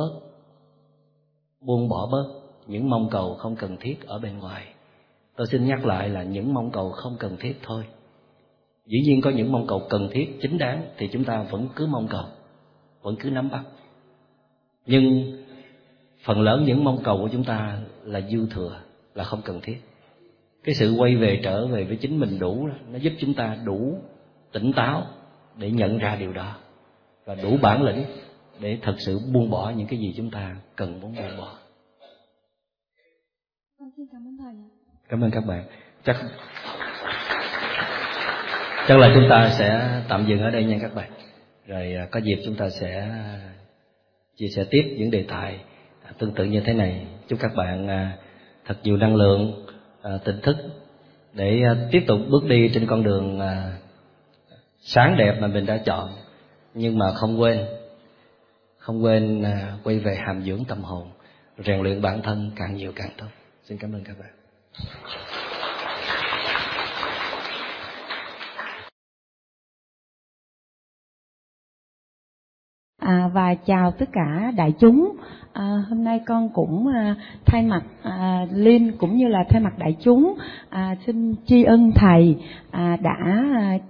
buông bỏ bớt những mong cầu không cần thiết ở bên ngoài. Tôi xin nhắc lại là những mong cầu không cần thiết thôi. Dĩ nhiên có những mong cầu cần thiết, chính đáng thì chúng ta vẫn cứ mong cầu, vẫn cứ nắm bắt. Nhưng phần lớn những mong cầu của chúng ta là dư thừa, là không cần thiết. Cái sự quay về trở về với chính mình đủ, nó giúp chúng ta đủ tỉnh táo để nhận ra điều đó, và đủ bản lĩnh để thật sự buông bỏ những cái gì chúng ta cần muốn buông bỏ.
Xin cảm ơn thầy.
Cảm ơn các bạn. Chắc là chúng ta sẽ tạm dừng ở đây nha các bạn. Rồi có dịp chúng ta sẽ chia sẻ tiếp những đề tài tương tự như thế này. Chúc các bạn thật nhiều năng lượng, tỉnh thức để tiếp tục bước đi trên con đường sáng đẹp mà mình đã chọn. Nhưng mà không quên quay về hàm dưỡng tâm hồn, rèn luyện bản thân càng nhiều càng tốt. Xin cảm ơn các bạn.
Và chào tất cả đại chúng. Hôm nay con cũng thay mặt Linh cũng như là thay mặt đại chúng xin tri ân thầy đã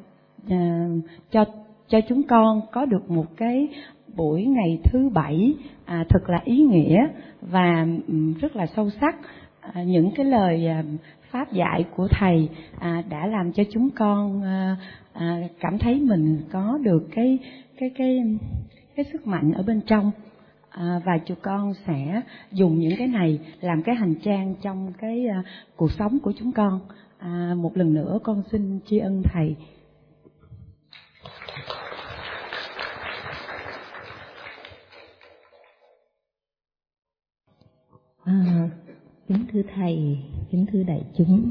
cho chúng con có được một cái buổi ngày thứ Bảy thật là ý nghĩa và rất là sâu sắc. Những cái lời pháp dạy của thầy đã làm cho chúng con cảm thấy mình có được cái sức mạnh ở bên trong, và chúng con sẽ dùng những cái này làm cái hành trang trong cái cuộc sống của chúng con. Một lần nữa con xin tri ân thầy.
Kính thưa thầy, kính thưa đại chúng,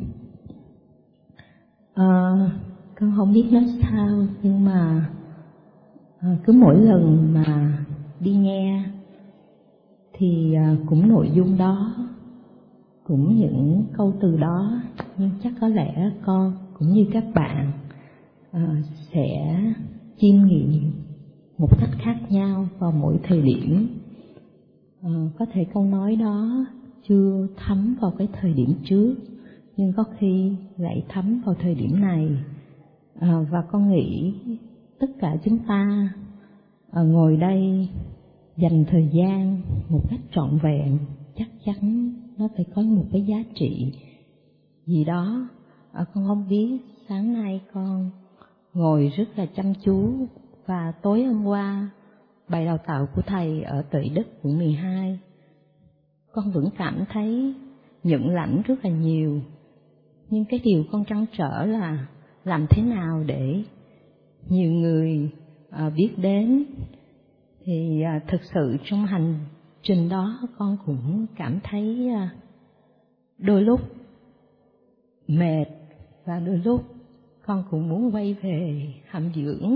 con không biết nói sao, nhưng mà cứ mỗi lần mà đi nghe thì cũng nội dung đó, cũng những câu từ đó, nhưng chắc có lẽ con cũng như các bạn sẽ chiêm nghiệm một cách khác nhau vào mỗi thời điểm. Có thể câu nói đó chưa thấm vào cái thời điểm trước, nhưng có khi lại thấm vào thời điểm này. Và con nghĩ tất cả chúng ta ngồi đây dành thời gian một cách trọn vẹn, chắc chắn nó phải có một cái giá trị gì đó. Con không biết, sáng nay con ngồi rất là chăm chú, và tối hôm qua bài đào tạo của thầy ở Tuệ Đức quận 12, con vẫn cảm thấy nhận lãnh rất là nhiều. Nhưng cái điều con trăn trở là làm thế nào để nhiều người biết đến. Thì thực sự trong hành trình đó con cũng cảm thấy đôi lúc mệt, và đôi lúc con cũng muốn quay về hàm dưỡng.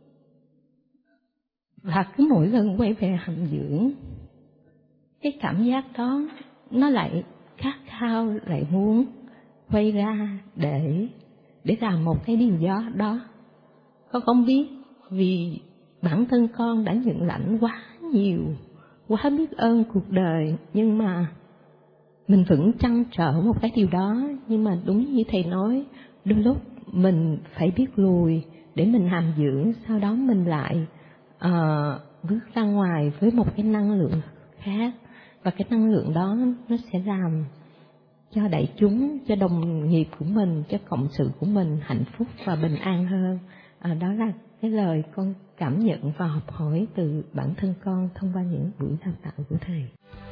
Và cứ mỗi lần quay về hàm dưỡng, cái cảm giác đó nó lại khát khao, lại muốn quay ra để làm một cái điều đó. Con không biết, vì bản thân con đã nhận lãnh quá nhiều, quá biết ơn cuộc đời, nhưng mà mình vẫn trăn trở một cái điều đó. Nhưng mà đúng như thầy nói, đôi lúc mình phải biết lùi để mình hàm dưỡng, sau đó mình lại bước ra ngoài với một cái năng lượng khác, và cái năng lượng đó nó sẽ làm cho đại chúng, cho đồng nghiệp của mình, cho cộng sự của mình hạnh phúc và bình an hơn. Đó là cái lời con cảm nhận và học hỏi từ bản thân con thông qua những buổi đào tạo của thầy.